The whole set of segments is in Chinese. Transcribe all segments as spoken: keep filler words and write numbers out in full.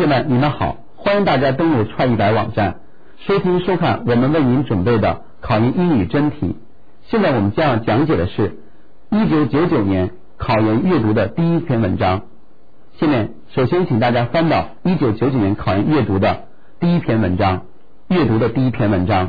学们，你们好，欢迎大家登录创一百网站，收听收看我们为您准备的考研英语真题。现在我们将要讲解的是一九九九年考研阅读的第一篇文章。下面首先请大家翻到一九九九年考研阅读的第一篇文章，阅读的第一篇文章。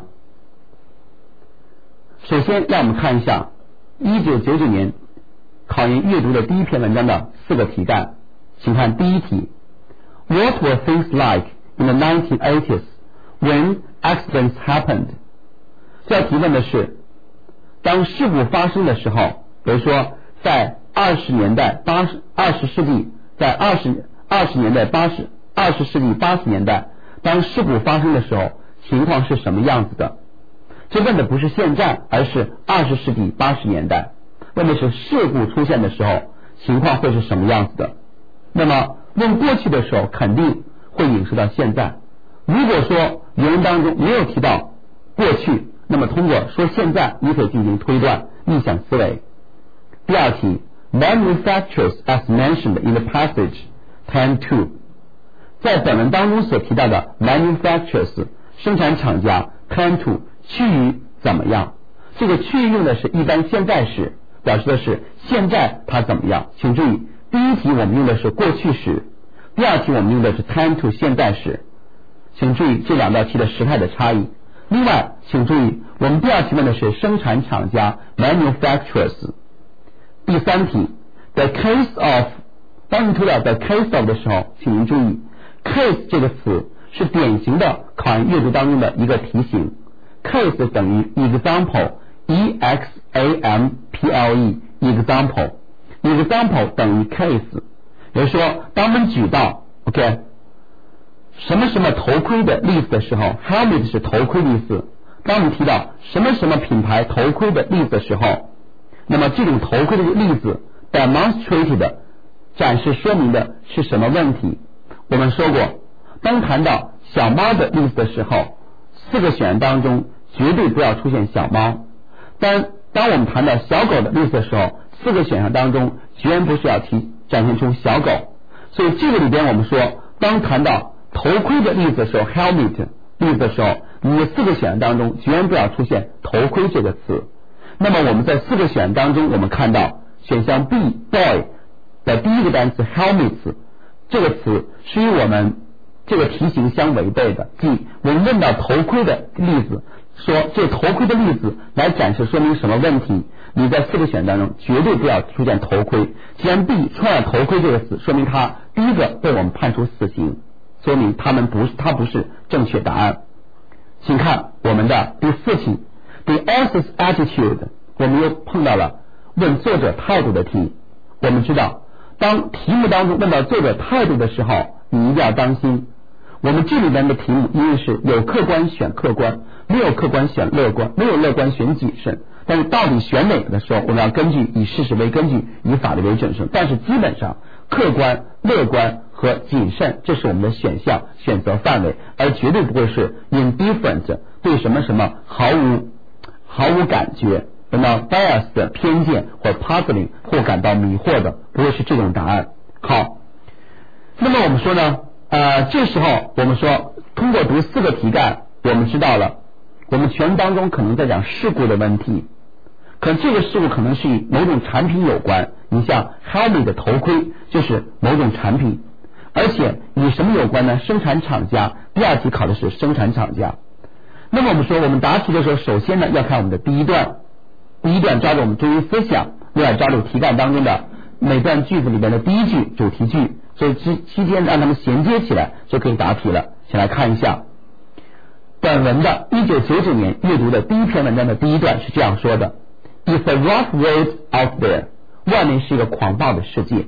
首先让我们看一下一九九九年考研阅读的第一篇文章的四个题干。请看第一题， What were things like in the nineteen eighties when accidents happened？ 这题问的是当事故发生的时候，比如说在二十年代八十二十世纪在二十二十年代八十二十世纪八十年代当事故发生的时候情况是什么样子的。这问的不是现在，而是二十世纪八十年代，问的是事故出现的时候情况会是什么样子的。那么问过去的时候肯定会引述到现在，如果说原文当中没有提到过去，那么通过说现在你可以进行推断逆向思维。第二题， Manufacturers as mentioned in the passage tend to， 在本文当中所提到的 manufacturers 生产厂家 tend to 趋于怎么样，这个趋于用的是一般现在时，表示的是现在它怎么样。请注意第一题我们用的是过去时，第二题我们用的是 tend to 现在时，请注意这两道题的时态的差异。另外请注意我们第二题问的是生产厂家 manufacturers。 第三题 the case of， 当你听到 the case of 的时候，请您注意 case 这个词是典型的考研阅读当中的一个题型， case 等于 example E X A M P L E example example 等于 case。 比如说当我们举到 OK 什么什么头盔的例子的时候， helmet 是头盔的意思，当我们提到什么什么品牌头盔的例子的时候，那么这种头盔的例子 demonstrated 展示说明的是什么问题。我们说过当谈到小猫的例子的时候，四个选项当中绝对不要出现小猫，但当我们谈到小狗的例子的时候，四个选项当中绝然不是要提展现出小狗。所以这个里边我们说当谈到头盔的例子的时候 helmet 例子的时候，你的四个选项当中绝然不要出现头盔这个词。那么我们在四个选项当中我们看到选项 B boy 的第一个单词 helmets 这个词是与我们这个题型相违背的，即我们问到头盔的例子，说这头盔的例子来展示说明什么问题，你在四个选项当中绝对不要出现头盔。既然 B 出现头盔这个词，说明它第一个被我们判处死刑，说明他们不是它不是正确答案。请看我们的第四题 The author's attitude， 我们又碰到了问作者态度的题。我们知道当题目当中问到作者态度的时候，你一定要当心，我们这里边的题目因为是有客观选客观，没有客观选乐观，没有乐观选谨慎，但是到底选哪个的时候，我们要根据以事实为根据，以法律为准绳。但是基本上客观乐观和谨慎这是我们的选项选择范围，而绝对不会是 indifferent 对什么什么毫无毫无感觉，那么 bias 的偏见或 puzzling 或感到迷惑的，不会是这种答案。好，那么我们说呢呃，这时候我们说通过读四个题干，我们知道了我们全当中可能在讲事故的问题，可这个事故可能是与某种产品有关，你像 helmet 的头盔就是某种产品，而且与什么有关呢？生产厂家，第二题考的是生产厂家。那么我们说我们答题的时候，首先呢要看我们的第一段，第一段抓住我们中心思想，另外抓住题干当中的每段句子里面的第一句主题句，所以之期间让它们衔接起来就可以答题了。请来看一下本文的一九九九年阅读的第一篇文章的第一段是这样说的， It's a rough road out there， 外面是一个狂暴的世界，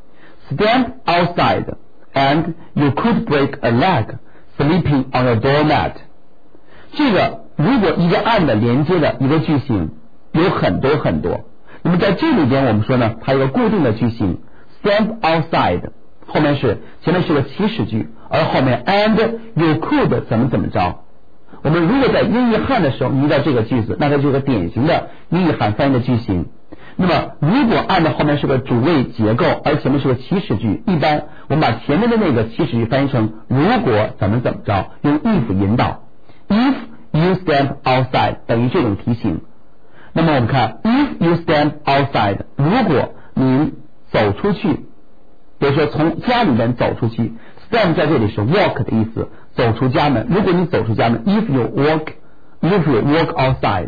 Stand outside and you could break a leg sleeping on a doormat。 这个如果一个暗的连接的一个句型有很多很多，那么在这里边我们说呢它有个固定的句型 stand outside， 后面是前面是个祈使句，而后面 and you could 怎么怎么着。我们如果在英译汉的时候遇到这个句子，那它就是个典型的英译汉翻译的句型。 那么如果按照后面是个主谓结构，而前面是个祈使句，一般我们把前面的那个祈使句翻译成如果怎么怎么着，用 if 引导 if you stand outside 等于这种题型。那么我们看 if you stand outside 如果你走出去，比如说从家里面走出去， stand 在这里是 walk 的意思，走出家门，如果你走出家门 if you walk if you walk outside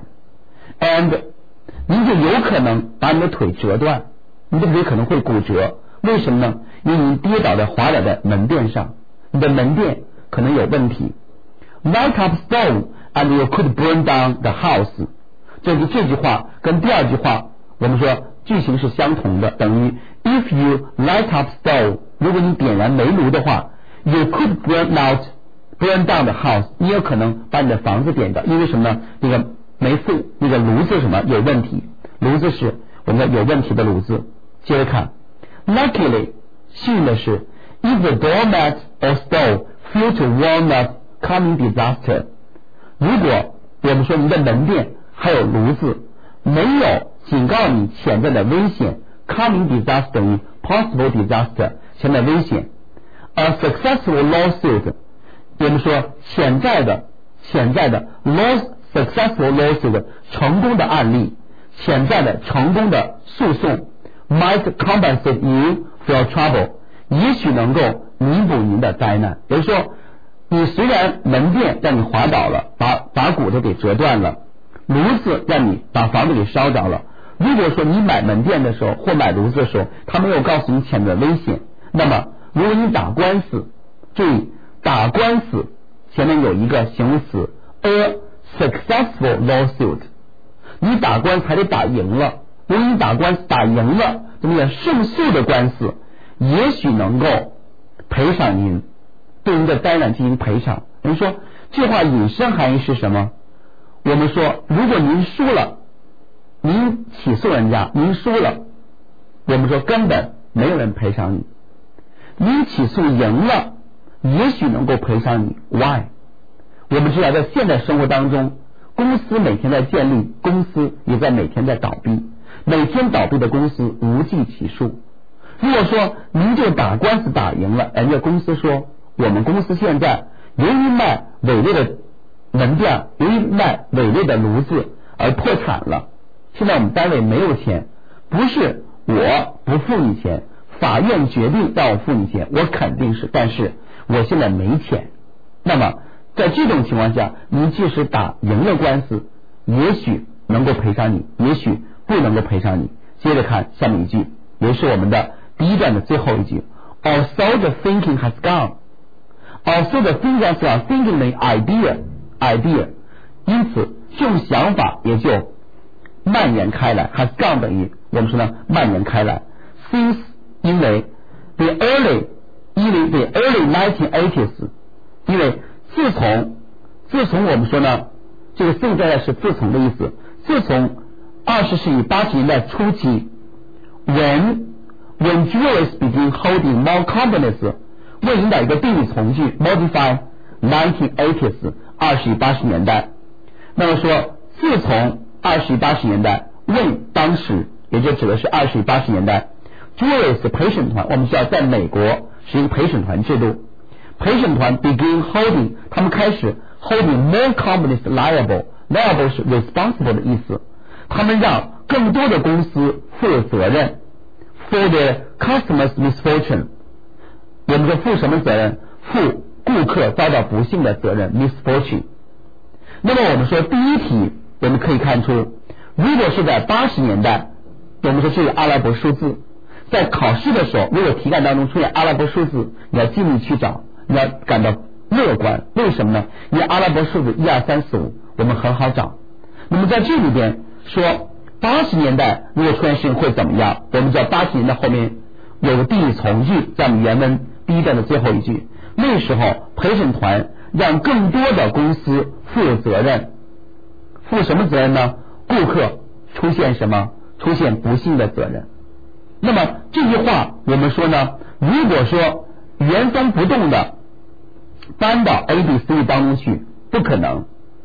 and 您就有可能把你的腿折断，你的腿可能会骨折，为什么呢？因为你跌倒在滑倒的门垫上，你的门垫可能有问题。 Light up stove and you could burn down the house 这句这句话跟第二句话我们说句型是相同的，等于 if you light up stove 如果你点燃煤炉的话 you could burn out burn down the house 你有可能把你的房子点掉，因为什么呢？那个煤素那个炉子什么有问题，炉子是我们的有问题的炉子。接着看 luckily 幸运的是 if the doormat or stove fail to warn of coming disaster 如果我们说你的门店还有炉子没有警告你潜在的危险 coming disaster 等于 possible disaster 潜在危险 a successful lawsuit 我们说潜在的潜在的 law successful lawsuit 成功的案例，潜在的成功的诉讼 might compensate you for your trouble 也许能够弥补您的灾难。比如说你虽然门店让你滑倒了，把把骨头给折断了，炉子让你把房子给烧着了，如果说你买门店的时候或买炉子的时候他没有告诉你潜在危险，那么如果你打官司，注意打官司前面有一个形容词 a successful lawsuit 你打官司还得打赢了，如果你打官司打赢了那么胜诉的官司也许能够赔偿您，对您的灾难进行赔偿。人说这话引申含义是什么？我们说如果您输了，您起诉人家您输了，我们说根本没有人赔偿你，您起诉赢了也许能够赔偿你 why 我们知道在现代生活当中公司每天在建立，公司也在每天在倒闭，每天倒闭的公司无计其数。如果说您就打官司打赢了，人家公司说我们公司现在由于卖伪劣的门店，由于卖伪劣的炉子而破产了，现在我们单位没有钱，不是我不付你钱，法院决定让我付你钱，我肯定是，但是我现在没钱。那么在这种情况下，你即使打赢了官司，也许能够赔偿你，也许不能够赔偿你。接着看下面一句，也是我们的第一段的最后一句 although the thinking has gone although the thinking has gone thinking 的 idea idea 因此这种想法也就蔓延开来 has gone 等于我们说呢蔓延开来 since 因为 the early 因为 the early nineteen eighties 因为自从自从我们说呢这个现在是自从的意思，自从二十世纪八十年代初期 when when jewelers begin holding more companies 为引导一个定语从句 modify nineteen eighties 二十世纪八十年代，那么说自从二十世纪八十年代为当时也就指的是二十世纪八十年代 jewelers 陪审团，我们知道在美国是一个陪审团制度，陪审团 begin holding 他们开始 holding more companies liable liable 是 responsible 的意思，他们让更多的公司负责任 for the customers misfortune 我们说负什么责任？负顾客遭到不幸的责任 misfortune。 那么我们说第一题我们可以看出，如果是在八十年代我们说这个阿拉伯数字，在考试的时候如果题干当中出现阿拉伯数字，你要尽力去找，你要感到乐观，为什么呢？因为阿拉伯数字一二三四五我们很好找。那么在这里边说八十年代如果出现事情会怎么样，我们知道八十年代后面有个定语从句在我们原文第一段的最后一句，那时候陪审团让更多的公司负责任，负什么责任呢？顾客出现什么？出现不幸的责任。那么这句话我们说呢，如果说原封不动的搬到 A B C 当中去不可能，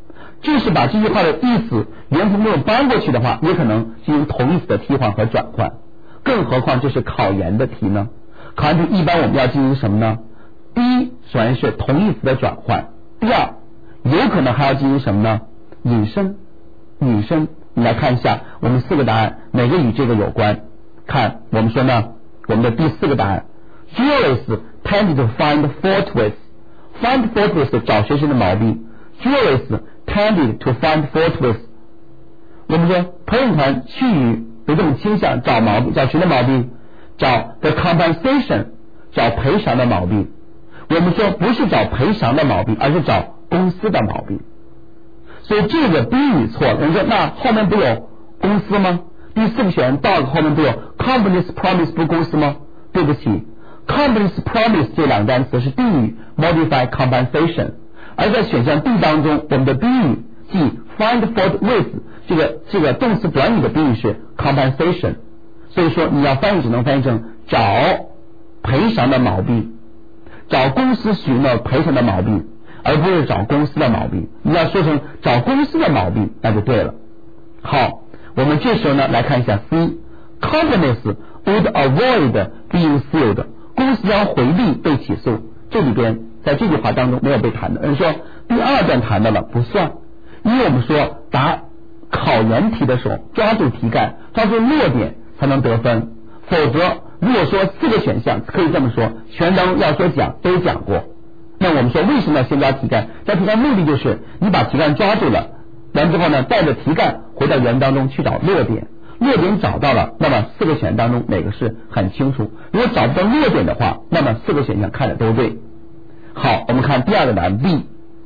就是把这句话的意思原封不动搬过去的话，也可能进行同义词的替换和转换。更何况这是考研的题呢？考研题一般我们要进行什么呢？第一，首先是同义词的转换；第二，有可能还要进行什么呢？引申。引申，你来看一下我们四个答案哪个与这个有关。看我们说呢，我们的第四个答案 Jurors tend to find fault with find fault with 找学生的毛病， Jurors tended to find fault with 我们说陪审团趋于有这种倾向找毛病，找谁的毛病？找 the compensation 找赔偿的毛病。我们说不是找赔偿的毛病，而是找公司的毛病。所以这个 B 语错了。人说那后面不有公司吗？第四个选 dog 后面不有 company's promise 不公司吗？对不起， company's promise 这两个单词是定语 modify compensation， 而在选项 D 当中我们的 B 语即 find fault with 这个这个动词短语的宾语是 compensation， 所以说你要翻译只能翻译成找赔偿的毛病，找公司寻了赔偿的毛病，而不是找公司的毛病。你要说成找公司的毛病，那就对了。好，我们这时候呢来看一下 C， companies would avoid being sued， 公司将回避被起诉。这里边在这句话当中没有被谈的。人说第二段谈到了不算，因为我们说答考研题的时候抓住题干，抓住落点才能得分，否则如果说四个选项可以这么说，全当要说讲都讲过。那我们说为什么要先抓题干？抓题干目的就是你把题干抓住了，完之后呢带着题干回到原当中去找落点，落点找到了，那么四个选项当中哪个是很清楚。如果找不到落点的话，那么四个选项看的都对。好，我们看第二个答案 B，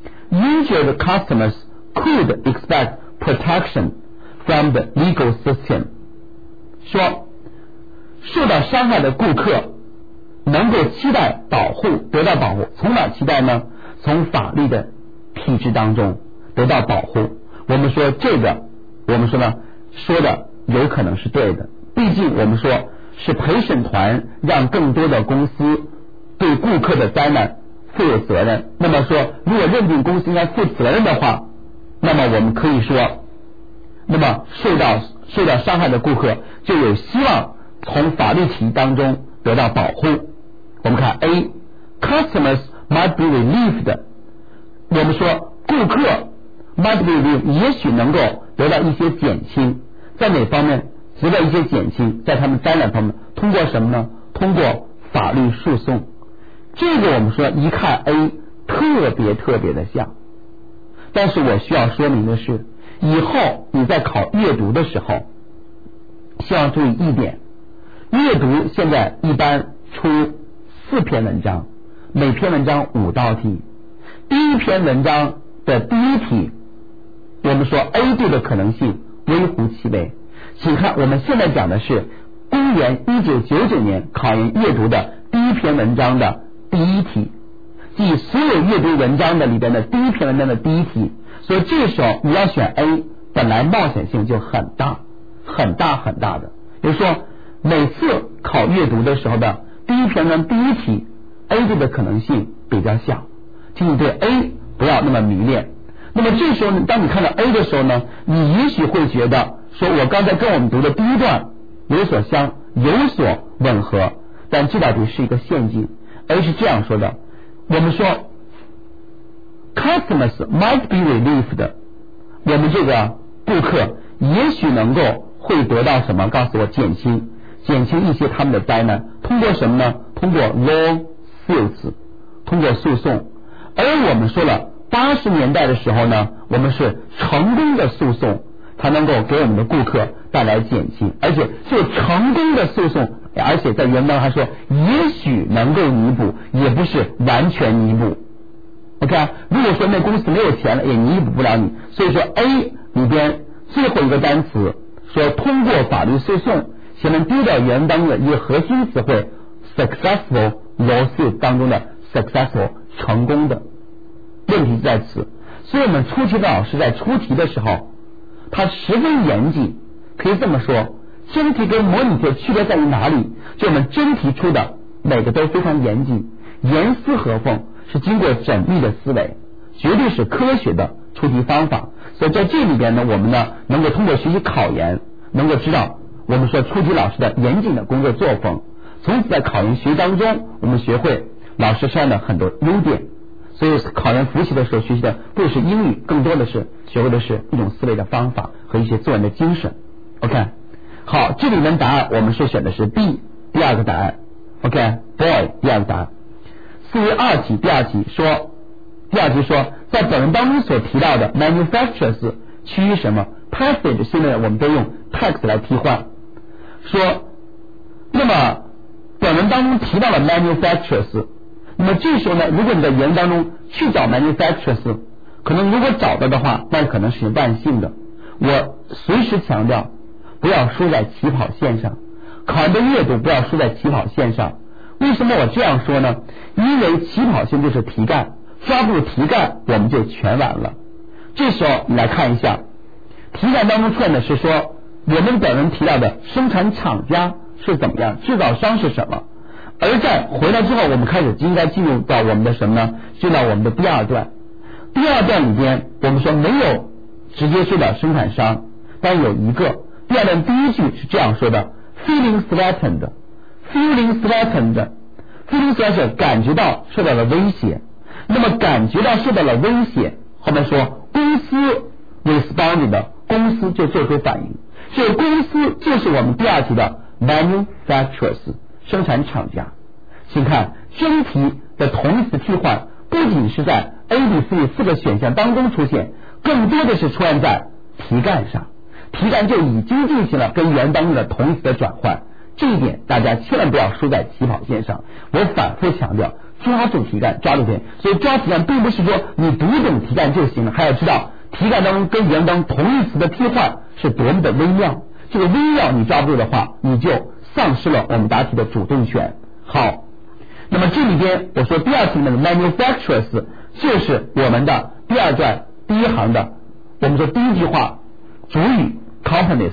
Injured customers could expect protection from the legal system， 说受到伤害的顾客能够期待保护，得到保护。从哪期待呢？从法律的体制当中得到保护。我们说这个我们说呢说的有可能是对的，毕竟我们说是陪审团让更多的公司对顾客的灾难负有责任。那么说如果认定公司应该负责任的话，那么我们可以说那么受到受到伤害的顾客就有希望从法律体系当中得到保护。我们看 A， Customers might be relieved， 我们说顾客 might be relieved 也许能够得到一些减轻，在哪方面得到一些减轻？在他们灾难方面，通过什么呢？通过法律诉讼。这个我们说一看 A 特别特别的像，但是我需要说明的是，以后你在考阅读的时候希望注意一点，阅读现在一般出四篇文章，每篇文章五道题。第一篇文章的第一题我们说 A 对的可能性微乎其微。请看我们现在讲的是公元一九九九年考研阅读的第一篇文章的第一题，即所有阅读文章的里边的第一篇文章的第一题。所以这时候你要选 A 本来冒险性就很大很大很大的，也就是说每次考阅读的时候的第一篇文章第一题 A 对的可能性比较小，请你对 A 不要那么迷恋。那么这时候当你看到 A 的时候呢，你也许会觉得说我刚才跟我们读的第一段有所相有所吻合，但这道题是一个陷阱。 A 是这样说的，我们说 Customers might be relieved， 我们这个顾客也许能够会得到什么？告诉我减轻减轻一些他们的灾难，通过什么呢？通过 lawsuits， 通过诉讼。而我们说了八十年代的时候呢，我们是成功的诉讼才能够给我们的顾客带来减轻，而且就成功的诉讼，而且在原文还说也许能够弥补，也不是完全弥补。 OK， 如果说那公司没有钱了也弥补不了你，所以说 A 里边最后一个单词说通过法律诉讼，前面丢掉原文当中的一个核心词汇 successful lawsuit 当中的 successful 成功的，问题在此。所以我们出题的老师在出题的时候他十分严谨，可以这么说，真题跟模拟题区别在于哪里？就我们真题出的每个都非常严谨，严丝合缝，是经过缜密的思维，绝对是科学的出题方法。 所以在这里边呢，我们呢能够通过学习考研，能够知道我们说初级老师的严谨的工作作风，从此在考研学习当中，我们学会老师身上的很多优点。所以考研复习的时候学习的不是英语，更多的是学会的是一种思维的方法和一些做人的精神。 OK， 好，这里面答案我们是选的是 B 第二个答案。 OK， boy 第二个答案。四为二题，第二题说第二题说在本文当中所提到的 manufacturers 趋于什么 passage， 现在我们都用 text 来替换，说那么本文当中提到了 manufacturers，那么这时候呢，如果你在原文当中去找 manufacturers， 可能如果找到的话，那可能是万幸的。我随时强调，不要输在起跑线上，考研的阅读不要输在起跑线上。为什么我这样说呢？因为起跑线就是题干，抓住题干我们就全完了。这时候你来看一下，题干当中出现的是说我们本人提到的生产厂家是怎么样，制造商是什么，而在回来之后，我们开始应该进入到我们的什么呢？进入到我们的第二段。第二段里边，我们说没有直接说到生产商，但有一个。第二段第一句是这样说的 ：feeling threatened， feeling threatened， feeling threatened， 感觉到受到了威胁。那么感觉到受到了威胁，后面说公司 responded， 公司就做出反应。所以公司就是我们第二题的 manufacturers。生产厂家，请看真题的同词替换不仅是在 A、B、C 四个选项当中出现，更多的是出现在题干上，题干就已经进行了跟原当中的同词的转换，这一点大家千万不要输在起跑线上。我反复强调，抓住题干，抓住题干。所以抓题干并不是说你读懂题干就行了，还要知道题干当中跟原当同义词的替换是多么的微妙。这个微妙你抓不住的话，你就丧失了我们答题的主动权。好，那么这里边我说第二题的 manufacturers 就是我们的第二段第一行的，我们说第一句话主语 companies，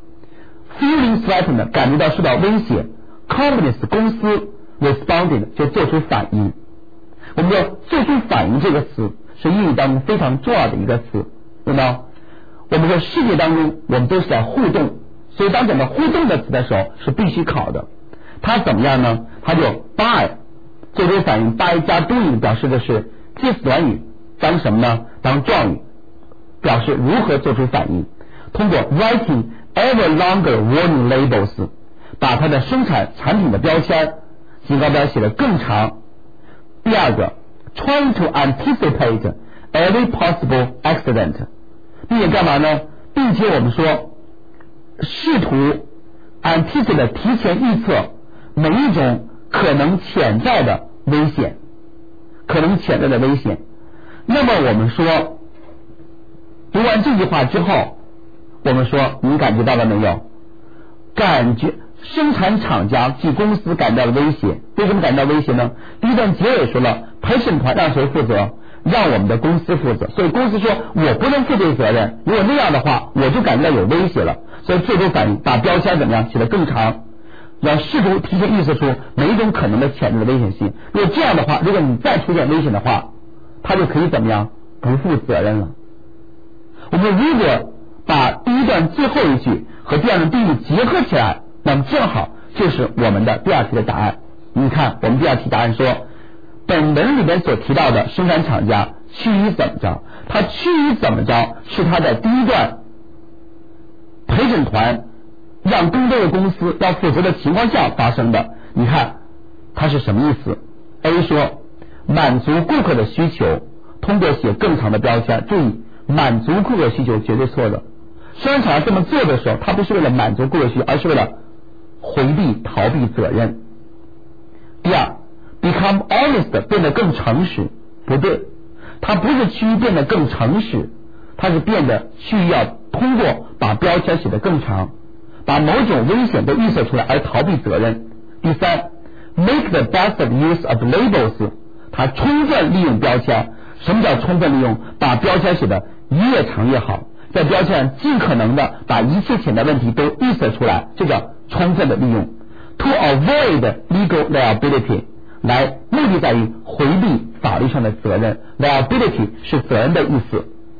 feeling threatened 感觉到受到威胁， companies 公司 responded 就做出反应。我们说做出反应这个词是英语当中非常重要的一个词，对吗？我们说世界当中我们都是在互动，所以当讲到互动的词的时候是必须考的。它怎么样呢？它就 by 做出反应， by 加 doing 表示的是介词短语当什么呢？当状语，表示如何做出反应。通过 writing ever longer warning labels 把它的生产产品的标签警告标写得更长。第二个 trying to anticipate every possible accident， 并且干嘛呢？并且我们说试图 anticipate 提前预测每一种可能潜在的危险，可能潜在的危险。那么我们说读完这句话之后，我们说您感觉到了没有？感觉生产厂家及公司感到了威胁。为什么感到威胁呢？第一段结尾说了陪审团让谁负责？让我们的公司负责。所以公司说我不能负这个责任，如果那样的话我就感觉到有威胁了，所以做出反应，把标签怎么样写得更长，要试图提前预测出每一种可能的潜在的危险性。如果这样的话，如果你再出现危险的话，他就可以怎么样不负责任了。我们如果把第一段最后一句和第二段第一句结合起来，那么正好就是我们的第二题的答案。你看我们第二题答案说本文里面所提到的生产厂家趋于怎么着，它趋于怎么着是它在第一段陪审团让更多的公司要负责的情况下发生的。你看它是什么意思？ A 说满足顾客的需求，通过写更长的标签。注意满足顾客需求绝对错的，生产厂家这么做的时候，它不是为了满足顾客需求，而是为了回避逃避责任。第二 become honest 变得更诚实，不对，它不是趋于变得更诚实，它是变得需要通过把标签写得更长，把某种危险都预测出来而逃避责任。第三 make the best of use of labels 它充分利用标签。什么叫充分利用？把标签写得越长越好，在标签上尽可能的把一切潜在问题都预测出来，这叫充分的利用。 to avoid legal liability 来目的在于回避法律上的责任， liability 是责任的意思。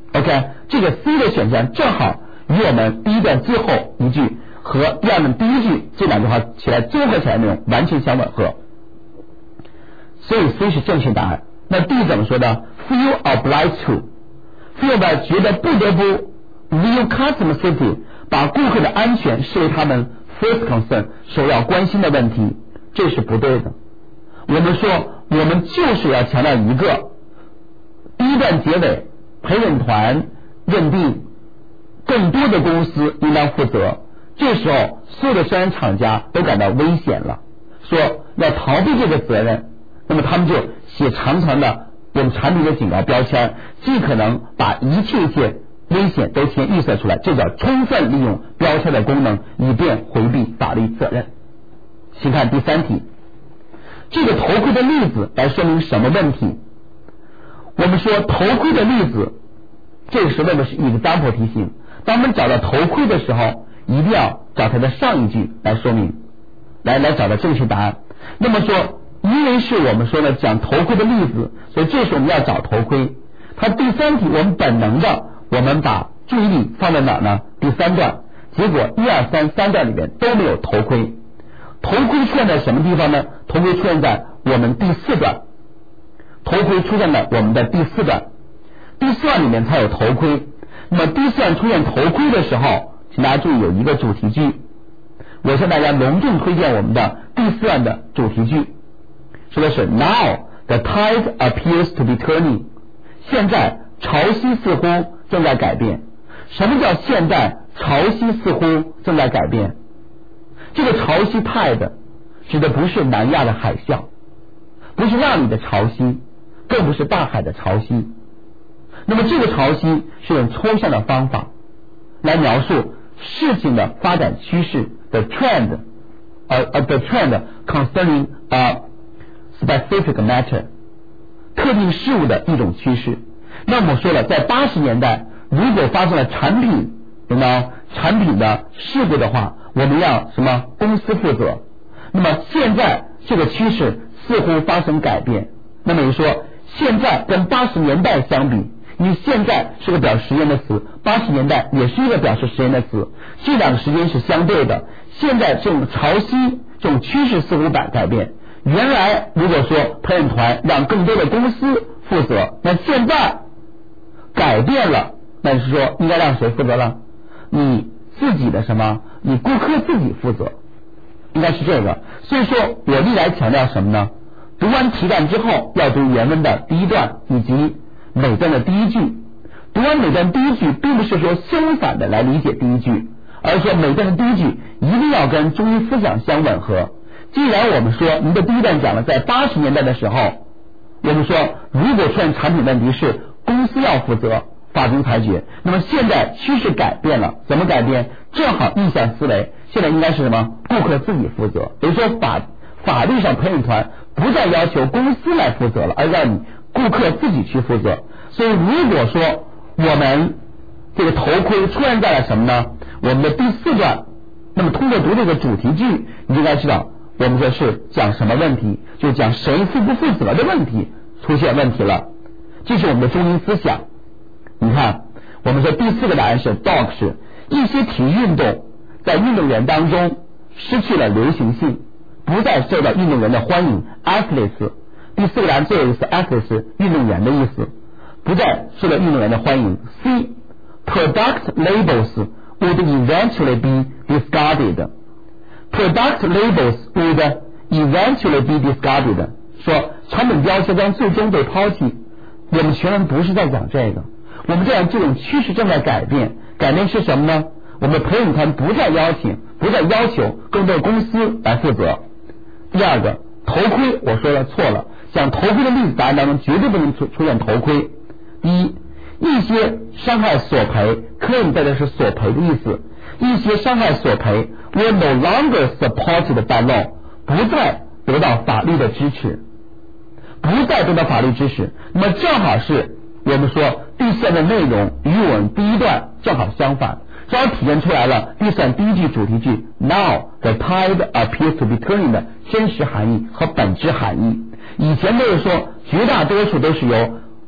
OK， 这个 C 的选项正好与我们第一段最后一句和第二段第一句这两句话起来综合起来内容完全相吻合，所以 C 是正确答案。那 D 怎么说呢？ Feel obliged to feel obliged 觉得不得不 view customer safety 把顾客的安全视为他们 first concern 首要关心的问题，这是不对的。我们说我们就是要强调一个，第一段结尾陪审团认定更多的公司应当负责，这时候所有的生产厂家都感到危险了，说要逃避这个责任，那么他们就写长长的我们产品的警告标签，既可能把一切一切危险都先预测出来，这叫充分利用标签的功能，以便回避法律责任。请看第三题，这个头盔的例子来说明什么问题？我们说头盔的例子，这个时候的是 example 题型，当我们找到头盔的时候，一定要找它的上一句来说明，来来找到正确答案。那么说因为是我们说的讲头盔的例子，所以这时候我们要找头盔。它第三题我们本能的我们把注意力放在哪呢？第三段，结果一二三三段里面都没有头盔。头盔出现在什么地方呢？头盔出现在我们第四段，头盔出现在我们的第四段，第四段里面才有头盔。那么第四段出现头盔的时候，请大家注意有一个主题句，我向大家隆重推荐我们的第四段的主题句，说的是 Now the tide appears to be turning， 现在潮汐似乎正在改变。什么叫现在潮汐似乎正在改变？这个潮汐 tide 指的不是南亚的海啸，不是那里的潮汐，更不是大海的潮汐。那么这个潮汐是用抽象的方法来描述事情的发展趋势的 trend， 呃呃 the trend concerning a specific matter， 特定事物的一种趋势。那么我说了，在八十年代如果发生了产品有没有产品的事故的话，我们要什么公司负责。那么现在这个趋势似乎发生改变，那么你说现在跟八十年代相比，你现在是个表示时间的词，八十年代也是一个表示时间的词，这两个时间是相对的。现在这种潮汐这种趋势似乎改改变，原来如果说陪审团让更多的公司负责，那现在改变了，那是说应该让谁负责了？你自己的什么？你顾客自己负责，应该是这个。所以说我历来强调什么呢？读完题干之后要读原文的第一段以及每段的第一句。读完每段第一句并不是说相反的来理解第一句，而是说每段的第一句一定要跟中医思想相吻合。既然我们说您的第一段讲了在八十年代的时候，我们说如果出现产品问题是公司要负责，法庭裁决，那么现在趋势改变了，怎么改变？正好逆向思维，现在应该是什么？顾客自己负责。也就是说法法律上陪审团不再要求公司来负责了，而让你顾客自己去负责。所以如果说我们这个头盔出现在了什么呢？我们的第四段，那么通过读这个主题句，你就该知道我们这是讲什么问题，就讲谁负不负责的问题出现问题了。这是我们的中心思想。你看我们说第四个答案是 dog， 是一些体育运动在运动员当中失去了流行性，不再受到运动员的欢迎 athletes， 第四个答案最后一个 athletes 运动员的意思，不再受到运动员的欢迎。 C product labels would eventually be discarded， product labels would eventually be discarded， 说产品标签将最终被抛弃。我们全文不是在讲这个，我们这样这种趋势正在改变。改变是什么呢？我们陪审团不再邀请不再要求更多的公司来负责。第二个头盔我说了错了，讲头盔的例子答案当中绝对不能出出现头盔。第一，一些伤害索赔 claim 带的是索赔的意思，一些伤害索赔 were no longer supported by law， 不再得到法律的支持，不再得到法律支持。那么正好是我们说第四段的内容与我们第一段正好相反，正好体现出来了第四段第一句主题句 Now the tide appears to be turning 的真实含义和本质含义。以前都是说绝大多数都是由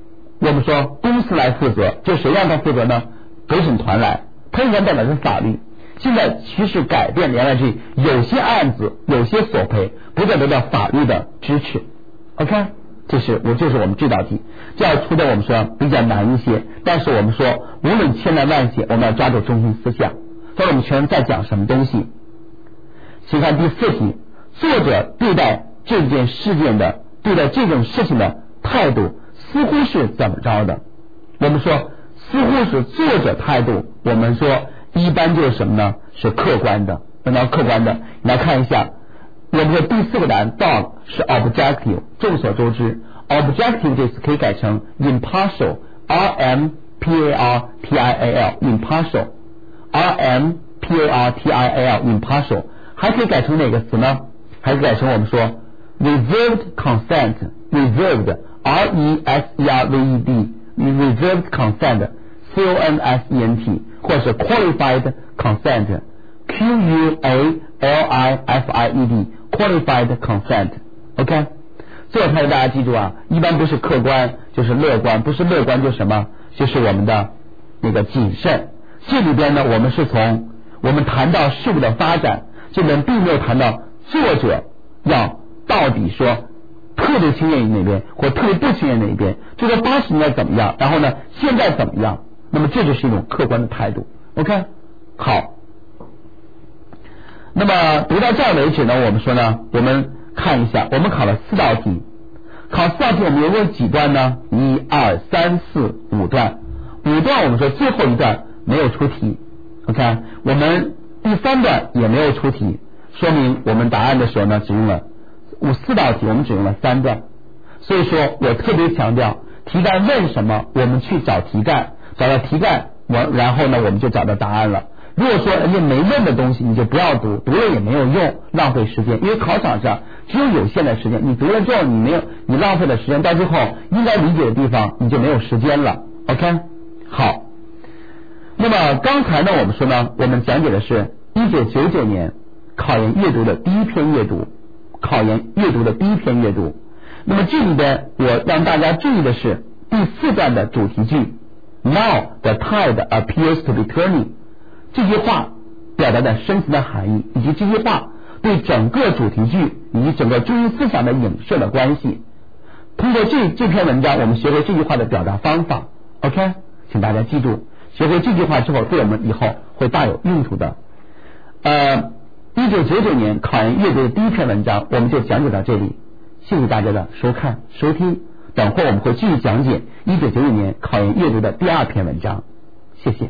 我们说公司来负责，就谁让他负责呢？陪审团来，陪审团代表是法律。现在趋势改变，原来是有些案子有些索赔不再得到法律的支持。 OK， 这是我就是我们这道题，这道出的我们说比较难一些，但是我们说无论千难万险，我们要抓住中心思想。所以我们全在讲什么东西？请看第四题，作者对待这件事件的对待这种事情的态度似乎是怎么着的？我们说似乎是作者态度，我们说一般就是什么呢？是客观的，那么客观的，你来看一下，我们的第四个答案 dog 是 objective， 众所周知 objective 这次可以改成 impartial R M P A R T I A L impartial R M P A R T I A L impartial， 还可以改成哪个词呢？还可以改成我们说 reserved consent reserved R E S E R V E D reserved consent C O N S E N T， 或者是 qualified consent Q U A L I F I E D qualified consent。 OK， 这个态度大家记住啊，一般不是客观就是乐观，不是乐观就是什么？就是我们的那个谨慎。这里边呢，我们是从我们谈到事物的发展，这边并没有谈到作者要到底说特别倾向于哪边或特别不倾向于哪边，就说八十年代怎么样，然后呢现在怎么样，那么这就是一种客观的态度。 OK， 好，那么读到这儿为止呢，我们说呢，我们看一下，我们考了四道题，考四道题我们有几段呢？一二三四五段，五段我们说最后一段没有出题。 OK， 我们第三段也没有出题，说明我们答案的时候呢只用了五四道题，我们只用了三段。所以说我特别强调题干问什么，我们去找题干，找到题干，我然后呢我们就找到答案了。如果说人家没问的东西你就不要读，读了也没有用，浪费时间，因为考场上只有有限的时间，你读了之后你没有你浪费的时间，到最后应该理解的地方你就没有时间了。 OK， 好，那么刚才呢我们说呢，我们讲解的是一九九九年考研阅读的第一篇阅读，考研阅读的第一篇阅读。那么这里边我让大家注意的是第四段的主题句 Now the tide appears to be turning， 这句话表达的深层的含义，以及这句话对整个主题句以及整个中心思想的影射的关系。通过这这篇文章我们学会这句话的表达方法。 OK， 请大家记住，学会这句话之后对我们以后会大有用处的。呃一九九九年考研阅读的第一篇文章我们就讲解到这里，谢谢大家的收看收听，等会我们会继续讲解一九九九年考研阅读的第二篇文章，谢谢。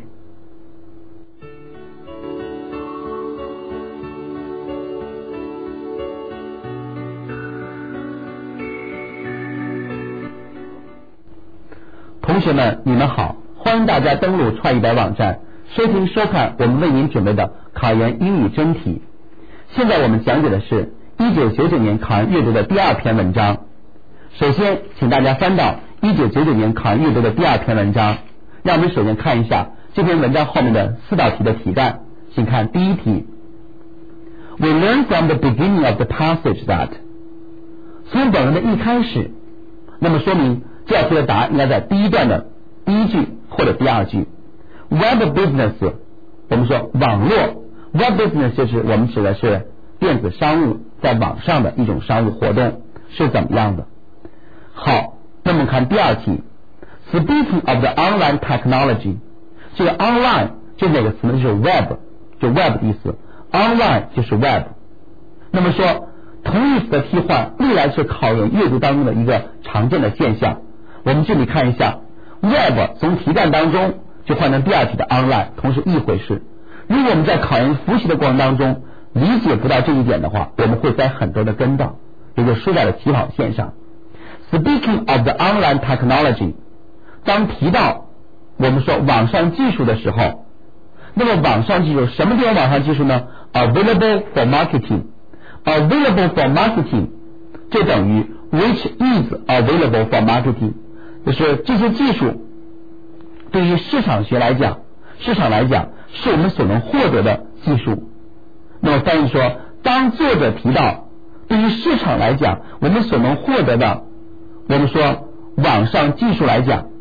同学们你们好，欢迎大家登录创一百网站收听收看我们为您准备的考研英语真题。现在我们讲解的是一九九九年考研阅读的第二篇文章。首先请大家翻到一九九九年考研阅读的第二篇文章，让我们首先看一下这篇文章后面的四道题的题干。请看第一题 We learn from the beginning of the passage that， 从本文的一开始，那么说明这道题的答案应该在第一段的第一句或者第二句。 Web business， 我们说网络 Web business 就是我们指的是电子商务，在网上的一种商务活动是怎么样的。好，那么我们看第二题 Speaking of the online technology， 这个 online 就哪个词呢？就是 web， 就 web 的意思， online 就是 web。 那么说同义词的替换历来是考研阅读当中的一个常见的现象。我们这里看一下 web 从题干当中就换成第二题的 online， 同是一回事。如果我们在考研复习的过程当中理解不到这一点的话，我们会栽很多的跟斗，也就输在了起跑线上。 Speaking of the online technology， 当提到我们说网上技术的时候，那么网上技术什么地方网上技术呢？ Available for marketing Available for marketing 这等于 which is available for marketing， 就是这些技术对于市场学来讲，市场来讲是我们所能获得的技术。那么翻译说，当作者提到对于市场来讲我们所能获得的，我们说网上技术来讲，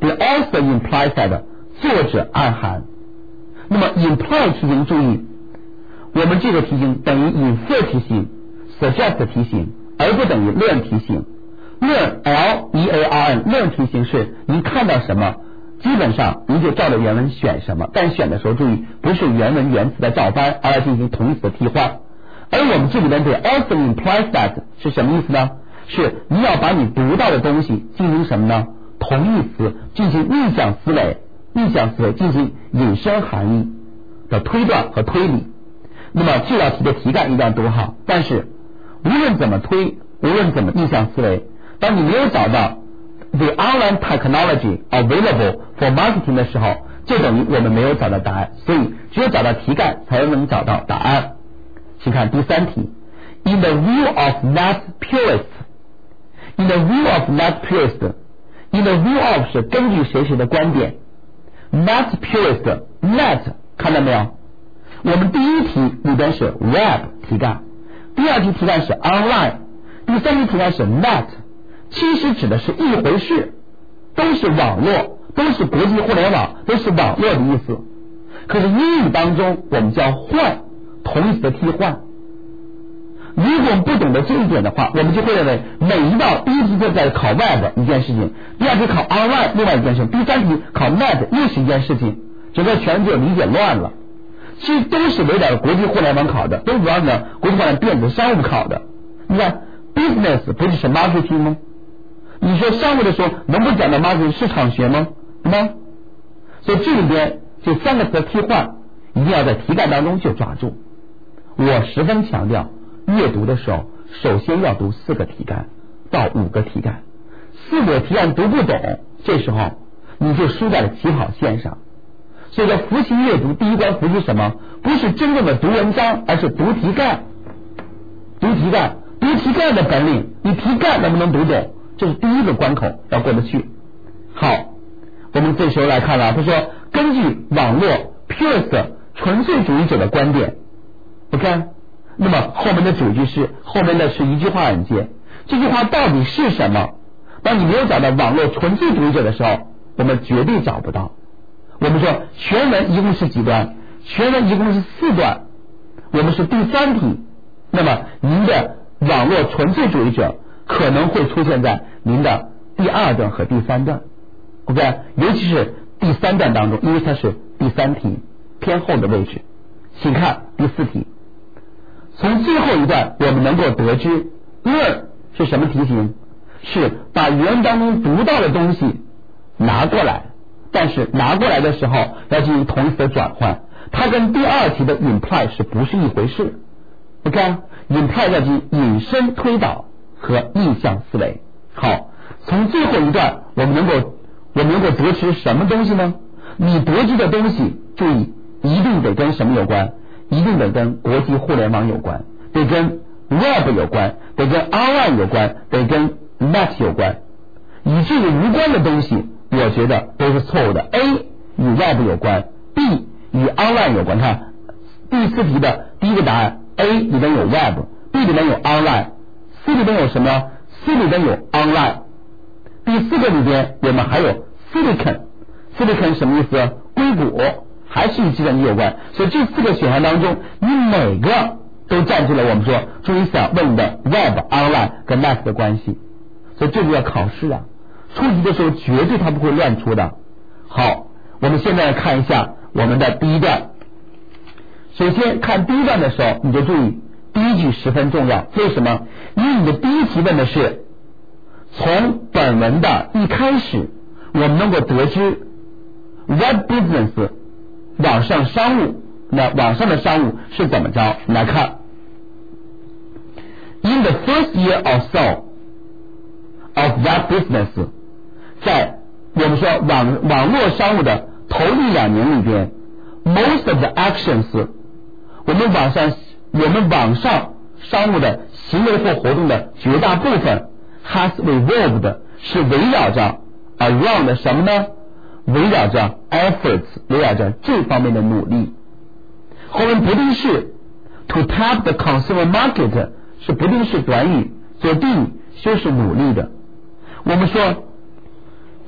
The author implies that 作者暗含。那么 imply 题型注意，我们这个题型等于 infer 题型 suggest 题型，而不等于 learn 题型。learn L E A R N learn 题型是您看到什么基本上您就照着原文选什么，但选的时候注意不是原文原词的照搬，而要进行同义词的替换。而我们这里边对 also implies that 是什么意思呢？是你要把你读到的东西进行什么呢？同义词进行逆向思维，逆向思维进行引申含义的推断和推理。那么这道题的题干一定要读好，但是无论怎么推，无论怎么逆向思维，当你没有找到 the online technology available for marketing 的时候，就等于我们没有找到答案，所以只有找到题干才能找到答案。请看第三题 In the view of net purists In the view of net purists In the view of 是根据谁谁的观点 Net purist Net 看到没有？我们第一题里边是 web 题干，第二题题干是 online， 第三题题干是 net， 其实指的是一回事，都是网络，都是国际互联网，都是网络的意思。可是英语当中我们叫换同义词的替换。如果我们不懂得这一点的话，我们就会认为每一道第一题就在考 web 一件事情，第二题考 online 另外一件事情，第三题考 net 又是一件事情，整个全就理解乱了。其实都是围绕着国际互联网考的，都围绕着国际互联网电子商务考的。你看 business 不就是 marketing 吗？你说商务的时候能不讲到 marketing 市场学吗？吗？所以这里边这三个词的替换一定要在题干当中就抓住。我十分强调阅读的时候首先要读四个题干到五个题干，四个题干读不懂，这时候你就输在了起跑线上。所以说复习阅读第一关复习什么？不是真正的读文章，而是读题干。读题干，读题干的本领，你题干能不能读懂，这是第一个关口要过得去。好，我们这时候来看了，他说根据网络 purist 纯粹主义者的观点 OK， 那么后面的主句是后面的是一句话引接，这句话到底是什么？当你没有找到网络纯粹主义者的时候，我们绝对找不到。我们说全文一共是几段？全文一共是四段，我们是第三题，那么您的网络纯粹主义者可能会出现在您的第二段和第三段 OK， 尤其是第三段当中，因为它是第三题偏后的位置。请看第四题，从最后一段我们能够得知 learn 是什么题型？是把原文当中读到的东西拿过来，但是拿过来的时候要进行同义词的转换，它跟第二题的 imply 是不是一回事 OK， imply 要进行引申推导和逆向思维。好，从最后一段我们能够我们能够得知什么东西呢？你得知的东西注意一定得跟什么有关？一定得跟国际互联网有关，得跟 web 有关，得跟 online 有关，得跟 net 有关。与这个无关的东西我觉得都是错误的。 A 与 web 有关， B 与 online 有关。看第四题的第一个答案 A 里边有 web， B 里边有 online， C 里边有什么？ C 里边有 online。 第四个里边我们还有 silicon， silicon 什么意思？硅谷，还是与计算机有关。所以这四个选项当中你每个都占据了我们说注意想问的 web online 跟 net 的关系。所以这就要考试啊，出题的时候绝对它不会乱出的。好，我们现在来看一下我们的第一段。首先看第一段的时候你就注意第一句十分重要。为什么？因为你的第一题问的是从本文的一开始我们能够得知 web business 网上商务，那网上的商务是怎么着？来看 In the first year or so of that business， 在我们说网网络商务的头一两年里边 most of the actions 我们网上我们网上商务的行为或活动的绝大部分 has revolved 是围绕着 around 什么呢？围绕着 efforts， 围绕着这方面的努力。后面不定式 to tap the consumer market 是不定式短语，做定语修饰努力的。我们说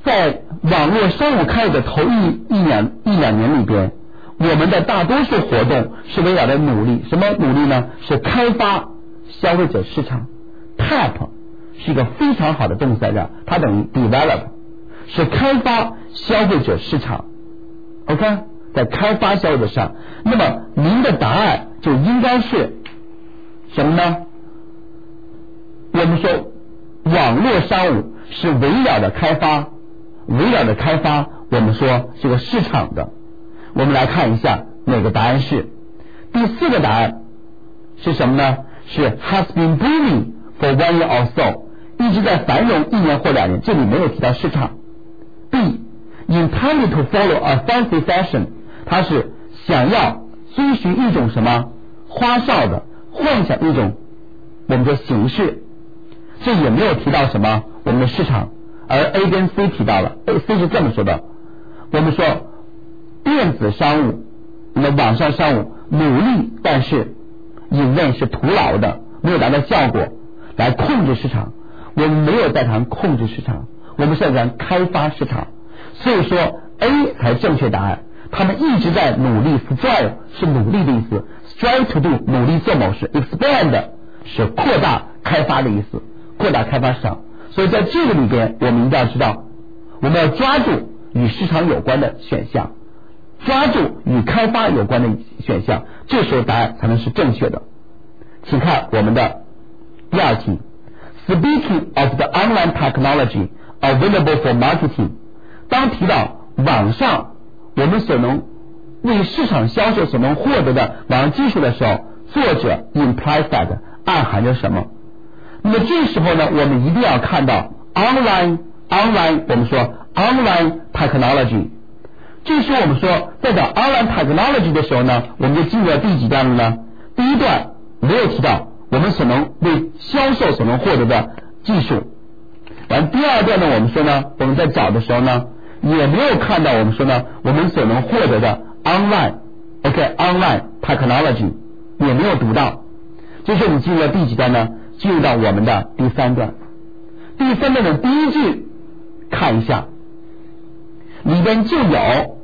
在网络商务开的头一一两一两年里边，我们的大多数活动是围绕着努力，什么努力呢？是开发消费者市场。 tap 是一个非常好的动词来着，它等于 develop， 是开发消费者市场。OK， 在开发消费者市场，那么您的答案就应该是什么呢？我们说网络商务是围绕着开发，围绕着开发，我们说这个市场的。我们来看一下哪个答案是第四个答案是什么呢？是 has been booming for one year or so， 一直在繁荣一年或两年，这里没有提到市场。B intended to follow a fancy fashion， 它是想要遵循一种什么花哨的幻想一种我们的形式，这也没有提到什么我们的市场。而 A 跟 C 提到了 ，C 是这么说的，我们说电子商务，我们网上商务努力，但是隐忍是徒劳的，没有达到效果来控制市场。我们没有在谈控制市场，我们是在谈开发市场。所以说 A 才正确答案，他们一直在努力 strive 是努力的意思， strive to do 努力做某事， expand 是扩大开发的意思，扩大开发市场。所以在这个里边我们一定要知道，我们要抓住与市场有关的选项，抓住与开发有关的选项，这时候答案才能是正确的。请看我们的第二题， Speaking of the online technology available for marketing， 当提到网上我们所能为市场销售所能获得的网上技术的时候，作者 implies that 暗含着什么？那么这时候呢，我们一定要看到 online online 我们说 online technology， 这时候我们说在讲 online technology 的时候呢，我们就进入了第几段了呢？第一段没有提到我们所能为销售所能获得的技术，然后第二段呢，我们说呢，我们在找的时候呢，也没有看到我们说呢，我们所能获得的 online OK online technology 也没有读到。这时候我们进入了第几段呢？进入到我们的第三段。第三段的第一句看一下，里边就有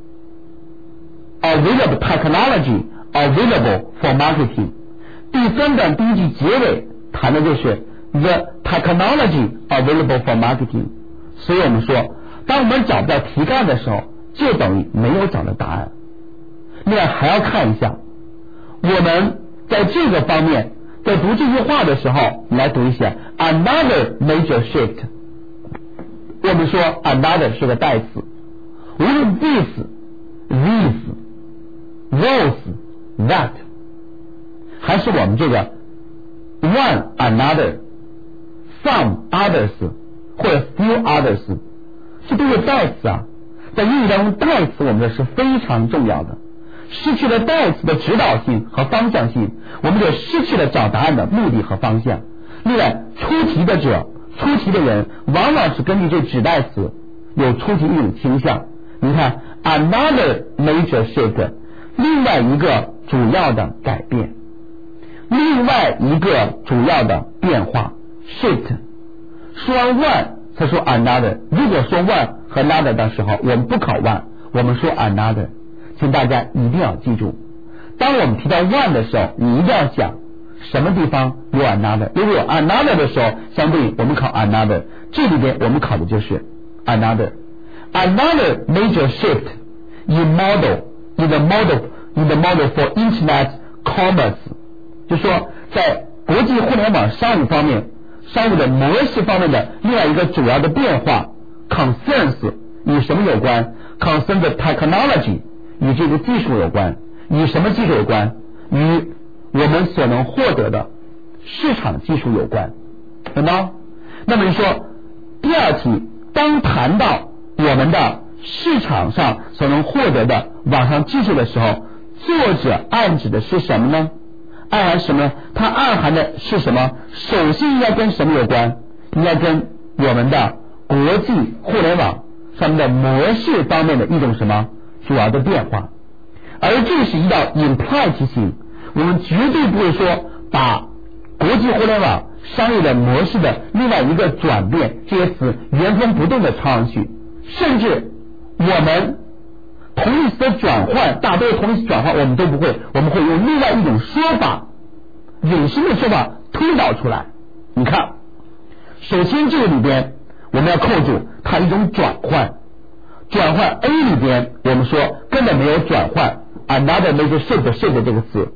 available technology available for marketing。第三段第一句结尾谈的就是 the technology available for marketing。所以我们说，当我们找不到题干的时候，就等于没有找到答案。另外还要看一下，我们在这个方面在读这句话的时候，你来读一下 another major shift。 我们说 another 是个代词，无论 this this those that 还是我们这个 one another some others 或者 few others， 这都是代词啊。在英语当中，代词我们的是非常重要的，失去了代词的指导性和方向性，我们就失去了找答案的目的和方向。另外，出题的者出题的人往往是根据这指代词有出题一种倾向。你看 another major shift， 另外一个主要的改变，另外一个主要的变化 shift。 说完 one 才说 another， 如果说 one 和 another 的时候，我们不考 one， 我们说 another。请大家一定要记住，当我们提到 one 的时候，你一定要想什么地方有 another。 如果有 another 的时候，相对我们考 another， 这里边我们考的就是 another another major shift in model in the model in the model for internet commerce， 就说在国际互联网商务方面，商务的模式方面的另外一个主要的变化 concerns 与什么有关？ concern the technology，与这个技术有关。与什么技术有关？与我们所能获得的市场技术有关，懂吗？那么你说第二题，当谈到我们的市场上所能获得的网上技术的时候，作者暗指的是什么呢？暗含什么呢？它暗含的是什么？首先应该跟什么有关？应该跟我们的国际互联网上面的模式方面的一种什么主要的变化。而这是一道 imply 题型，我们绝对不会说把国际互联网商业的模式的另外一个转变，这些词原封不动的抄上去，甚至我们同义词的转换，大多的同义词转换我们都不会，我们会用另外一种说法，引申的说法推导出来。你看，首先这个里边我们要扣住它一种转换，转换 A 里边我们说根本没有转换 another major shift shift 这个词，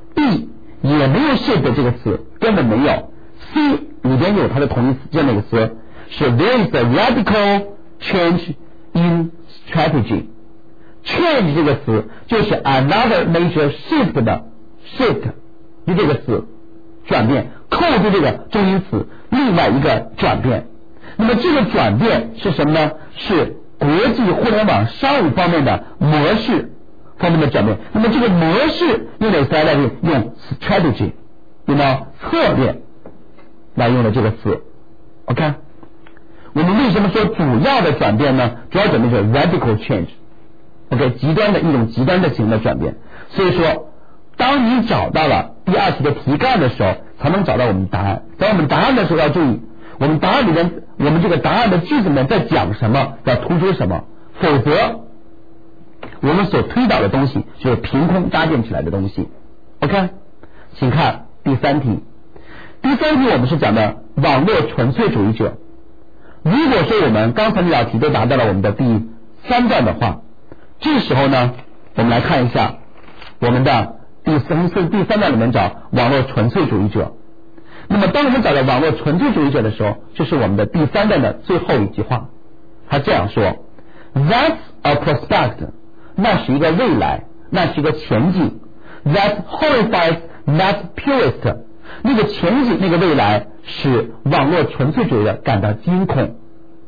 B 也没有 shift 这个词，根本没有， C 里边有它的同义词这样的一个词，是 there is a radical change in strategy。 change 这个词就是 another major shift 的 shift 就这个词转变，扣住这个中音词另外一个转变。那么这个转变是什么呢？是国际互联网商务方面的模式方面的转变。那么这个模式用哪个词来用？用 strategy， 用到策略来用的这个词。 OK， 我们为什么说主要的转变呢？主要转变就是 radical change。 OK， 极端的一种极端的型的转变。所以说当你找到了第二题的题干的时候，才能找到我们答案。在我们答案的时候要注意，我们答案里面我们这个答案的句子里面在讲什么，要突出什么，否则我们所推导的东西就是凭空搭建起来的东西。 OK， 请看第三题。第三题我们是讲的网络纯粹主义者。如果说我们刚才这道题都达到了我们的第三段的话，这时候呢我们来看一下我们的第三第三段里面找网络纯粹主义者。那么当我们找到网络纯粹主义者的时候，这是我们的第三段的最后一句话，他这样说 That's a prospect， 那是一个未来，那是一个前景， That horrifies that purist， 那个前景那个未来使网络纯粹主义者感到惊恐。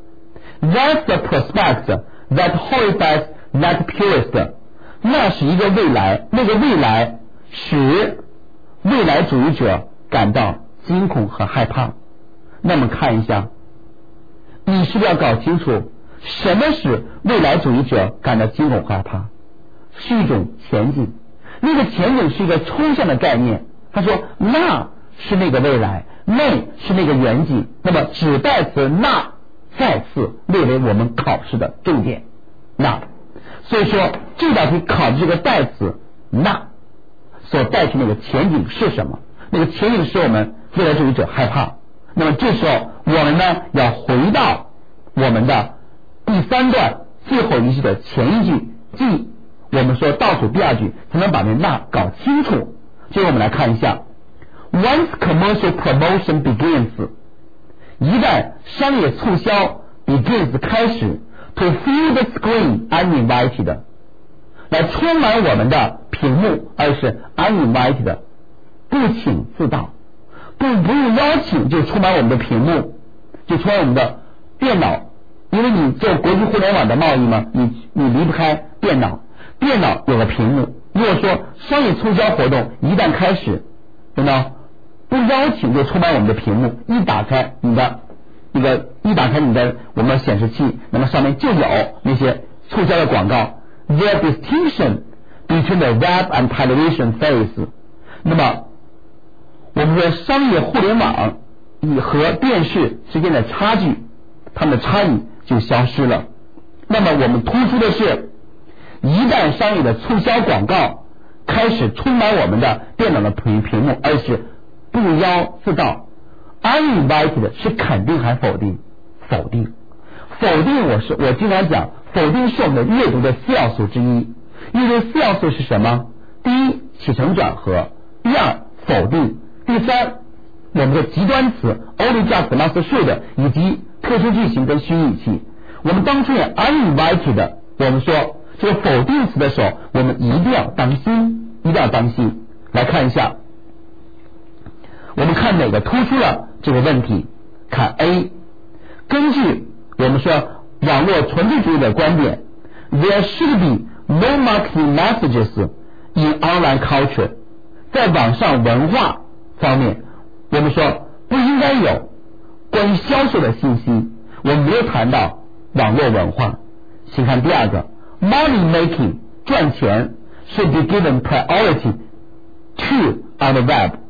That's a prospect that horrifies that purist， 那是一个未来，那个未来使未来主义者感到惊恐和害怕。那么看一下，你是不是要搞清楚什么使未来主义者感到惊恐害怕？是一种前景，那个前景是一个抽象的概念。他说那是那个未来，那是那个远景。那么指代词那再次列为我们考试的重点。那所以说这道题考的这个代词那所代替那个前景是什么？那个前景使我们未来主义者害怕。那么这时候我们呢要回到我们的第三段最后一句的前一句，即我们说倒数第二句，才能把那那搞清楚。接着我们来看一下 Once commercial promotion begins， 一旦商业促销 begins 开始 to fill the screen uninvited， 来充满我们的屏幕，而是 uninvited， 不请自到，不不用邀请就充满我们的屏幕，就充满我们的电脑。因为你做国际互联网的贸易嘛，你你离不开电脑，电脑有个屏幕。如果说商业促销活动一旦开始，对吗？不邀请就充满我们的屏幕，一打开你的一个一打开你的我们的显示器，那么上面就有那些促销的广告。Their distinction between the web and television phase， 那么我们说商业互联网和电视之间的差距，它们的差异就消失了。那么我们突出的是，一旦商业的促销广告开始充满我们的电脑的屏屏幕，而是不邀自到。 uninvited 是肯定还否定？否定。否定我是我经常讲，否定是我们的阅读的四要素之一。阅读四要素是什么？第一，起承转合；第二，否定；第三，我们的极端词 only just must should 以及特殊句型跟虚拟语气。我们当出现 uninvited， 我们说这个否定词的时候，我们一定要当心，一定要当心。来看一下，我们看哪个突出了这个问题？看 A， 根据我们说网络纯粹主义的观点 ，there should be no marketing messages in online culture， 在网上文化方面，我们说不应该有关于销售的信息，我们没有谈到网络文化。请看第二个 ，money making 赚钱 should be given priority to on the web，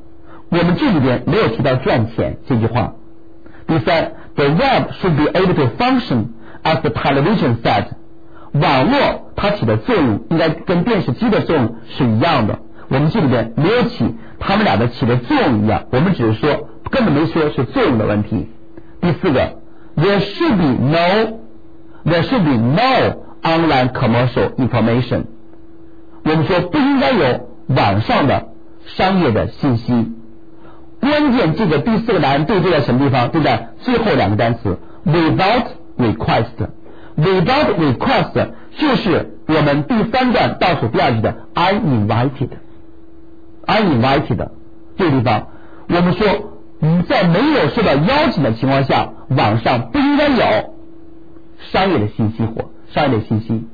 我们这里边没有提到赚钱这句话。第三 ，the web should be able to function as the television set。网络它起的作用应该跟电视机的作用是一样的。我们这里边没有起他们俩的起的作用一样，我们只是说根本没说是作用的问题。第四个 ，there should be no there should be no online commercial information。我们说不应该有网上的商业的信息。关键这个第四个答案对对在什么地方？对在最后两个单词 without request。without request 就是我们第三段倒数第二句的 uninvited uninvited 这个地方，我们说在没有受到邀请的情况下，网上不应该有商业的信息或商业的信息。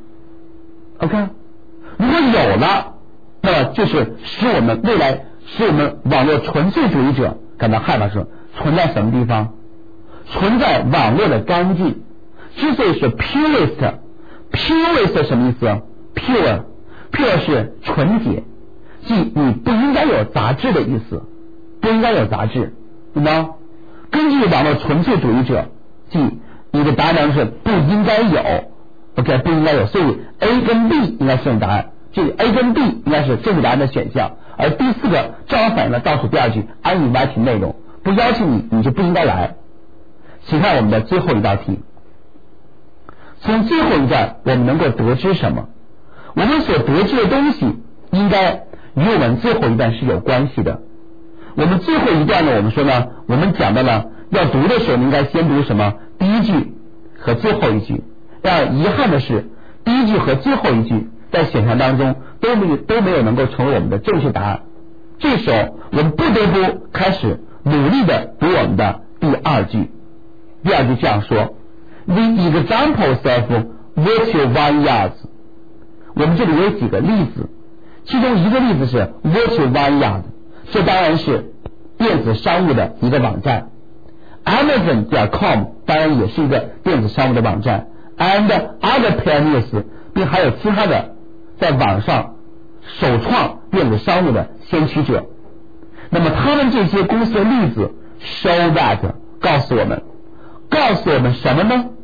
OK， 如果有了，那么就是使我们未来使我们网络纯粹主义者感到害怕，说存在什么地方？存在网络的干净。之所以是 purest purest 什么意思 ？pure pure 是纯洁，即你不应该有杂质的意思，不应该有杂质，懂吗？根据网络纯粹主义者，即你的答案是不应该有 ，OK， 不应该有，所以 A 跟 B 应该是正确答案，这个 A 跟 B 应该是正确答案的选项，而第四个正好反映了倒数第二句 uninvited 内容，不邀请你，你就不应该来。请看我们的最后一道题。从最后一段我们能够得知什么？我们所得知的东西应该与我们最后一段是有关系的。我们最后一段呢，我们说呢，我们讲到了要读的时候应该先读什么？第一句和最后一句。但遗憾的是，第一句和最后一句在选项当中都没有都没有能够成为我们的正确答案。这时候我们不得不开始努力的读我们的第二句。第二句这样说：The examples of virtual vineyards。我们这里有几个例子，其中一个例子是 virtual vineyard， 这当然是电子商务的一个网站。Amazon 点 com 当然也是一个电子商务的网站 ，and other pioneers， 并还有其他的在网上首创电子商务的先驱者。那么他们这些公司的例子 show that 告诉我们，告诉我们什么呢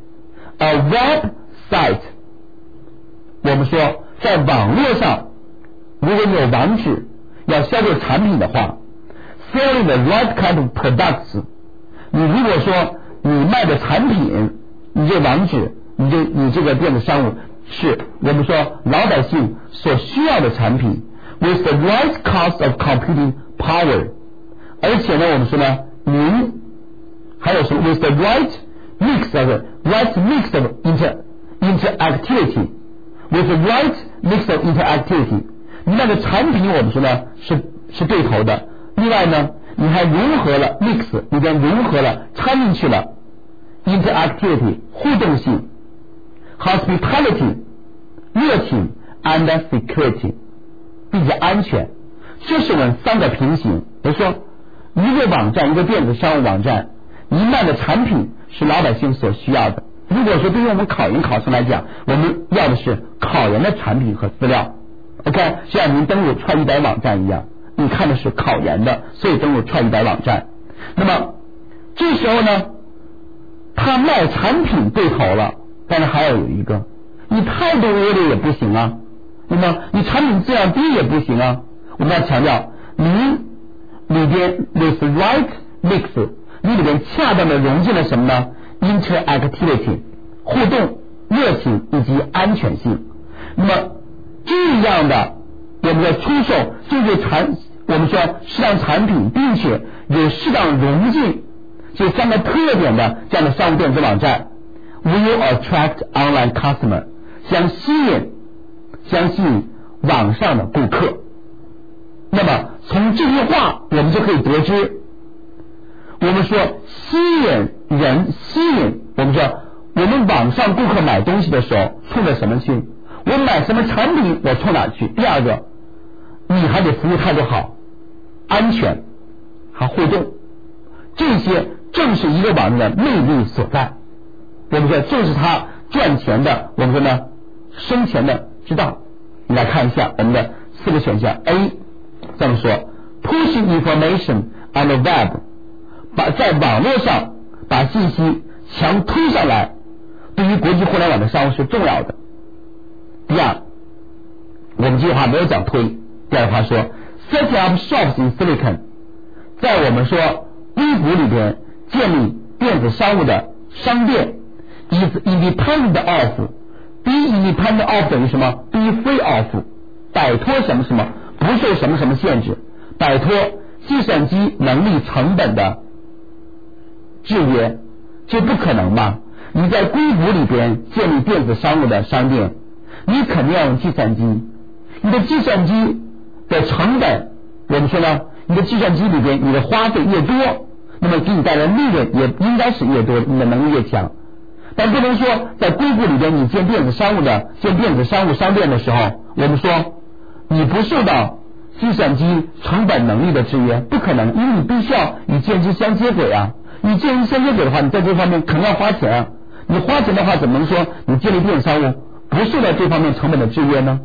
？A website， 我们说在网络上，如果你有网址要销售产品的话 ，selling the right kind of products， 你如果说你卖的产品，你这网址，你这你这个电子商务是我们说老百姓所需要的产品 ，with the right cost of computing power， 而且呢，我们说呢，您还有什么 with the right mix of right mix of inter interactivity with the right mix of interactivity， 你那个产品我们说呢是是对头的，另外呢你还融合了 mix， 你将融合了掺进去了 interactivity 互动性 hospitality 热情 and security 并且安全，这是我们三个平行。比如说一个网站，一个电子商务网站，你卖的产品是老百姓所需要的。如果说对于我们考研考生来讲，我们要的是考研的产品和资料 OK， 就像您登录创一百网站一样，你看的是考研的，所以登录创一百网站。那么这时候呢，他卖产品对头了，但是还要有一个，你态度恶劣也不行啊，那么你产品质量低也不行啊。我们要强调，你里边 with right mix， 你里边恰当的融进了什么呢？ interactivity 互动、热情以及安全性。那么这样的我们的出售就是产我们说适当产品，并且有适当融进这三个特点的这样的商务电子网站 will attract online customer， 将吸引将吸引网上的顾客。那么从这句话我们就可以得知，我们说吸引人吸引我们说我们网上顾客买东西的时候冲着什么去？我买什么产品我冲哪去？第二个，你还得服务态度好，安全还互动，这些正是一个网站的魅力所在。我们说这是他赚钱的我们说呢生钱的之道。你来看一下我们的四个选项。 A 这么说 pushing information on the web， 把在网络上把信息强推上来，对于国际互联网的商务是重要的。第二，我们这句话没有讲推，第二句话说 setting up shops in silicon， 在我们说硅谷里边建立电子商务的商店 is independent of， be independent of 等于什么？ be free of， 摆脱什么什么，不受什么什么限制，摆脱计算机能力成本的制约，这不可能嘛？你在硅谷里边建立电子商务的商店，你肯定要用计算机，你的计算机的成本，我们说呢，你的计算机里边你的花费越多，那么给你带来利润也应该是越多，你的能力越强。但不能说在硅谷里边你建电子商务的建电子商务商店的时候，我们说你不受到计算机成本能力的制约，不可能，因为你必须要与建机相接轨啊。你建机相接轨的话，你在这方面肯定要花钱啊。你花钱的话，怎么能说你建立电子商务不受到这方面成本的制约呢？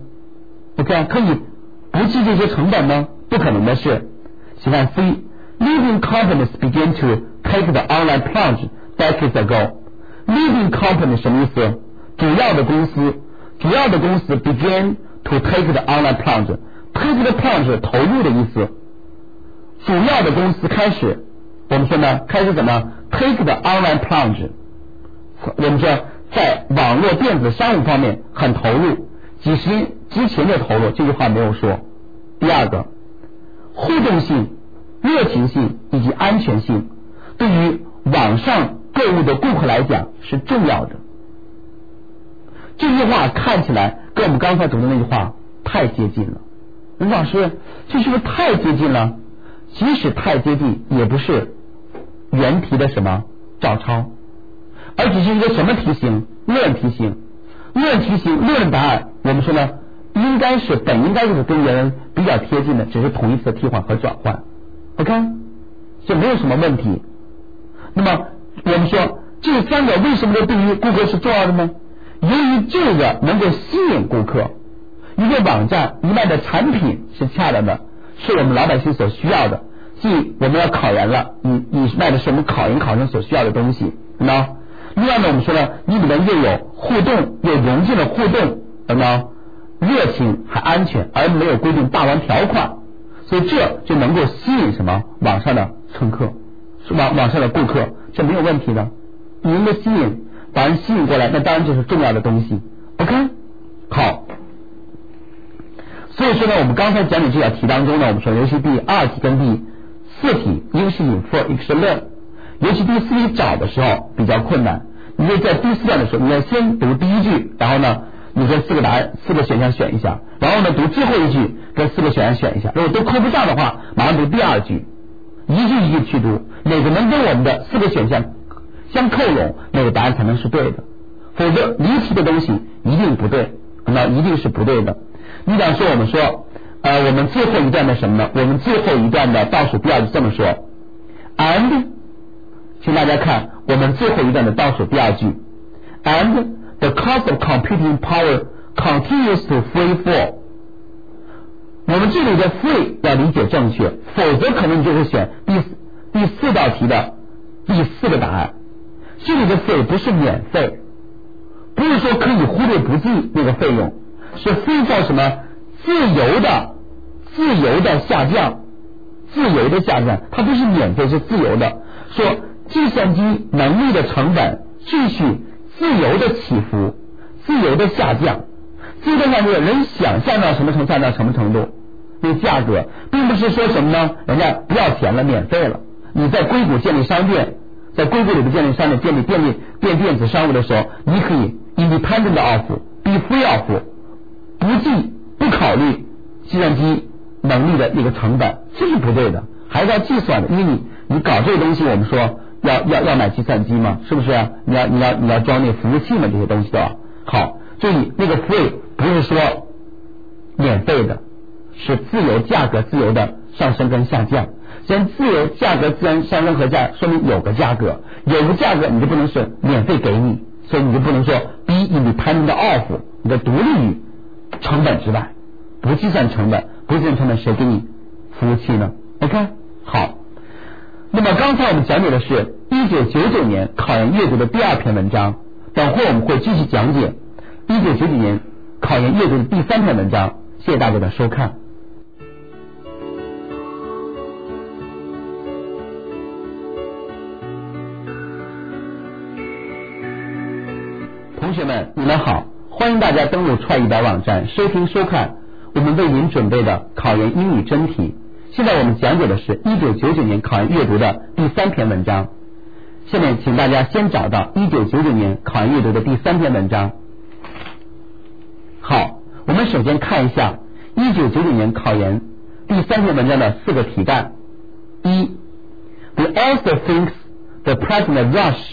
OK， 可以不计这些成本呢？不可能的事。请看 C， leading companies began to take the online plunge decades ago。leading company 什么意思？主要的公司，主要的公司 began to take the online plunge。take the plunge 投入的意思。主要的公司开始，我们说呢，开始怎么 take the online plunge？ 我们说在网络电子商务方面很投入，几十年之前就投入，这句话没有说。第二个，互动性、热情性以及安全性，对于网上购物的顾客来讲是重要的。这句话看起来跟我们刚才读的那句话太接近了。任老师，这是不是太接近了？即使太接近，也不是原题的什么照抄，而只是一个什么题型？论题型。论题型论答案，我们说呢，应该是本应该就是跟原文比较贴近的，只是同一次替换和转换。OK， 这没有什么问题。那么我们说这三个为什么对于顾客是重要的呢？由于这个能够吸引顾客，一个网站一卖的产品是恰当的，是我们老百姓所需要的，即我们要考研了，你你卖的是我们考研考生所需要的东西。那另外呢，我们说呢，你里面又有互动，又融进了互动，什么热情还安全，而没有规定大玩条款，所以这就能够吸引什么网上的乘客，是网网上的顾客，这没有问题的。你能够吸引，把人吸引过来，那当然就是重要的东西。OK， 好。所以说呢，我们刚才讲解这道题当中呢，我们说尤其第二题跟第四题，一个是infer，一个是learn。尤其第四题找的时候比较困难，你就在第四段的时候，你要先读第一句，然后呢，你这四个答案四个选项选一下，然后呢读最后一句跟四个选项选一下，如果都扣不上的话，马上读第二句，一句一句去读，哪个能跟我们的四个选项相扣拢，那个答案才能是对的，否则离题的东西一定不对，那一定是不对的。你想说我们说呃，我们最后一段的什么呢？我们最后一段的倒数第二句这么说 and， 请大家看我们最后一段的倒数第二句 and the cost of computing power continues to free fall。 我们这里的 free 要理解正确，否则可能你就会选第第四道题的第四个答案。这里的 free 不是免费，不是说可以忽略不计那个费用，是 free fall 什么自由的自由的下降，自由的下降，它不是免费，是自由的。说计算机能力的成本继续自由的起伏，自由的下降，自由的下降，人想象到什么程度下降什么程度，那价格并不是说什么呢，人家不要钱了，免费了。你在硅谷建立商店，在硅谷里的建立商店，建立电力电电子商务的时候，你可以 independent of be free of， 不计不考虑计算机能力的那个成本，这是不对的，还是要计算的。因为你你搞这个东西，我们说要要要买计算机嘛，是不是、啊？你要你要你要装那服务器嘛，这些东西的。好，这里那个 free 不是说免费的，是自由价格自由的上升跟下降。既然自由价格自然上升和下，说明有个价格，有个价格你就不能是免费给你，所以你就不能说 be independent of， 你的独立于成本之外，不计算成本，不计算成本谁给你服务器呢 OK， 好。那么刚才我们讲解的是一九九九年考研阅读的第二篇文章，等会我们会继续讲解一九九九年考研阅读的第三篇文章。谢谢大家的收看。同学们，你们好，欢迎大家登录踹一百网站收听收看我们为您准备的考研英语真题。现在我们讲解的是一九九九年考研阅读的第三篇文章。下面请大家先找到一九九九年考研阅读的第三篇文章。好，我们首先看一下一九九九年考研第三篇文章的四个题干。一 The author thinks the present rush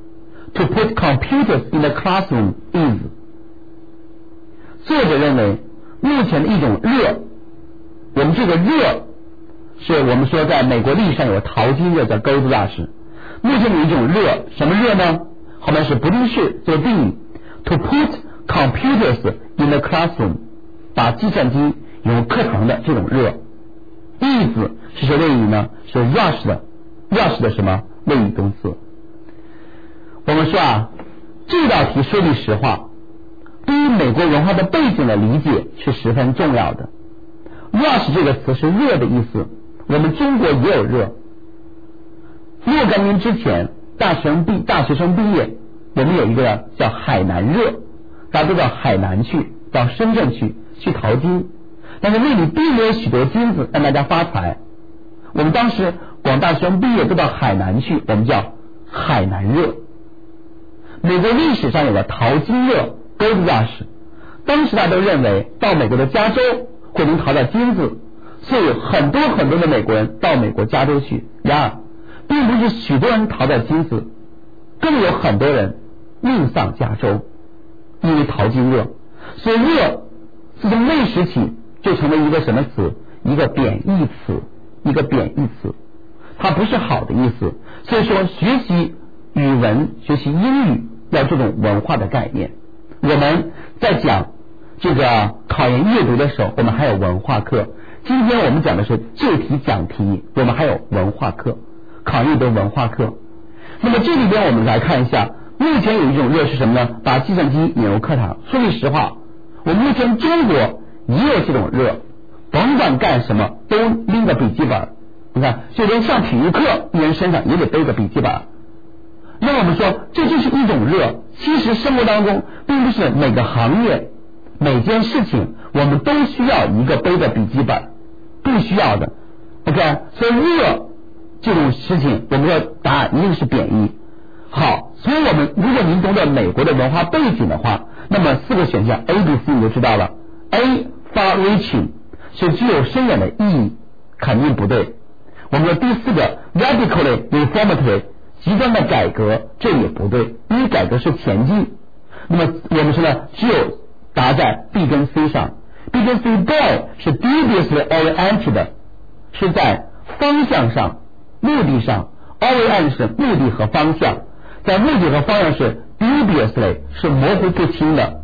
to put computers in the classroom is 作者认为目前的一种热，我们这个热是我们说在美国历史上有个淘金热叫 Gold Rush， 目前有一种热，什么热呢？后面是不定式做定语 to put computers in the classroom， 把计算机引入课堂的这种热。is 是谁谓语呢？是 rush 的 rush 的什么谓语动词。我们说啊，这道题说句实话，对于美国文化的背景的理解是十分重要的。rush 这个词是热的意思，我们中国也有热。若干年之前，大学生毕大学生毕业，我们有一个叫海南热，大家都到海南去，到深圳去去淘金，但是那里并没有许多金子让大家发财。我们当时广大学生毕业都到海南去，我们叫海南热。美国历史上有个淘金热 Gold Rush， 当时大家都认为到美国的加州会能淘到金子，所以很多很多的美国人到美国加州去。然而并不是许多人淘到金子，更有很多人命丧加州，因为淘金热。所以热自从那时起就成为一个什么词？一个贬义词，一个贬义词，它不是好的意思。所以说学习语文学习英语要这种文化的概念。我们在讲这个考研阅读的时候，我们还有文化课。今天我们讲的是就题讲题，我们还有文化课，考研阅读文化课。那么这里边我们来看一下，目前有一种热是什么呢？把计算机引入课堂。说句实话，我们目前中国也有这种热，甭管干什么都拎个笔记本。你看，就连上体育课，一人身上也得背个笔记本。那我们说这就是一种热，其实生活当中并不是每个行业每件事情我们都需要一个背的笔记本，不需要的。 OK， 所以热这种事情我们说答案一定是贬义。好，所以我们如果您懂得美国的文化背景的话，那么四个选项 A B C 你就知道了。 A far reaching 是具有深远的意义，肯定不对。我们说第四个 radically reformative 极端的改革，这也不对，因为改革是前进。那么我们说呢，只有答在 B 跟 C 上。 B 跟 C boy 是 deviously oriented， 是在方向上目的上， orient 是目的和方向，在目的和方向是 deviously 是模糊不清的。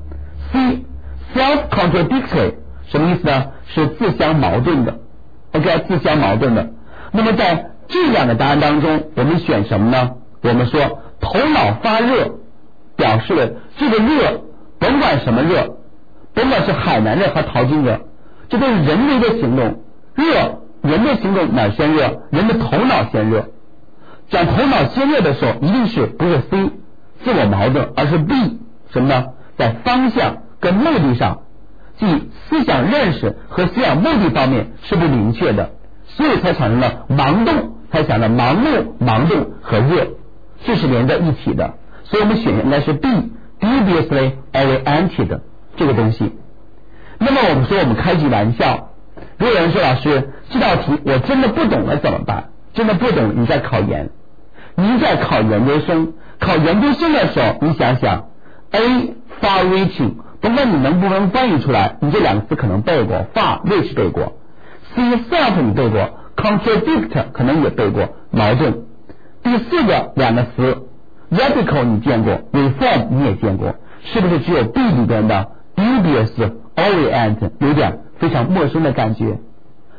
C self contradictory 什么意思呢？是自相矛盾的。 OK， 自相矛盾的。那么在这两个答案当中，我们选什么呢？我们说头脑发热，表示了这个热甭管什么热，甭管是海南热和淘金热，这都是人为的行动。热，人的行动哪先热？人的头脑先热。讲头脑先热的时候，一定是不是 C 自我矛盾，而是 B 什么呢？在方向跟目的上，即思想认识和思想目的方面是不明确的，所以才产生了盲动，才产生了盲目、盲动和热，这是连在一起的。所以我们选应该是 B deviously oriented 这个东西。那么我们说我们开句玩笑，如果有人说老师这道题我真的不懂了怎么办？真的不懂，你在考研，你在考研究生，考研究生的时候你想想 A far reaching， 甭管你能不能翻译出来，你这两个词可能背过， far reach 背过， C self 你背过， contradict 可能也背过，矛盾。第四个两个词 radical 你见过， reform 你也见过，是不是只有 B 里边的 dubious orient 有点非常陌生的感觉？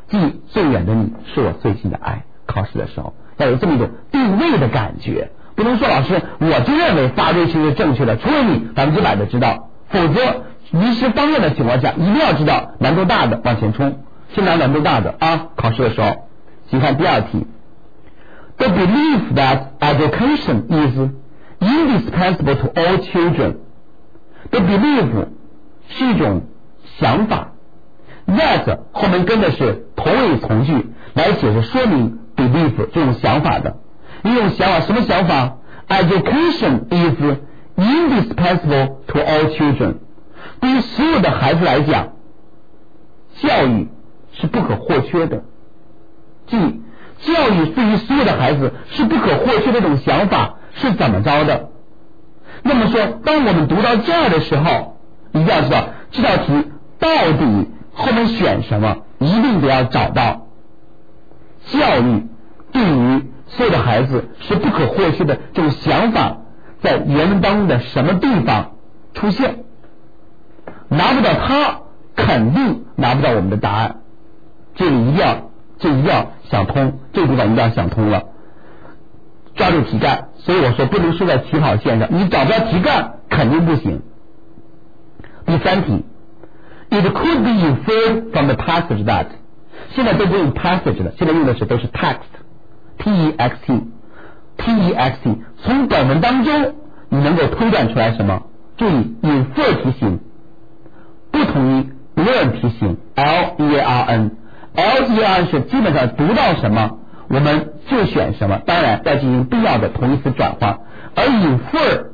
即最远的你是我最近的爱。考试的时候要有这么一种定位的感觉，不能说老师我就认为发挥是正确的，除了你百分之百的知道，否则迷失方向的情况下一定要知道难度大的往前冲，先拿难度大的啊。考试的时候请看第二题， The belief that education is indispensable to all children. The belief 是一种想法， that 后面跟的是同位从句来解释说明 belief 这种想法的一种想法。什么想法？ Education is indispensable to all children. 对于所有的孩子来讲，教育是不可或缺的。即教育对于所有的孩子是不可或缺的这种想法是怎么着的？那么说当我们读到这儿的时候，一定要知道这道题到底后面选什么，一定得要找到教育对于所有的孩子是不可或缺的这种想法在原文当中的什么地方出现。拿不到它肯定拿不到我们的答案，这里一定要这一定要想通，这个地方一定要想通了，抓住题干。所以我说不能输在起跑线上，你找不到题干肯定不行。第三题， It could be inferred from the passage that， 现在都不用 passage 了，现在用的是都是 text T E X T T E X T， 从本文当中你能够推断出来什么？注意 infer 题型不同于 learn 题型 L E A R N L E A R N 是基本上读到什么我们就选什么，当然要进行必要的同义词转换。而 infer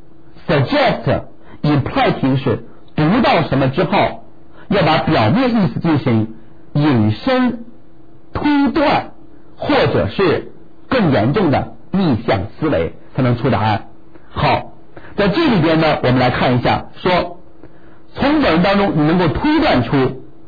suggest imply 题是读到什么之后要把表面意思进行引申推断，或者是更严重的逆向思维才能出答案。好，在这里边呢我们来看一下，说从本文当中你能够推断出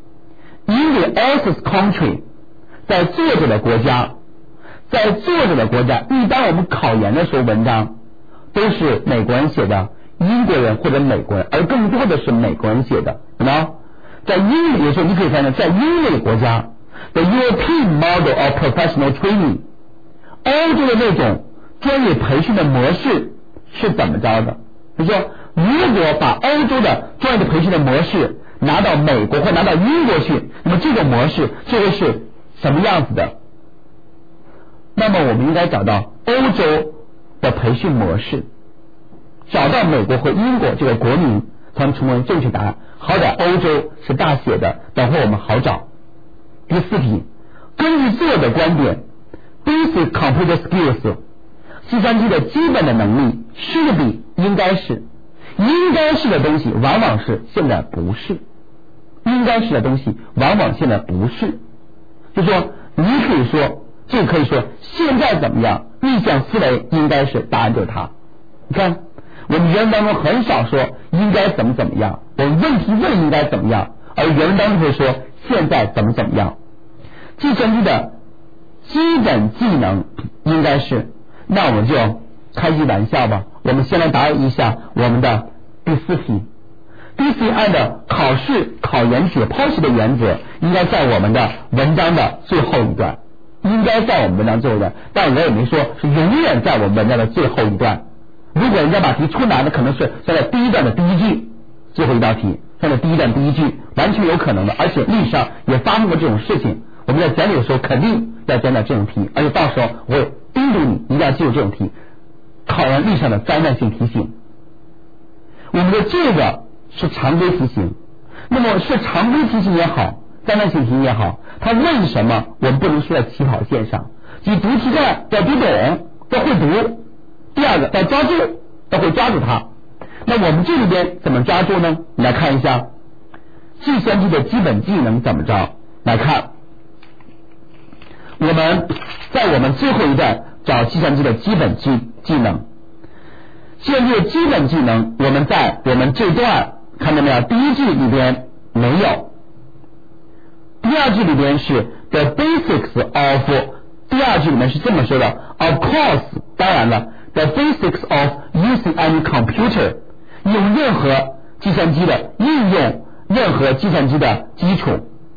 in the author's country， 在作者的国家，在作者的国家，一般我们考研的时候文章都是美国人写的，英国人或者美国人，而更多的是美国人写的。那在英美的时候你可以看到，在英美国家 the European model of professional training， 欧洲的那种专业培训的模式是怎么着的？就说如果把欧洲的专业的培训的模式拿到美国或拿到英国去，那么这个模式就会是什么样子的？那么我们应该找到欧洲的培训模式，找到美国和英国这个国民才能成为正确答案。好歹欧洲是大写的，等会我们好找。第四题，根据作者的观点 Basic computer skills， 计算机的基本的能力 should be 应该是，应该是的东西往往是现在不是，应该是的东西往往现在不是。就说你可以说，这个可以说现在怎么样，逆向思维应该是答案就是它。你看我们原文当中很少说应该怎么怎么样，我们问题问应该怎么样，而原文当中会说现在怎么怎么样。计算机的基本技能应该是，那我们就开句玩笑吧，我们先来答一下我们的第四题。第四题按照考试考研解剖析的原则，应该在我们的文章的最后一段，应该在我们文章最后一段，但我也没说是永远在我们文章的最后一段。如果人家把题出难的，可能是在第一段的第一句，最后一道题在第一段第一句，完全有可能的，而且历史上也发生过这种事情。我们在讲解的时候肯定要讲讲这种题，而且到时候我会叮嘱你一定要记住这种题，考研历史上的灾难性题型。我们的这个是常规题型，那么是常规题型也好，灾难性题也好，它问什么我们不能说在起跑线上，即读题干要读懂，要会读，第二个要抓住，要会抓住它。那我们这里边怎么抓住呢？你来看一下计算机的基本技能怎么着。来看我们在我们最后一段找计算机的基本技技能。计算机的基本技能我们在我们这段看到没有，第一句里边没有，第二句里边是 the basics of， 第二句里面是这么说的 of course， 当然了 the basics of using any computer， 用任何计算机的应用任何计算机的基础。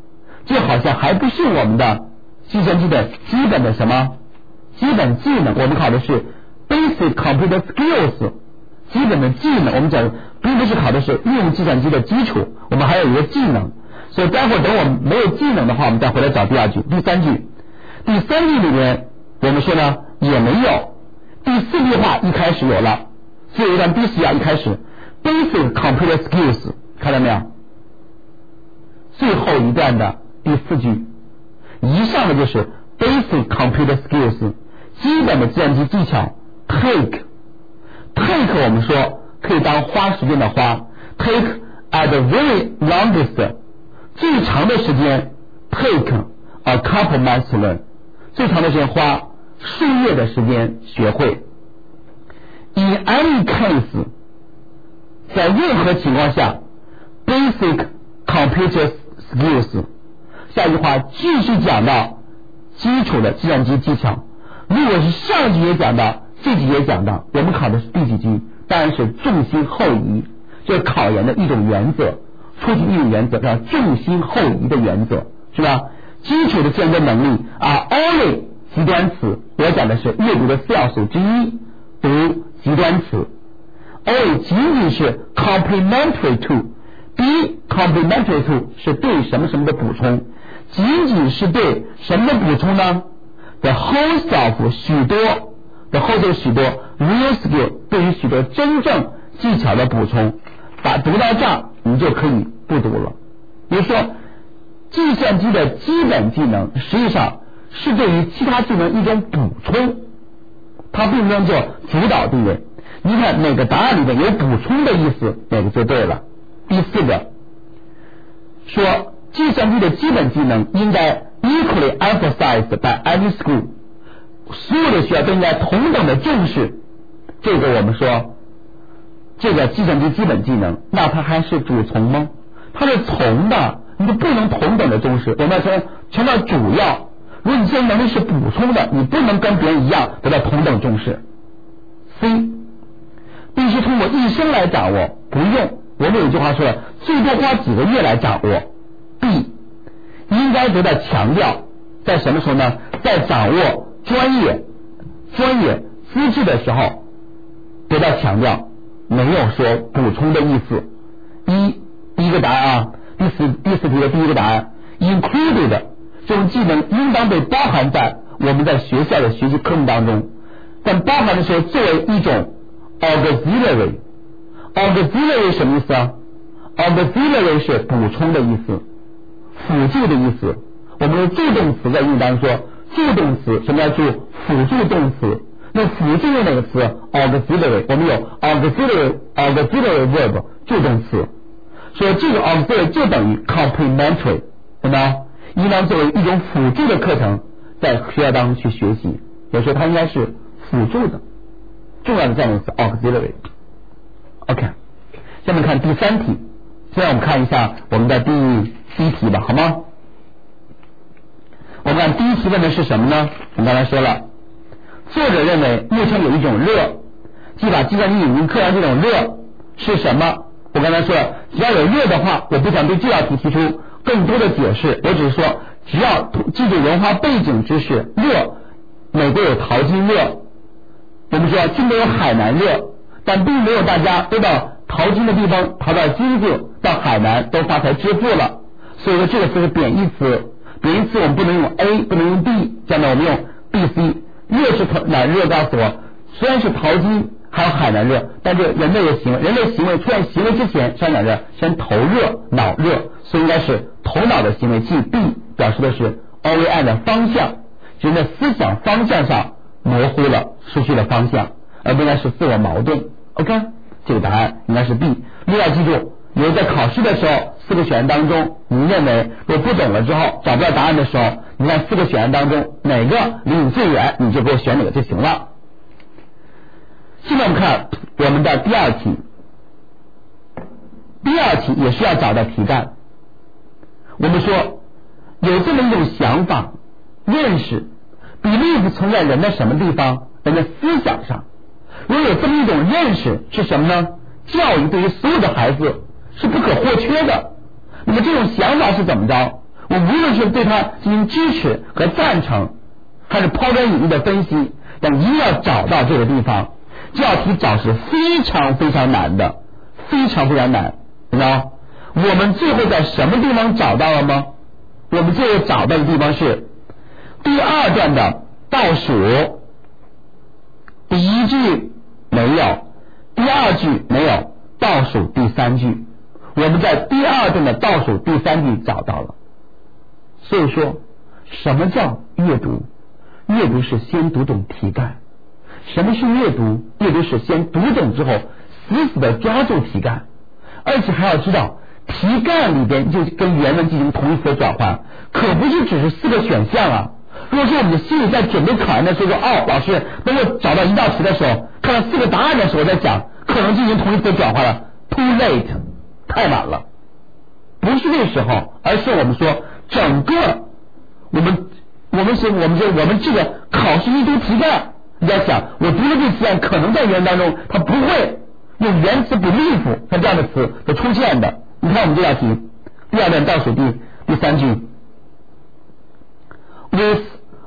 这好像还不是我们的计算机的基本的什么基本技能，我们考的是 basic computer skills， 基本的技能，我们讲并不是考的是应用计算机的基础，我们还有一个技能。所以待会儿等我们没有技能的话，我们再回来找第二句。第三句第三句里面我们说呢也没有，第四句话一开始有了，所以一段第四句一开始 basic computer skills， 看到没有？最后一段的第四句一上的就是 basic computer skills， 基本的计算机技巧。 take take 我们说可以当花时间的花， take at the very longest， 最长的时间 take a couple months to learn， 最长的时间花数月的时间学会。 in any case， 在任何情况下 basic computer skills， 下一句话继续讲到基础的计算机技巧。如果是上句也讲到，这句也讲到，我们考的是第几句？当然是重心后移，这是考研的一种原则，出题应用原则叫重心后移的原则，是吧？基础的计算机能力啊 only 极端词，我讲的是阅读的四要素之一，读极端词 only 仅仅是 complementary to， B complementary to 是对什么什么的补充，仅仅是对什么的补充呢？ The host of 许多的后头许多 real skill 对于许多真正技巧的补充，把读到这儿你就可以不读了。比如说计算机的基本技能实际上是对于其他技能一种补充，它并不能做主导地位。你看哪个答案里面有补充的意思，哪个就对了。第四个说计算机的基本技能应该 equally emphasized by any school， 所有的学校都应该同等的重视。这个我们说这个计算机基本技能，那它还是主从吗？它是从的，你就不能同等的重视。我们要说强调主要，如果你这能力是补充的，你不能跟别人一样得到同等重视。 C 必须通过一生来掌握，不用，我们有一句话说最多花几个月来掌握。 B 应该得到强调，在什么时候呢？在掌握专业专业资质的时候得到强调，没有说补充的意思。一第一个答案啊，第四第四题的第一个答案 included 这种技能应当被包含在我们在学校的学习科目当中，但包含的时候作为一种 auxiliary auxiliary 什么意思啊？ auxiliary 是补充的意思，辅助的意思。我们的助动词在英语当中说助动词，什么叫助？辅助动词。那辅助用哪个词？ auxiliary， 我们有 auxiliary auxiliary verb 助动词，所以这个 auxiliary 就等于 complementary， 对吗？应当作为一种辅助的课程在学校当中去学习，有时候它应该是辅助的，重要的这样一个词 auxiliary。 OK， 下面看第三题，现在我们看一下我们的第第一题吧，好吗？我们看第一题问的是什么呢？我们刚才说了，作者认为目前有一种热，即把计算机引进课上这种热是什么？我刚才说了，只要有热的话，我不想对这道题提出更多的解释，我只是说只要记住文化背景知识。热，美国有淘金热，我们说中国有海南热，但并没有大家都到淘金的地方淘到金子，到海南都发财致富了。所以说这个词是贬义词，贬义词我们不能用 A， 不能用 B， 这样呢我们用 B C。 热是哪热？告诉我，虽然是淘金还有海南热，但是人类的行为，人类行为出现行为之前是哪热？先头热脑热，所以应该是头脑的行为，即 B 表示的是 orient 的方向，就是在思想方向上模糊了，失去了方向，而不应该是自我矛盾。 OK， 这个答案应该是 B。 另外记住，有在考试的时候四个选项当中，你认为如果不懂了之后找不到答案的时候，你看四个选项当中哪个离你最远，你就给我选哪个就行了。现在我们看我们的第二题，第二题也是要找到题干。我们说有这么一种想法认识，比例子存在人的什么地方？人的思想上。如果有这么一种认识是什么呢？教育对于所有的孩子是不可或缺的。那么这种想法是怎么着？ 我无论是对它进行支持和赞成，还是抛砖引玉的分析，但一定要找到这个地方。这道题找是非常非常难的，非常非常难，知道吗？我们最后在什么地方找到了吗？我们最后找到的地方是第二段的倒数，第一句没有，第二句没有，倒数第三句，我们在第二段的倒数第三句找到了。所以说，什么叫阅读？阅读是先读懂题干。什么是阅读？阅读是先读懂之后，死死的抓住题干，而且还要知道题干里边就跟原文进行同义词的转换，可不是只是四个选项啊。如果说我们的心里在准备考研的时候说，哦，老师，等我找到一道题的时候，看到四个答案的时候再讲，可能进行同义词转换了 ，too late， 太晚了。不是那时候，而是我们说整个我们我们是我们说我们这个考试一读题干，你要想，我读的这题干可能在原文当中它不会用原词 believe 像这样的词所出现的。你看我们这道题第二段倒数第第三句 with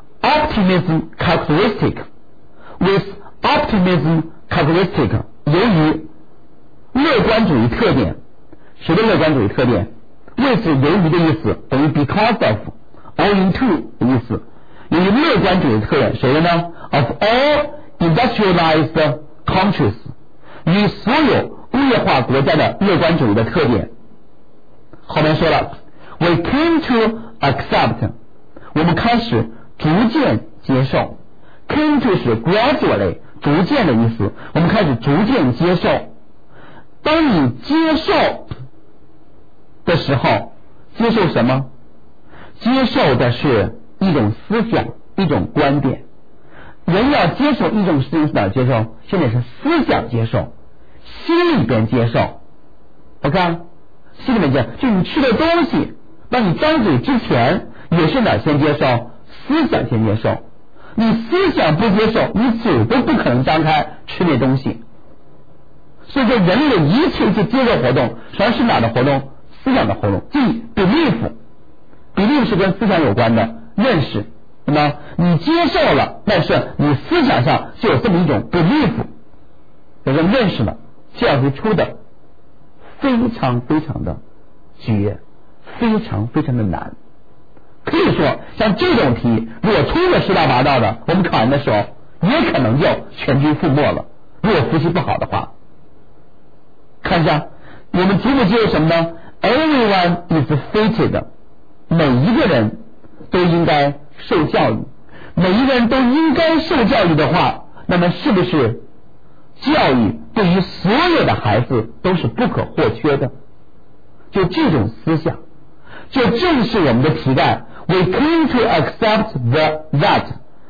optimism characteristic with optimism characteristic 由于乐观主义特点，谁的乐观主义特点？ with 由于的意思等于 because of owing to 的意思，由于乐观主义特点，谁的呢？ of all industrialized countries 与所有工业化国家的乐观主义的特点。后面说了 we came to accept 我们开始逐渐接受， came to 是 gradually 逐渐的意思，我们开始逐渐接受。当你接受的时候，接受什么？接受的是一种思想，一种观点。人要接受一种事情是哪接受？现在是思想接受，心里边接受。OK， 心里面接受，就你吃的东西，当你张嘴之前也是哪先接受？思想先接受。你思想不接受，你嘴都不可能张开吃那东西。所以说人类的一切一切接受活动实际上是哪的活动？思想的活动。即 belief belief 是跟思想有关的认识，那么你接受了，但是你思想上就有这么一种 belief 有这种认识了。这样题出的非常非常的绝，非常非常的难。可以说像这种题如果出了十道八道的，我们考研的时候也可能就全军覆没了，如果复习不好的话。看一下我们接不接受什么呢？ Everyone is fated 每一个人都应该受教育，每一个人都应该受教育的话，那么是不是教育对于所有的孩子都是不可或缺的？就这种思想，就正是我们的题干 We came to accept the that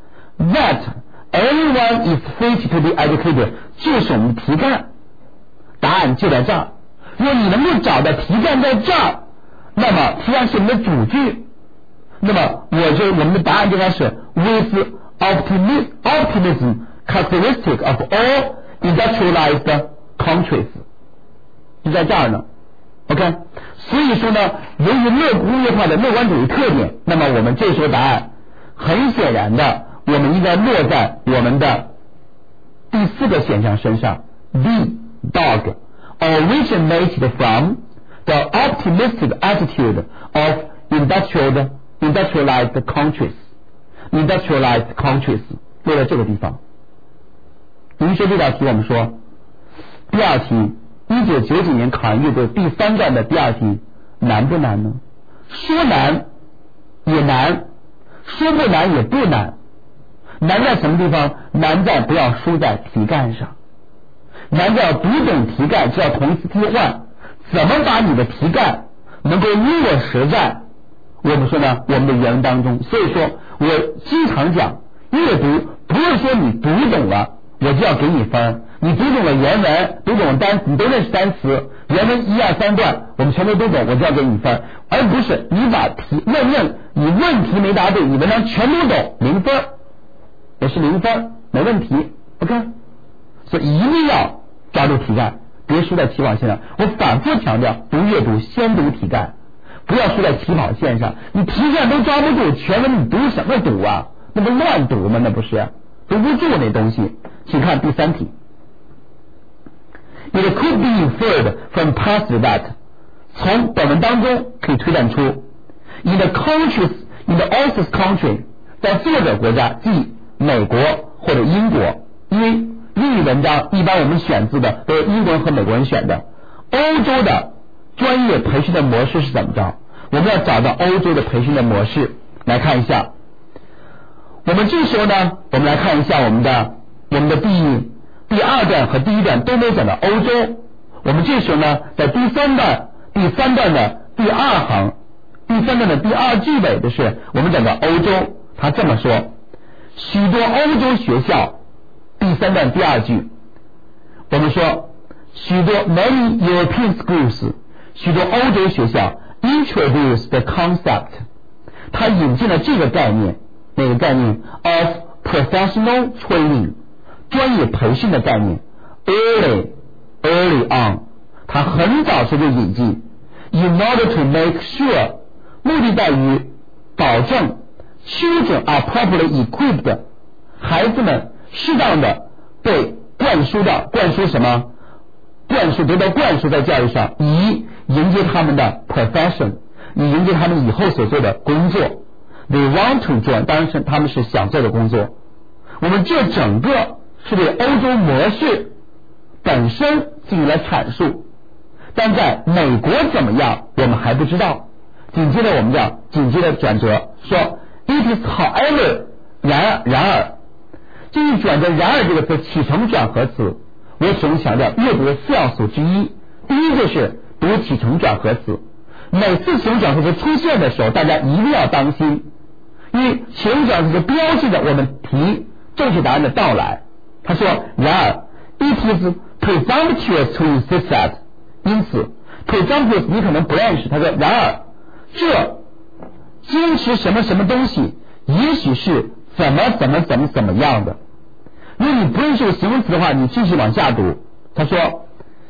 that everyone is fated to be educated 就是我们的题干，答案就在这儿。如果你能够找到题干在这儿，那么题干是我们的主句，那么我就我们的答案就该是 with optimism, optimism characteristic of all industrialized countries 就在这儿呢。 OK， 所以说呢，由于乐工业化的乐观主义特点，那么我们这时候答案很显然的我们应该落在我们的第四个选项身上。 The dog originated from the optimistic attitude of industrial industrialized countries industrialized countries 落在这个地方。于是这道题我们说第二题一九九九年考研阅读第三段的第二题难不难呢？说难也难，说不难也不难。难在什么地方？难在不要输在题干上，难在要读懂题干，知道同义词替换，怎么把你的题干能够落实在我们说呢我们的原文当中。所以说我经常讲阅读不是说你读懂了我就要给你分，你读懂了原文，读懂了单词，你都认识单词，原文一二三段我们全都读懂，我就要给你分，而不是你把题问问你问题没答对，你文章全读懂零分，也是零分，没问题。 OK， 所以一定要抓住题干，别输在起跑线上。我反复强调读阅读先读题干， 不要输在起跑线上。你题干都抓不住，全文你读什么读啊？那不乱读吗？那不是读不住那东西。请看第三题。It could be inferred from past that 从本文当中可以推断出 in the countries in the author's country 在作者国家即美国或者英国，因为英语文章一般我们选自的都是英国人和美国人选的。欧洲的专业培训的模式是怎么着？我们要找到欧洲的培训的模式来看一下。我们这时候呢，我们来看一下我们的我们的第第二段和第一段都没有讲到欧洲。我们这时候呢，在第三段第三段的第二行第三段的第二句尾的是我们讲到欧洲，他这么说：许多欧洲学校，第三段第二句，我们说许多 many European schools 许多欧洲学校 introduce the concept 它引进了这个概念，哪个概念 of professional training 专业培训的概念 early early on 它很早时就引进 in order to make sure 目的在于保证 children are properly equipped 孩子们适当的被灌输到灌输什么灌输得到灌输在教育上，以迎接他们的 profession 以迎接他们以后所做的工作。 They want to join 当然是他们是想做的工作。我们这整个是对欧洲模式本身进行了阐述，但在美国怎么样我们还不知道。紧接着我们讲紧接着转折说 It is however 然而然而这一转折然而这个词起承转合词，我始终强调阅读的四要素之一，第一就是读起承转合词。每次起承转合词出现的时候，大家一定要当心，因为起承转合词标志着我们题正确答案的到来。他说然而 It is presumptuous to insist that 因此 presumptuous 你可能不认识，他说然而这坚持什么什么东西也许是怎么怎么怎么怎么样的。如果你不认识形容词的话，你继续往下读。他说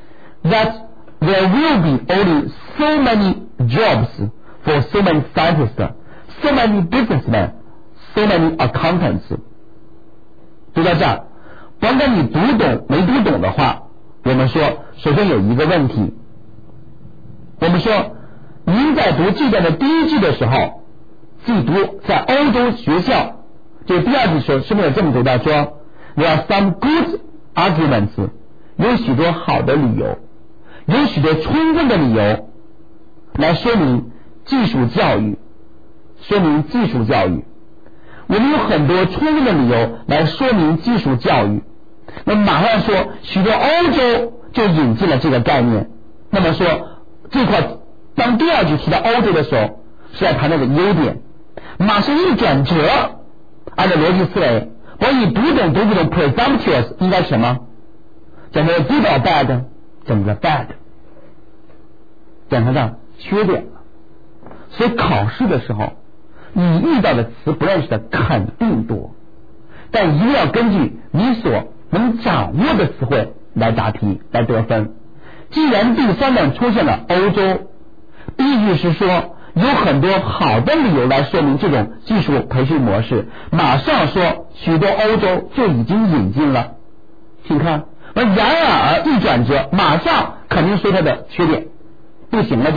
that there will be only so many jobs for so many scientists, so many businessmen, so many accountants。 读到这儿，甭管你读懂没读懂的话，我们说首先有一个问题，我们说您在读这段的第一句的时候，自己读在欧洲学校这第二句的时候是不是有这么读到说 There are some good arguments 有许多好的理由，有许多充分的理由来说明技术教育，说明技术教育。我们有很多充分的理由来说明技术教育。那么马上说许多欧洲就引进了这个概念。那么说这块当第二句提到欧洲的时候是在谈那个优点，马上一转折，按照逻辑思维，我你读懂读不懂 presumptuous 应该什么？讲的 good or bad， 讲的 bad， 讲它的缺点了。所以考试的时候你遇到的词不认识的肯定多，但一定要根据你所能掌握的词汇来答题来得分。既然第三段出现了欧洲，第一句是说有很多好的理由来说明这种技术培训模式，马上说许多欧洲就已经引进了。请看然而一转折，马上肯定说它的缺点不行了就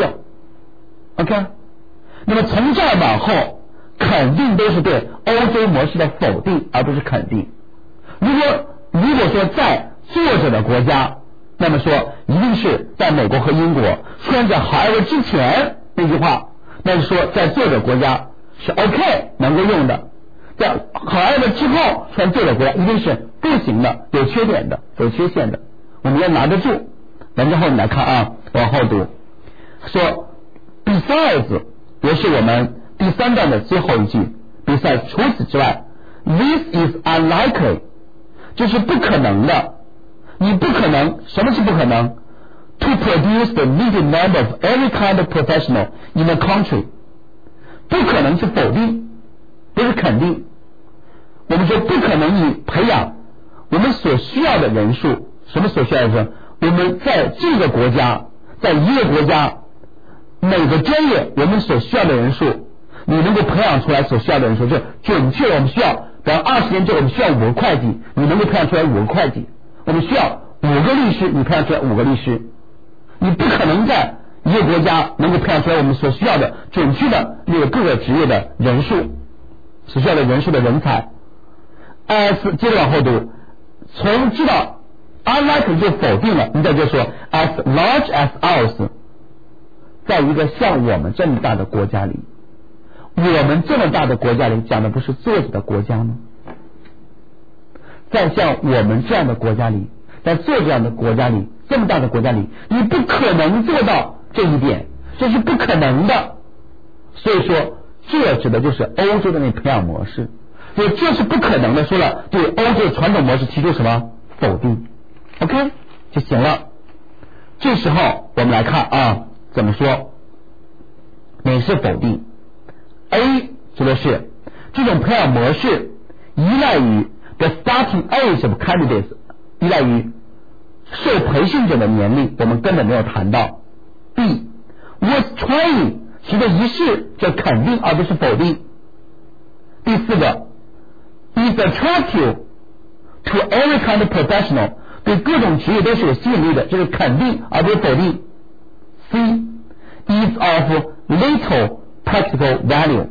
OK。 那么从这儿往后肯定都是对欧洲模式的否定而不是肯定。如果如果说在作者的国家，那么说一定是在美国和英国出现在 however 之前那句话，那是说在作者国家是 OK 能够用的，在 however 之后出现作者国家一定是不行的，有缺点的，有缺陷的，我们要拿得住。然后你来看啊，往后读说 besides 也是我们第三段的最后一句 besides 除此之外 this is unlikely 这是不可能的。你不可能，什么是不可能 to produce the needed number of every kind of professional in the country 不可能是否定不是肯定。我们说不可能你培养我们所需要的人数，什么所需要的人数？我们在这个国家在一个国家每个专业我们所需要的人数，你能够培养出来所需要的人数，就准确我们需要，比方二十年之后我们需要五个会计，你能够培养出来五个会计，我们需要五个律师，你培养出来五个律师，你不可能在一个国家能够培养出来我们所需要的准确的那个各个职业的人数，所需要的人数的人才。as 接着往后读，从知道 unlikely 就否定了，你再就说 as large as ours， 在一个像我们这么大的国家里，我们这么大的国家里讲的不是作者的国家吗？在像我们这样的国家里，在做这样的国家里，这么大的国家里，你不可能做到这一点，这是不可能的。所以说这指的就是欧洲的那培养模式，所以这是不可能的，说了对欧洲传统模式提出什么否定 OK 就行了。这时候我们来看啊怎么说哪是否定。 A 指的是这种培养模式依赖于 the starting age of candidates， 依赖于受培训者的年龄，我们根本没有谈到。 B was trying 其的仪式这肯定而不是否定。第四个 is attractive to every kind of professional， 对各种职业都是有吸引力的，这是肯定而不是否定。 C is of little practical value，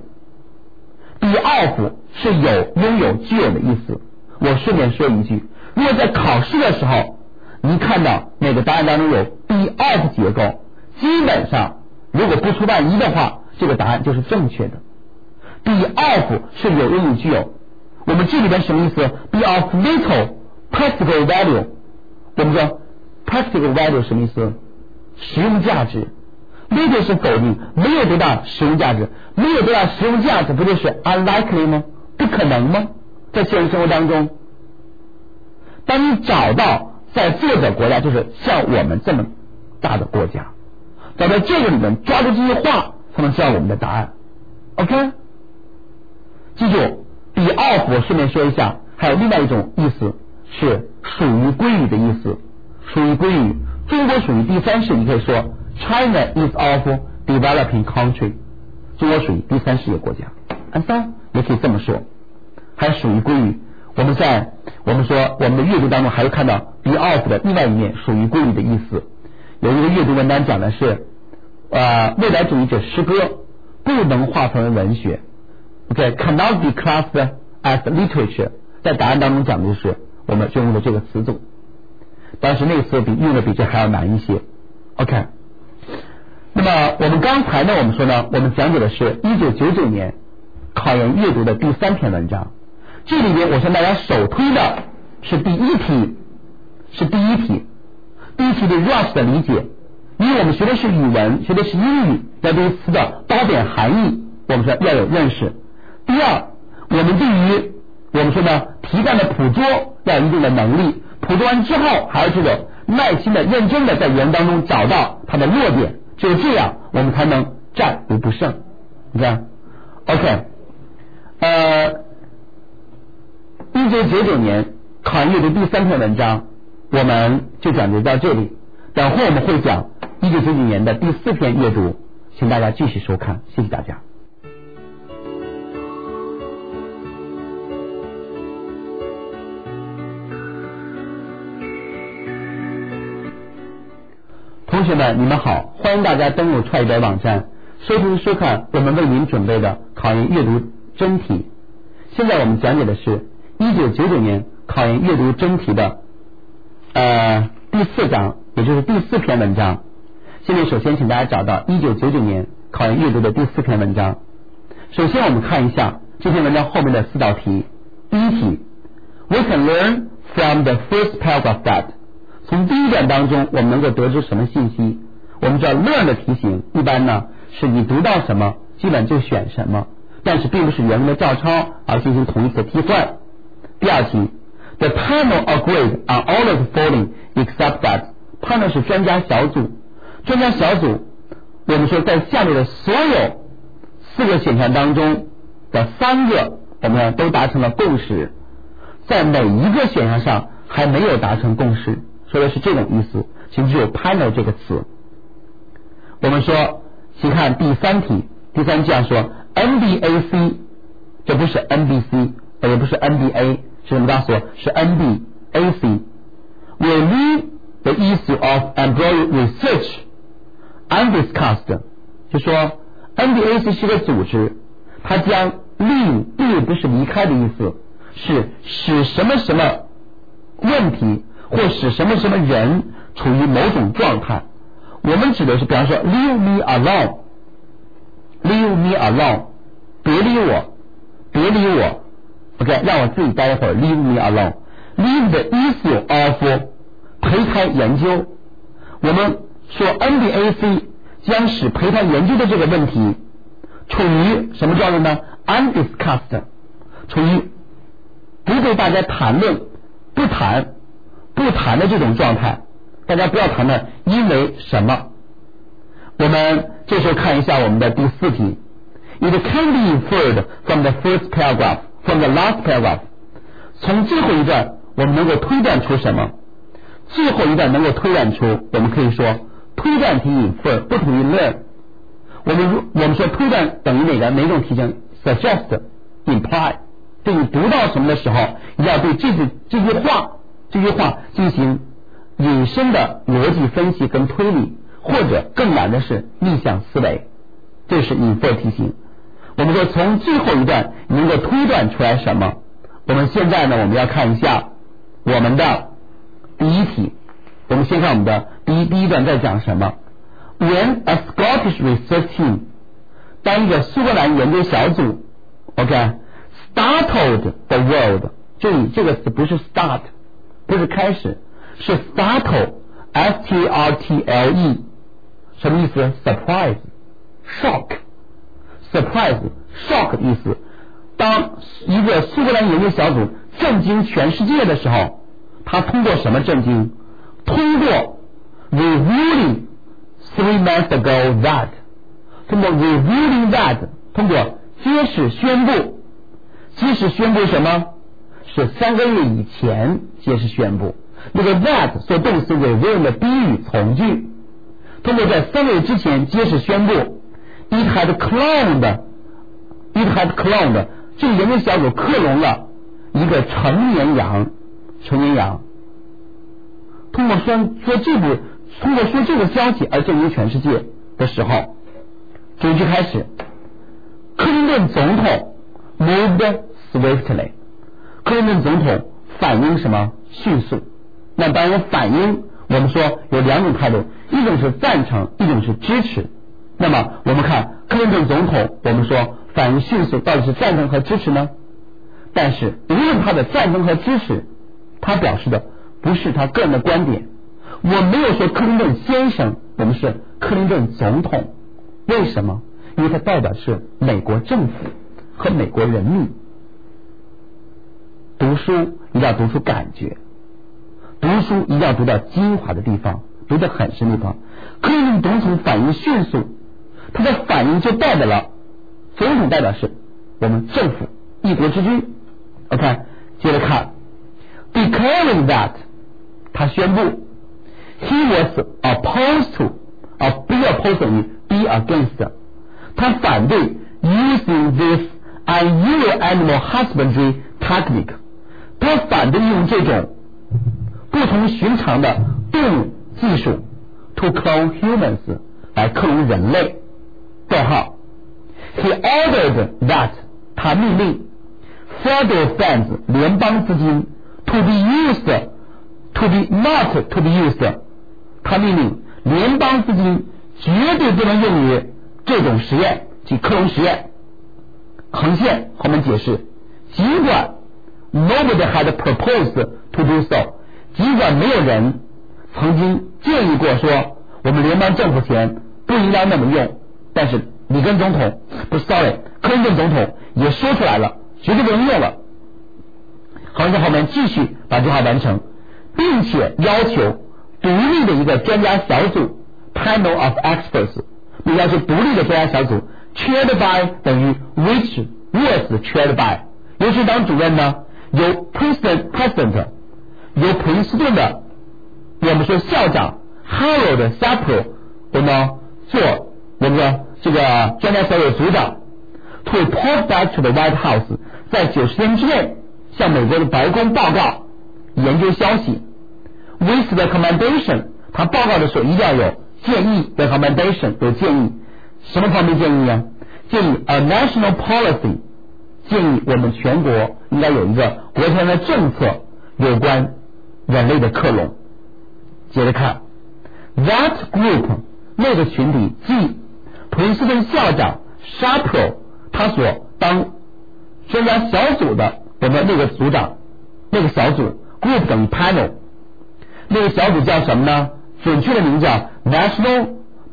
be of 是有拥有具有的意思。我顺便说一句，如果在考试的时候你看到那个答案当中有 be of 结构，基本上如果不出万一的话，这个答案就是正确的。 be of 是有拥有具有，我们这里边什么意思？ be of little practical value， 我们说 practical value 什么意思？实用价值。little 是否定，没有多大实用价值，没有多大实用价值不就是 unlikely 吗？不可能吗？在现实生活当中，当你找到在作者国家，就是像我们这么大的国家，找到这个里面抓住这些话，才能知道我们的答案。 OK， 记住 be of 我顺便说一下，还有另外一种意思是属于归于的意思，属于归于，中国属于第三世，你可以说China is of developing country， 中国属于第三世界国家，按三也可以这么说，还属于归于。我们在我们说我们的阅读当中还会看到 be of 的另外一面，属于归于的意思。有一个阅读文章讲的是呃未来主义者诗歌不能划分为文学 OK cannot be classed as literature， 在答案当中讲的就是我们就用的这个词组，但是那个词比用的比这还要难一些 OK。那么我们刚才呢我们说呢我们讲解的是一九九九年考研阅读的第三篇文章，这里边我向大家首推的是第一题，是第一题第一题对 rush 的理解，因为我们学的是语文，学的是英语，要对词的褒贬含义我们说要有认识。第二，我们对于我们说呢题干的捕捉要有一定的能力，捕捉完之后还要这个耐心的认真的在语言当中找到它的弱点，只有这样我们才能战无不胜。你看 OK 呃一九九九年考研阅读第三篇文章我们就讲解到这里，等会我们会讲一九九九年的第四篇阅读，请大家继续收看，谢谢大家。同学们你们好，欢迎大家登录踹一点网站收听收看我们为您准备的考研阅读真题。现在我们讲解的是一九九九年考研阅读真题的呃第四章，也就是第四篇文章。现在首先请大家找到一九九九年考研阅读的第四篇文章。首先我们看一下这篇文章后面的四道题。第一题 We can learn from the first paragraph that， 从第一段当中我们能够得知什么信息？我们知道 learn 的题型一般呢是你读到什么基本就选什么，但是并不是原文的照抄而进行同义词替换。第二题 The panel agreed on all of the following except that， panel 是专家小组，专家小组我们说在下面的所有四个选项当中的三个我们都达成了共识，在每一个选项上还没有达成共识，说的是这种意思，其实只有 panel 这个词。我们说请看第三题，第三这样说 N B A C， 这不是 N B C， 也不是 N B A， 是什么大说是 N B A C will leave the issue of embryology research undiscussed， 就说 N B A C 是个组织，它将 leave leave 不是离开的意思，是使什么什么问题或使什么什么人处于某种状态。我们指的是比方说 leave me alone leave me alone 别理我别理我 OK 让我自己待一会儿 leave me alone leave the issue of 胚胎研究。我们说 N B A C 将使胚胎研究的这个问题处于什么状态呢？ undiscussed 处于不被大家谈论不谈不谈的这种状态，大家不要谈论因为什么。我们这时候看一下我们的第四题 It can be inferred from the first paragraph from the last paragraph 从最后一段我们能够推断出什么？最后一段能够推断出，我们可以说推断题 infer 不同于 learn。 我们我们说推断等于哪个哪种题型 suggest imply， 对你读到什么的时候你要对这句这句话这句话进行引申的逻辑分析跟推理，或者更难的是逆向思维，这是 infer 题型。我们说从最后一段能够推断出来什么？我们现在呢我们要看一下我们的第一题，我们先看我们的第一第一段在讲什么。 When a Scottish research team 当一个苏格兰研究小组 OK startled the world， 注意这个词不是 start 不是开始，是 startle S T R T L E 什么意思？ surprise shock surprise shock 的意思。当一个苏格兰研究小组震惊全世界的时候，他通过什么震惊？通过 revealing three months ago that 通过 revealing that 通过揭示宣布揭示宣布什么？是三个月以前揭示宣布。那个 that 做动词 reveal 的宾语从句，通过在三个月之前揭示宣布 it had cloned it had cloned 这个研究小组克隆了一个成年羊成年羊。通过说说这部通过说这个消息而震惊全世界的时候，这一句开始，克林顿总统 moved swiftly， 克林顿总统反应什么？迅速。那当然反应我们说有两种态度，一种是赞成，一种是支持。那么我们看克林顿总统，我们说反应迅速到底是赞成和支持呢？但是无论他的赞成和支持，他表示的不是他个人的观点。我没有说克林顿先生，我们是克林顿总统。为什么？因为他代表是美国政府和美国人民。读书一定要读出感觉，读书一定要读到精华的地方，读得很深的地方。克林顿总统反应迅速，他的反应就代表了总统代表是我们政府一国之君。 OK 接着看 declaring that 他宣布 he was opposed to or be opposed to be against 他反对 using this unusual animal husbandry technique 他反对用这种不同寻常的动物技术 to clone humans 来克隆人类。逗号 he ordered that 他命令 federal funds 联邦资金 to be used to be not to be used 他命令联邦资金绝对不能用于这种实验即克隆实验。横线后面解释尽管 nobody had proposed to do so 尽管没有人曾经建议过说我们联邦政府钱不应该那么用，但是里根总统不 sorry 克林顿总统也说出来了绝对不能用了。横线后面继续把这话完成，并且要求独立的一个专家小组 panel of experts 并要求独立的专家小组 chaired by 等于 which was chaired by 由谁当主任呢？由 president president 由普林斯顿的我们说校长 Harold Sapro 我们做我们说这个专家小组组长 to report back to the White House 在九十天之内向美国的白宫报告研究消息 with recommendation 他报告的时候一定要有建议 recommendation 有建议什么方面建议啊？建议 a national policy 建议我们全国应该有一个国家的政策有关人类的克隆。接着看 that group 那个群体即普林斯顿校长 Shapiro 他所当专家小组的我们那个组长那个小组 group 等于 panel 那个小组叫什么呢？准确的名叫 National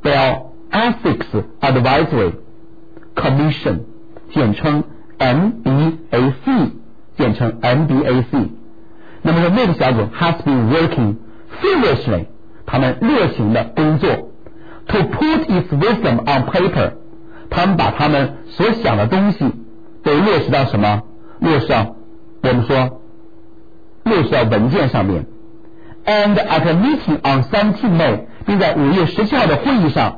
Bioethics Advisory Commission 简称 M B A C 简称 M B A C 那么说那个小组 has been working feverishly 他们热情的工作 to put its wisdom on paper 他们把他们所想的东西都落实到什么？落实到我们说落实到文件上面 and at a meeting on seventeenth May 并在五月十七号的会议上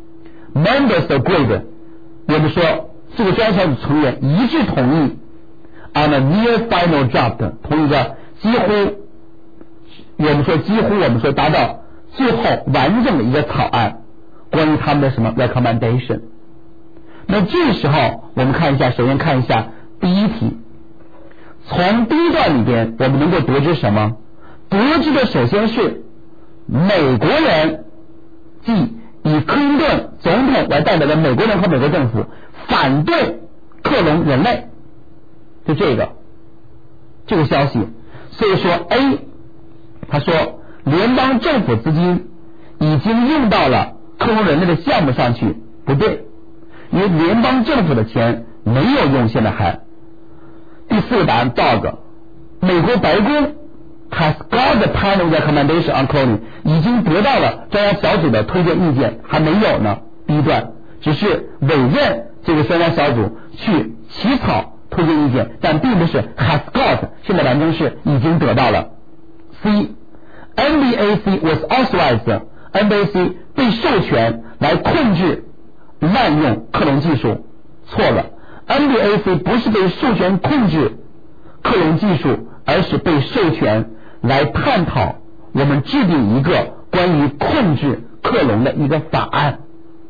members agreed 我们说这个专家小组成员一致同意 on a near final draft 同一个几乎我们说几乎我们说达到最后完整的一个草案关于他们的什么 recommendation。 那这时候我们看一下，首先看一下第一题，从第一段里边我们能够得知什么？得知的首先是美国人即以克林顿总统来代表的美国人和美国政府反对克隆人类，就这个这个消息。所以说 A 他说联邦政府资金已经用到了克隆人类的项目上去，不对，因为联邦政府的钱没有用，现在还。第四个答案 dog 美国白宫 has got the panel recommendation on cloning 已经得到了专家小组的推荐意见，还没有呢。第一段只是委任这个专家小组去起草推荐意见，但并不是 has got 现在完成式已经得到了。C N B A C was authorized N B A C 被授权来控制滥用克隆技术，错了， N B A C 不是被授权控制克隆技术，而是被授权来探讨我们制定一个关于控制克隆的一个法案。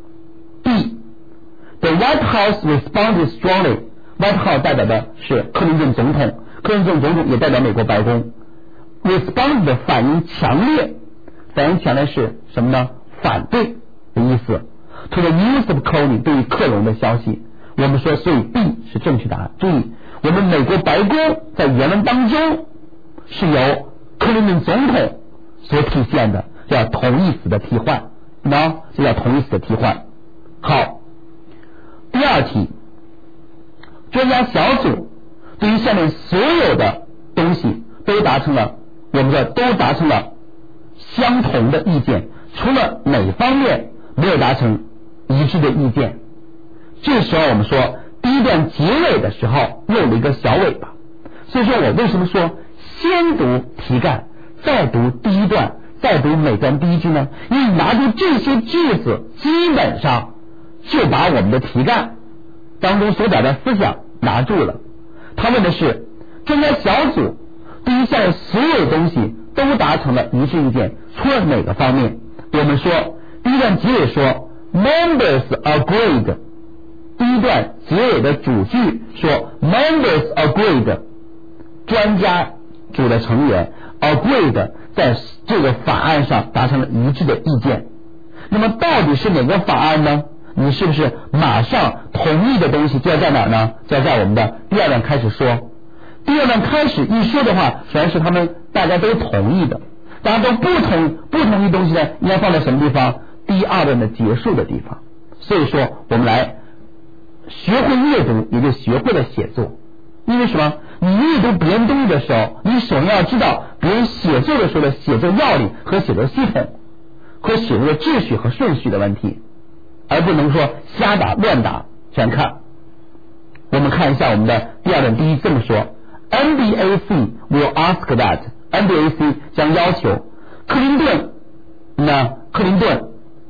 B The White House responded strongly White House 代表的是克林顿总统，克林顿总统也代表美国白宫。 respond 的反应强烈，反应强烈是什么呢？反对的意思。 To the news of cloning 对于克隆的消息，我们说所以 B 是正确答案。注意我们美国白宫在原文当中是由克林顿总统所体现的，叫同义词的替换，那这叫同义词的替换。好，第二题，专家小组对于下面所有的东西都达成了我们的都达成了相同的意见，除了哪方面没有达成一致的意见。这时候我们说第一段结尾的时候又有一个小尾巴，所以说我为什么说先读题干再读第一段再读每段第一句呢？因为拿住这些句子基本上就把我们的题干当中所表达思想拿住了。他问的是专家小组对于下列所有东西都达成了一致意见，除了哪个方面？我们说第一段结尾说 members agreed， 第一段结尾的主句说 members agreed， 专家组的成员 agreed 在这个法案上达成了一致的意见。那么到底是哪个法案呢？你是不是马上同意的东西就要在哪儿呢？就要在我们的第二段开始说。第二段开始一说的话，首先是他们大家都同意的，大家都不同不同意东西呢，应该放在什么地方？第二段的结束的地方。所以说我们来学会阅读，也就学会了写作。因为什么？你阅读别人东西的时候，你首先要知道别人写作的时候的写作要领和写作系统和写作的秩序和顺序的问题，而不能说瞎打乱打全看。我们看一下我们的第二段第一这么说 N B A C will ask that N B A C 将要求克林顿那克林顿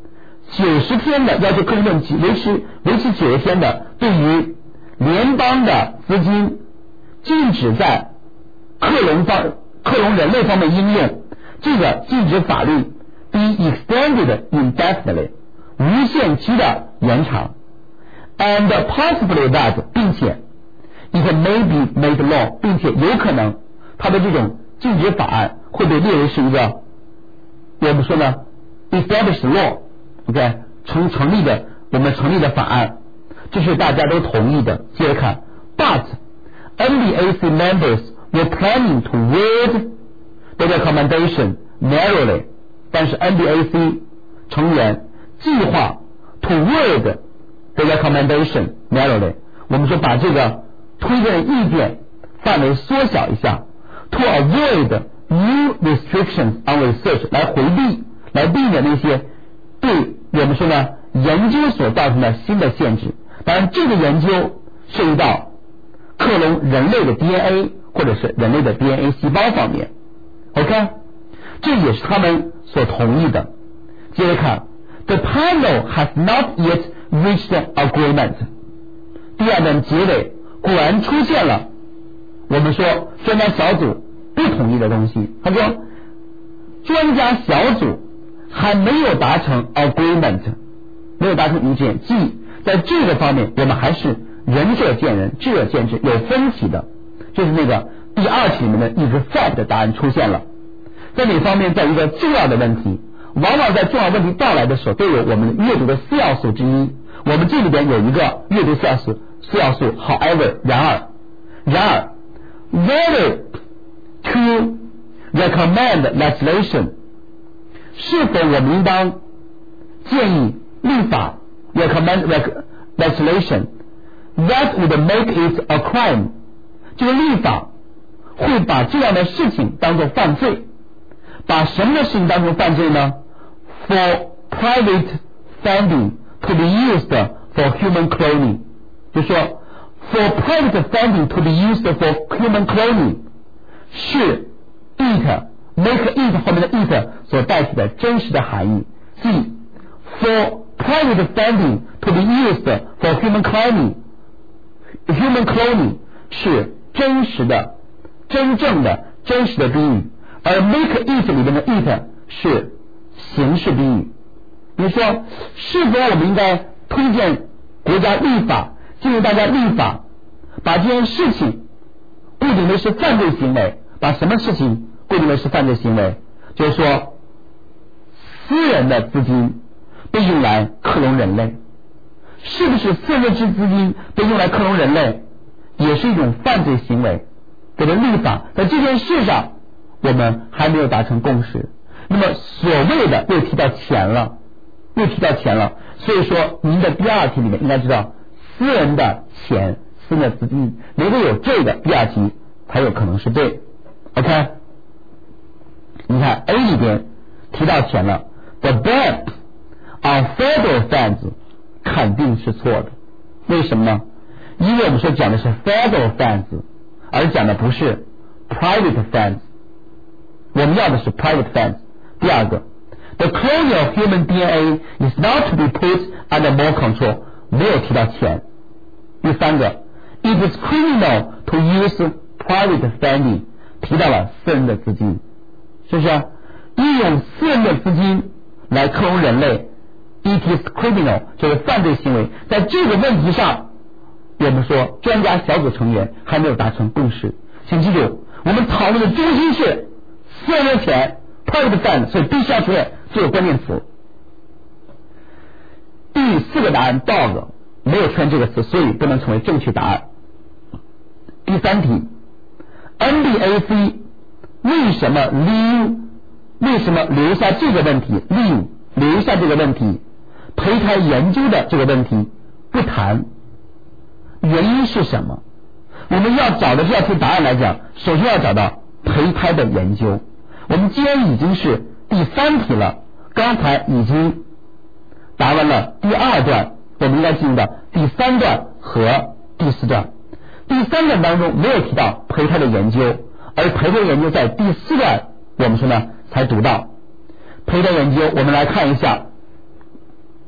九十天的要求克林顿维持维持九十天的对于联邦的资金禁止在克隆方克隆人类方面应用，这个禁止法律 be extended indefinitely 无限期的延长 and possibly that 并且 it may be made law 并且有可能它的这种禁止法案会被列为是一个我们说呢 established law OK 成成立的我们成立的法案，这是大家都同意的。接着看 but N B A C members were planning to word the recommendation narrowly 但是 N B A C 成员计划 to word the recommendation narrowly 我们说把这个推荐的意见范围缩小一下 to avoid new restrictions on research 来回避来避免那些对我们说呢研究所造成的新的限制。当然这个研究涉及到克隆人类的 D N A 或者是人类的 D N A 细胞方面 OK 这也是他们所同意的。接着看 The panel has not yet reached agreement 第二段结尾果然出现了我们说专家小组不同意的东西。他说专家小组还没有达成 agreement 没有达成一致，即在这个方面我们还是仁者见仁智者见智有分歧的。就是那个第二题里面的一个 fact 的答案出现了，在哪方面？在一个重要的问题，往往在重要问题到来的时候都有我们阅读的四要素之一，我们这里边有一个阅读四要素四要素 however 然而然而 whether to recommend legislation 是否我们应当建议立法 recommend legislation that would make it a crime 这个立法会把这样的事情当作犯罪，把什么的事情当作犯罪呢？ For private funding to be used for human cloning 就说 For private funding to be used for human cloning 是 it make it 后面的 it 所代替的真实的含义，即 For private funding to be used for human cloning human cloning 是真实的真正的真实的宾语，而 make it 里面的 it 是形式宾语。你说是否我们应该推荐国家立法建议大家立法把这件事情固定为是犯罪行为，把什么事情固定为是犯罪行为？就是说私人的资金被用来克隆人类，是不是私人的资金被用来克隆人类也是一种犯罪行为？这个立法在这件事上我们还没有达成共识。那么所谓的又提到钱了又提到钱了，所以说您的第二题里面应该知道私人的钱私人的资金如果有这个第二题才有可能是对 OK 你看 A 里边提到钱了 The ban on federal funds 肯定是错的。为什么呢？因为我们说讲的是 federal funds 而讲的不是 private funds， 我们要的是 private funds。第二个 The cloning of human D N A is not to be put under more control 没有提到钱。第三个 It is criminal to use private funding 提到了私人的资金，是不是利用私人的资金来克隆人类 It is criminal 就是犯罪行为。在这个问题上我们说专家小组成员还没有达成共识。请记住我们讨论的中心是私人的钱 private fund， 所以必须要出现这个关键词。第四个答案 dog 没有出现这个词，所以不能成为正确答案。第三题 N B A C 为什么 leave 为什么留下这个问题 leave 留下这个问题胚胎研究的这个问题不谈，原因是什么？我们要找的这道题答案来讲，首先要找到胚胎的研究。我们既然已经是第三题了，刚才已经答完了第二段，我们应该进入到第三段和第四段。第三段当中没有提到胚胎的研究，而胚胎研究在第四段我们说呢才读到胚胎研究。我们来看一下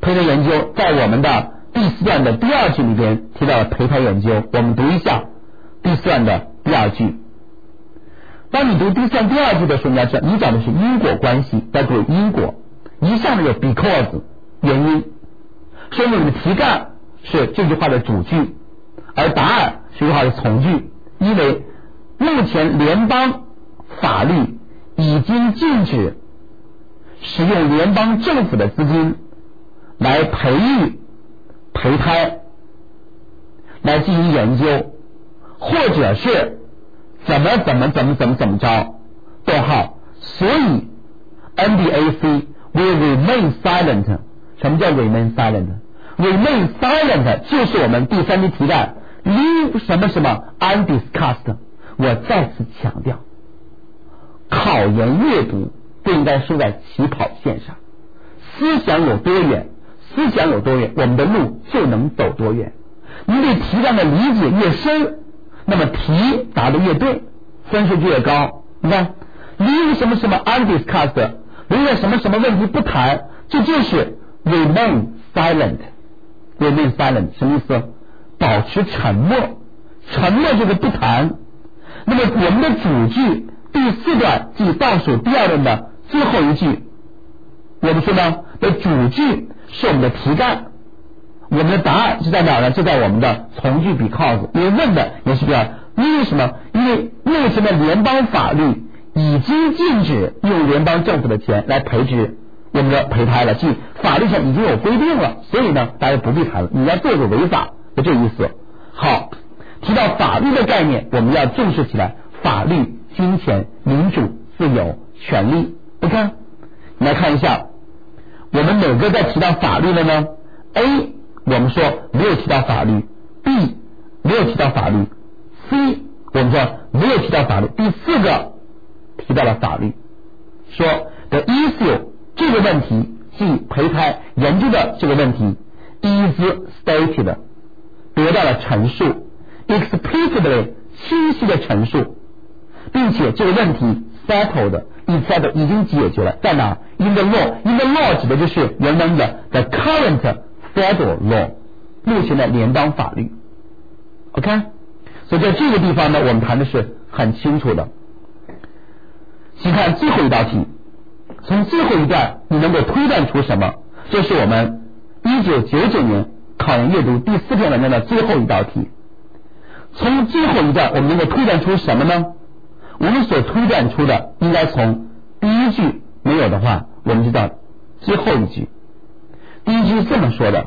胚胎研究在我们的第四段的第二句里边提到了胚胎研究，我们读一下第四段的第二句。当你读第四段第二句的时候，你要知道你讲的是因果关系，要注意因果，一下面有 because 原因，所以我们的题干是这句话的主句，而答案是这句话的从句。因为目前联邦法律已经禁止使用联邦政府的资金来培育胚胎来进行研究，或者是怎么怎么怎么怎么怎么着，逗号，所以 N B A C will remain silent。 什么叫 remain silent？ remain silent 就是我们第三题题干 leave 什么什么 undiscussed。 我再次强调，考研阅读不应该输在起跑线上，思想有多远，思想有多远，我们的路就能走多远。你对题干的理解越深，那么题答得越对，分数就越高。你看 leave 什么什么 undiscussed， 留下什么什么问题不谈，这就是 remain silent。 remain silent 什么意思？保持沉默，沉默就是不谈。那么我们的主句第四段即倒数第二段的最后一句，我们说呢的主句是我们的题干，我们的答案就在哪呢？就在我们的从句 because。 因为问的也是这样，因为什么？因为目前的联邦法律已经禁止用联邦政府的钱来培植我们的胚胎了，即法律上已经有规定了，所以呢大家不必谈了，你要做就违法，就这意思。好，提到法律的概念，我们要重视起来，法律、金钱、民主、自由、权利。OK， 你来看一下，我们哪个在提到法律了呢？ A 我们说没有提到法律， B 没有提到法律， C 我们说没有提到法律，第四个提到了法律，说 the issue 这个问题，即胚胎研究的这个问题 is stated 得到了陈述 explicitly 清晰的陈述，并且这个问题 settled settled 已经解决了，在哪？ in the law in the law 指的就是原来的 the current federal law 目前的联邦法律。 OK， 所以在这个地方呢我们谈的是很清楚的。请看最后一道题，从最后一段你能够推断出什么？这是我们一九九九年考研阅读第四篇文章的最后一道题。从最后一段我们能够推断出什么呢？我们所推断出的应该从第一句没有的话，我们知道最后一句。第一句是这么说的，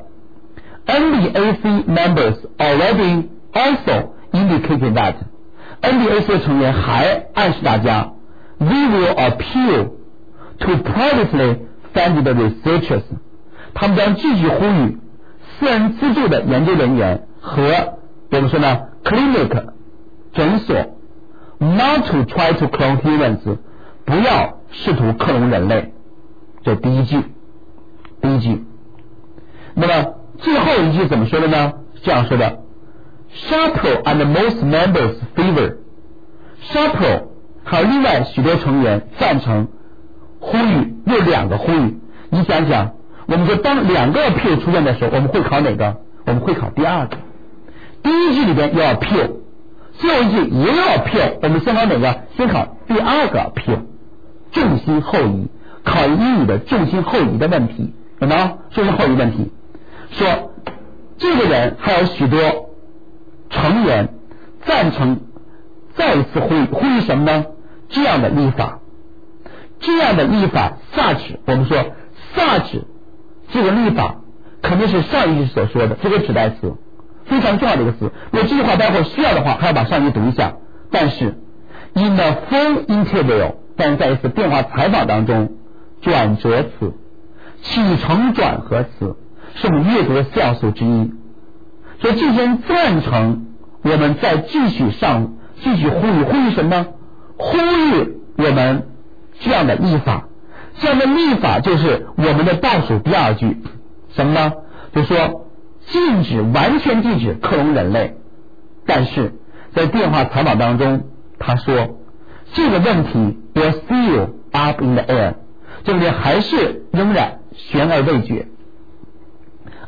N B A C members already also indicated that N B A C 的成员还暗示大家 they will appeal to privately funded researchers， 他们将继续呼吁私人资助的研究人员和我们说呢 clinic 诊所 not to try to clone humans， 不要试图克隆人类。这第一句，第一句。那么最后一句怎么说的呢？这样说的， Sharple and most members favor Sharple 还有另外许多成员赞成呼吁，有两个呼吁。你想想，我们说当两个 appeal 出现的时候，我们会考哪个？我们会考第二个。第一句里边要 appeal， 最后一句也要 appeal， 我们先考哪个？先考第二个 appeal， 重心后移，考英语的重心后移的问题，有没有？重心后移问题，说这个人还有许多成员赞成再一次呼吁，呼吁什么呢？这样的立法，这样的立法 such 我们说 such 这个立法肯定是上一句所说的这个指代词，非常重要的一个词。如果这句话待会需要的话还要把上一句读一下。但是 in a phone interview， 但是在一次电话采访当中，转折词起承转合词是我们阅读的要素之一，所以这些人赞成我们再继续上继续呼吁，呼吁什么？呼吁我们这样的立法。这样的立法就是我们的倒数第二句，什么呢？就说禁止，完全禁止克隆人类。但是在电话采访当中他说这个问题 will still up in the air， 这里还是仍然悬而未决。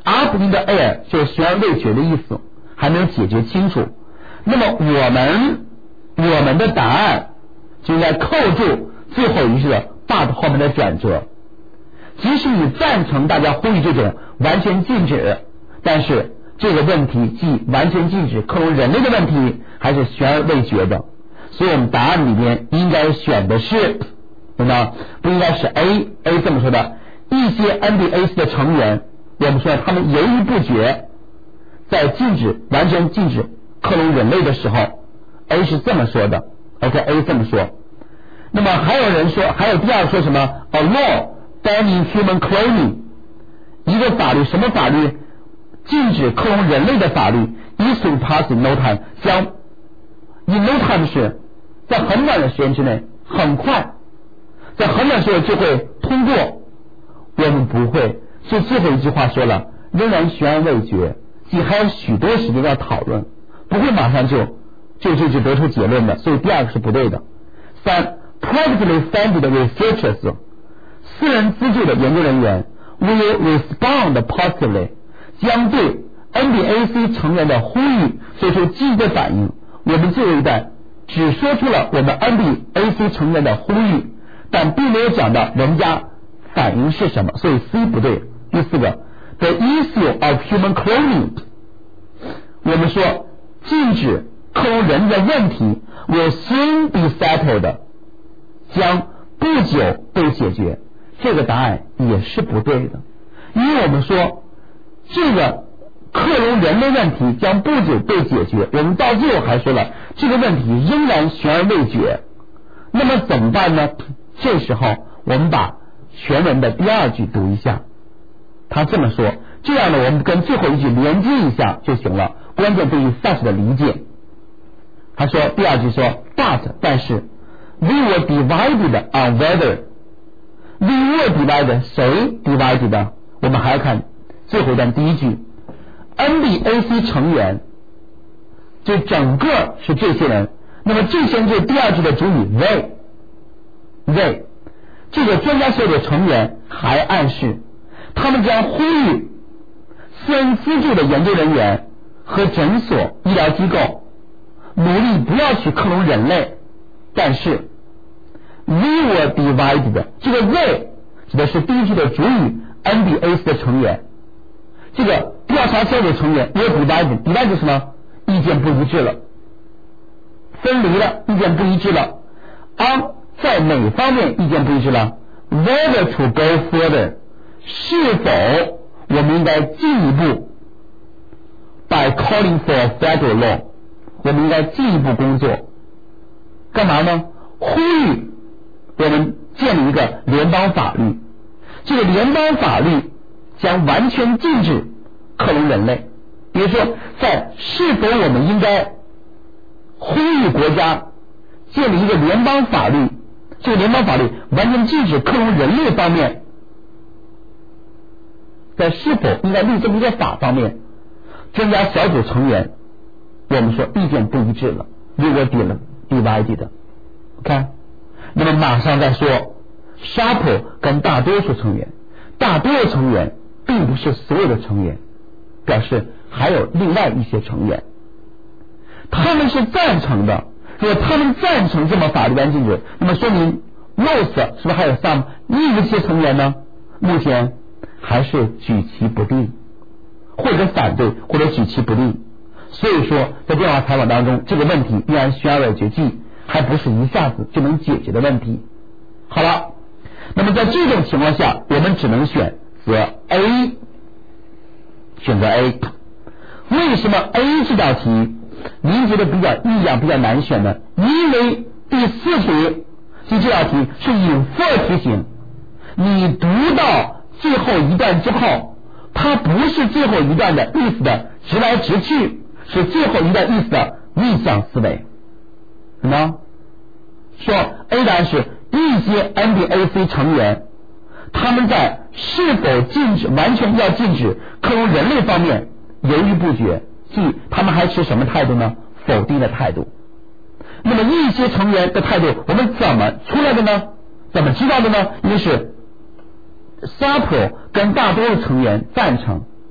up in the air 就是悬而未决的意思，还没有解决清楚。那么我们我们的答案就应该扣住最后一句的 but 后面的转折。即使你赞成大家呼吁这种完全禁止，但是这个问题既完全禁止克隆人类的问题还是悬而未决的，所以我们答案里边应该选的是什么？不应该是 A A 这么说的，一些 N B A C 的成员我们说他们犹豫不决，在禁止完全禁止克隆人类的时候 A 是这么说的 OK A 这么说。那么还有人说，还有第二说什么 A law banning human cloning 一个法律，什么法律？禁止克隆人类的法律 is to pass in no time 将 in no time 是在很短的时间之内，很快在很短时间就会通过，我们不会。所以最后一句话说了，仍然悬而未决，即还有许多时间要讨论，不会马上就就就就得出结论的，所以第二个是不对的。三 privately funded researchers 私人资助的研究人员 will respond positively 将对 N B A C 成员的呼吁做出积极的反应。我们最后一段只说出了我们 N B A C 成员的呼吁，但并没有讲到人家反应是什么，所以 C 不对。第四个 The issue of human cloning 我们说禁止克隆人的问题 will soon be settled 将不久被解决，这个答案也是不对的，因为我们说这个克隆人的问题将不久被解决，我们到最后还说了这个问题仍然悬而未决，那么怎么办呢？这时候我们把全文的第二句读一下，他这么说，这样呢我们跟最后一句连接一下就行了，关键对于 such 的理解。他说第二句说 but 但是 we were divided on whether we were divided 谁 divided 的，我们还要看最后一段第一句 N B A C 成员就整个是这些人，那么这些人就是第二句的主语 they they 这个专家学者成员还暗示他们将呼吁私人资助的研究人员和诊所医疗机构努力不要去克隆人类，但是 we were divided 这个 they 指的是第一句的主语 N B A C 的成员，这个调查小组成员 were divided divided 什么？意见不一致了，分离了，意见不一致了。on 在哪方面意见不一致了？ whether to go further 是否我们应该进一步 by calling for federal law 我们应该进一步工作干嘛呢？呼吁我们建立一个联邦法律，这个联邦法律将完全禁止克隆人类。比如说在是否我们应该呼吁国家建立一个联邦法律，这个联邦法律完全禁止克隆人类方面，在是否应该立这么一个法方面，专家小组成员我们说意见不一致了 we were divided OK 那么马上再说 Sharp 跟大多数成员，大多数成员并不是所有的成员，表示还有另外一些成员他们是赞成的，如果他们赞成这么法律完禁止，那么说明 most 是不是还有 some 另一些成员呢？目前还是举棋不定，或者反对或者举棋不定，所以说在电话采访当中这个问题依然悬而未决，即还不是一下子就能解决的问题。好了，那么在这种情况下我们只能选择 A， 选择 A。 为什么 A 这道题您觉得比较异样比较难选呢？因为第四题就这道题是引副题型，你读到最后一段之后，它不是最后一段的意思的直来直去，是最后一段意思的逆向思维。什么？说 A 答案是一些 N B A C 成员他们在是否禁止完全要禁止克隆人类方面犹豫不决，即他们还持什么态度呢？否定的态度。那么一些成员的态度我们怎么出来的呢？怎么知道的呢？因为是 Sharp 跟大多数成员赞成，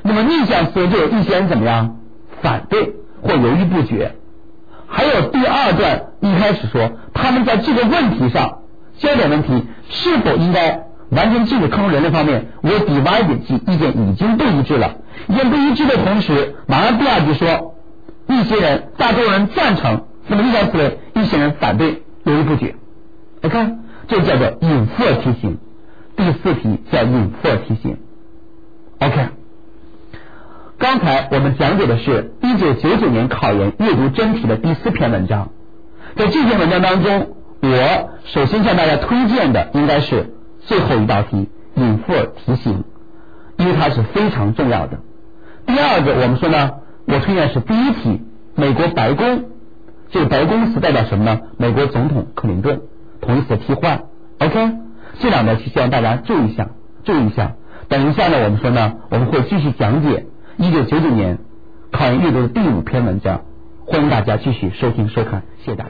那么逆向思维就有一些人怎么样反对或犹豫不决。还有第二段一开始说他们在这个问题上焦点问题是否应该完全禁止克隆人类方面我 divided 即意见已经不一致了。意见不一致的同时，马上第二句说一些人大多数人赞成，那么逆向思维一些人反对犹豫不决。 OK， 这叫做引复题型。第四题叫引复题型。 OK， 刚才我们讲解的是一九九九年考研阅读真题的第四篇文章。在这篇文章当中，我首先向大家推荐的应该是最后一道题引复题型，因为它是非常重要的。第二个我们说呢，我推荐是第一题美国白宫，这个白宫词代表什么呢？美国总统克林顿，同义词替换。 OK， 这两道题希望大家注意一下注意一下。等一下呢，我们说呢，我们会继续讲解一九九九年考研阅读的第五篇文章，欢迎大家继续收听收看，谢谢大家。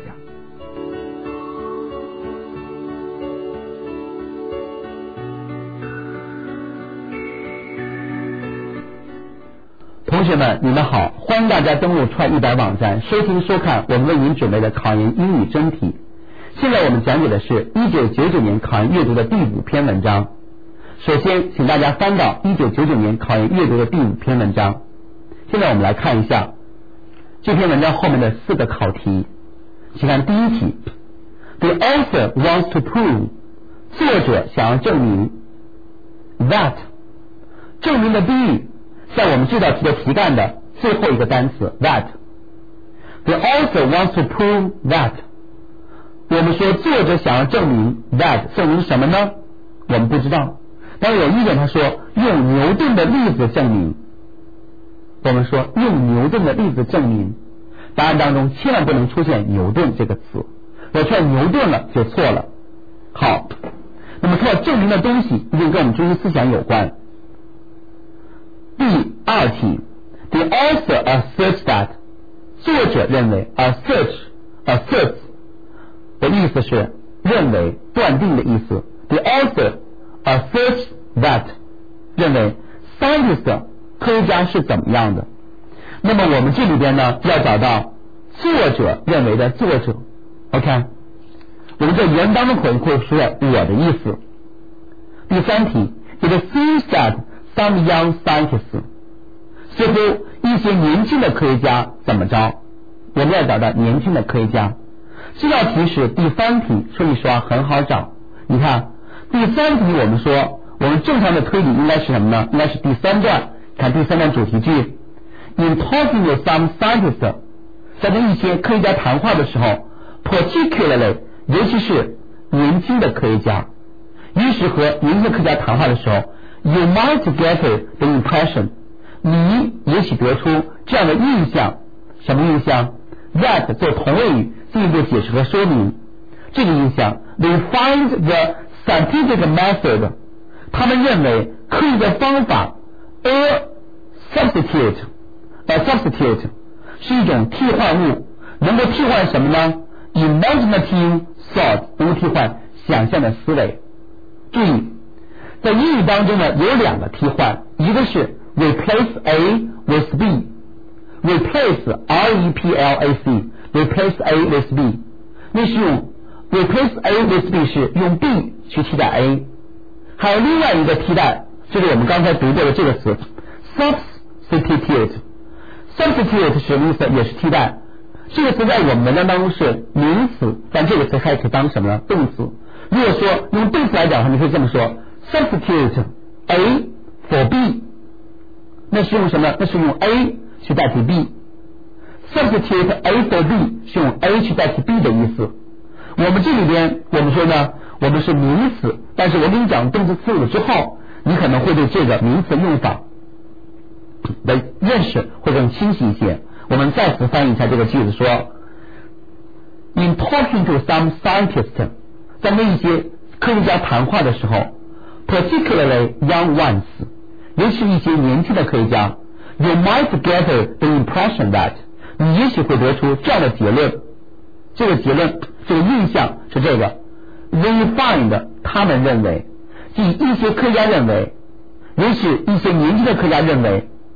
同学们你们好，欢迎大家登录创一百网站收听收看我们为您准备的考研英语真题。现在我们讲解的是一九九九年考研阅读的第五篇文章。首先请大家翻到一九九九年考研阅读的第五篇文章。现在我们来看一下这篇文章后面的四个考题。请看第一题 The author wants to prove， 作者想要证明 that， 证明的宾语在我们这道题的题干的最后一个单词 that。 The author wants to prove that， 我们说作者想要证明 that， 证明什么呢？我们不知道，但是有一点他说用牛顿的例子证明。我们说用牛顿的例子证明，答案当中千万不能出现牛顿这个词，我出现牛顿了就错了。好，那么说证明的东西一定跟我们中心思想有关。第二题 The author asserts that， 作者认为 assert asserts 的意思是认为断定的意思。 The author asserts that 认为 scientist 科学家是怎么样的。那么我们这里边呢要找到作者认为的作者。 OK， 我们在原文当中可能会出现我的意思。第三题 It seems that some young scientists， 似乎一些年轻的科学家怎么着，我们要找到年轻的科学家。这道题是第三题，说句实话很好找。你看第三题我们说我们正常的推理应该是什么呢？应该是第三段，看第三段主题句 In talking with some scientists， 在跟一些科学家谈话的时候 particularly 尤其是年轻的科学家，于是和年轻的科学家谈话的时候You might get the impression， 你也许得出这样的印象。什么印象？ That 做同位语进一步解释和说明这个印象。 They find the scientific method， 他们认为科学的方法 a substitute a substitute 是一种替换物，能够替换什么呢？ Imaginative thought， 能够替换想象的思维。注意在英语当中呢有两个替换，一个是 replace A with B， replace R E P L A C replace A with B， 那是用 replace A with B 是用 B 去替代 A。 还有另外一个替代就是我们刚才读过的这个词 substitute， substitute 是什么意思？也是替代。这个词在我们文章当中是名词，但这个词还可以当什么呢？动词。如果说用动词来讲的话，你可以这么说substitute A for B， 那是用什么？那是用 A 去代替 B。 substitute A for B 是用 A 去代替 B 的意思。我们这里边我们说呢我们是名词，但是我跟你讲动词词组之后，你可能会对这个名词用法的认识会更清晰一些。我们再次翻译一下这个句子说 In talking to some scientists， 在跟一些科学家谈话的时候 particularly young ones， 尤其是一些年轻的科学家 You might get the impression that， 你也许会得出这样的结论，这个结论这个印象是这个 They find， 他们认为，即一些科学家认为，尤其一些年轻的科学家认为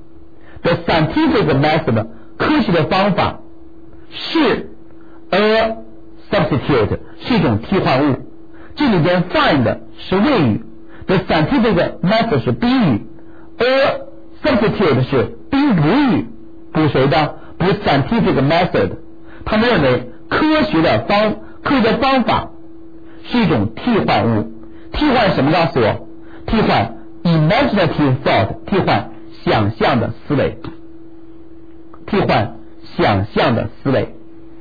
The scientific method 科学的方法是 a substitute 是一种替换物，这里边 find 是谓语， The scientific method 是宾语， a substitute 是宾补语，补谁的？补 scientific method。 他们认为科学的方科学的方法是一种替换物，替换什么？告诉我，替换 imaginative thought 替换想象的思维，替换想象的思维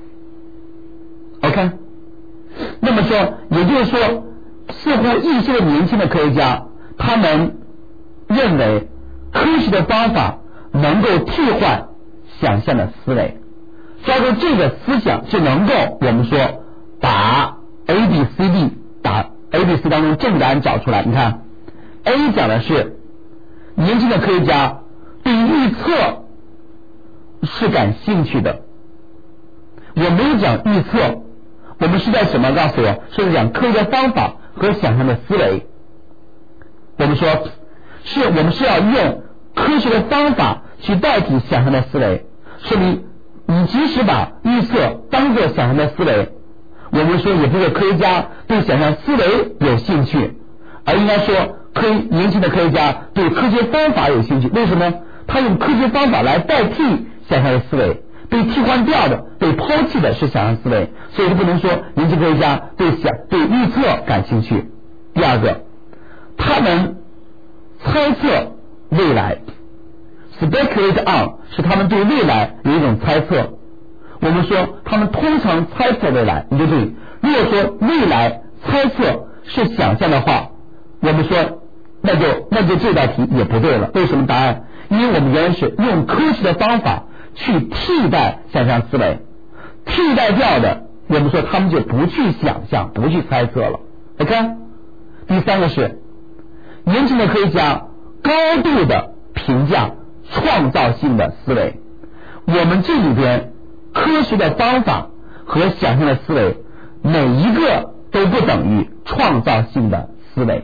OK。 那么说也就是说，似乎一些年轻的科学家他们认为科学的方法能够替换想象的思维，所以说这个思想是能够我们说把 A B C D 把 A B C 当中正确答案找出来。你看 A 讲的是年轻的科学家对预测是感兴趣的，我没有讲预测，我们是在什么？告诉我，是在讲科学方法和想象的思维。我们说是我们是要用科学的方法去代替想象的思维，说明你即使把预测当作想象的思维，我们说也不是科学家对想象思维有兴趣，而应该说科年轻的科学家对科学方法有兴趣。为什么？他用科学方法来代替想象的思维，被替换掉的被抛弃的是想象思维，所以就不能说年轻科学家对想对预测感兴趣。第二个，他们猜测未来， speculate on 是他们对未来有一种猜测。我们说他们通常猜测未来，你就对，如果说未来猜测是想象的话，我们说那就那就这道题也不对了。为什么答案？因为我们原来是用科学的方法去替代想象思维，替代掉的我们说他们就不去想象不去猜测了 OK。 第三个是年轻的科学家高度的评价创造性的思维，我们这里边科学的方法和想象的思维每一个都不等于创造性的思维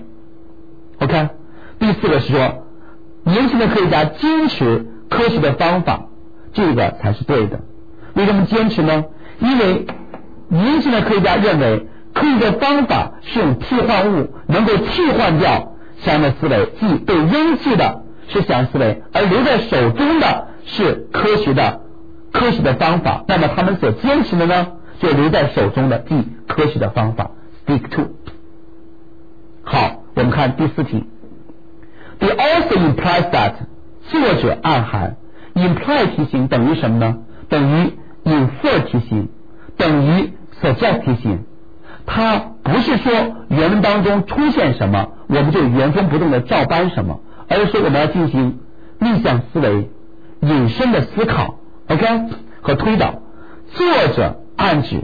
OK。 第四个是说年轻的科学家坚持科学的方法，这个才是对的。为什么坚持呢？因为年轻的科学家认为科学的方法是用替换物，能够替换掉想象的思维，即被扔弃的是想象思维，而留在手中的是科学的科学的方法。那么他们所坚持的呢，就留在手中的即科学的方法 stick to。 好，我们看第四题。 The author implies that 作者暗含 imply 题型等于什么呢？等于 infer 题型，等于 suggest 题型。它不是说原文当中出现什么我们就原封不动的照搬什么，而是说我们要进行逆向思维、引申的思考 OK 和推导。作者暗指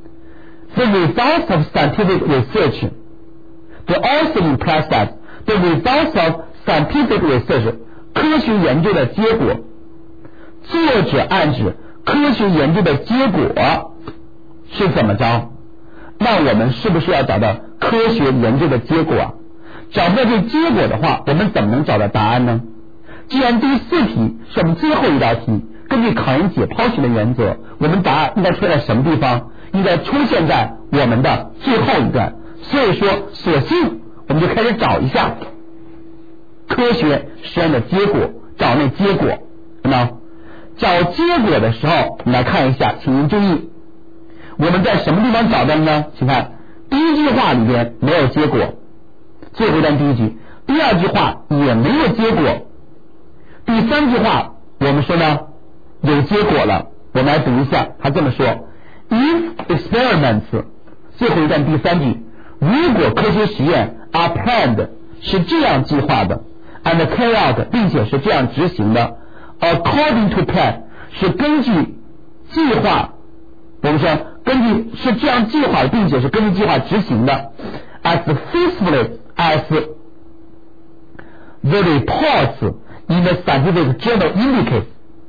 The results of scientific research The author implies that the results of scientific research 科学研究的结果，作者暗指科学研究的结果是怎么着？那我们是不是要找到科学研究的结果啊？找不到这结果的话，我们怎么能找到答案呢？既然第四题是我们最后一道题，根据考研解剖学的原则，我们答案应该出现在什么地方？应该出现在我们的最后一段。所以说索性我们就开始找一下科学实验的结果，找那结果。那找结果的时候你来看一下，请您注意我们在什么地方找到呢？请看第一句话里边没有结果，最后一段第一句。第二句话也没有结果，第三句话我们说呢有结果了。我们来读一下，他这么说 If experiments 最后一段第三句，如果科学实验 are planned 是这样计划的 and carried out 并且是这样执行的 according to plan 是根据计划，我们说根据是这样计划并且是根据计划执行的 as faithfully as the reports in the scientific journal indicates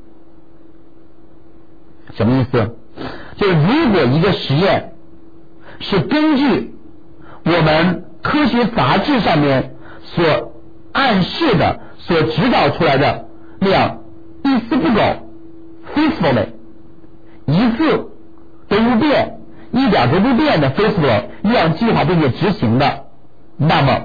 什么意思？就是如果一个实验是根据我们科学杂志上面所暗示的所指导出来的那样一丝不苟 faithfully 一次都不变，一点都不变的 faithfully 一样计划并且执行的，那么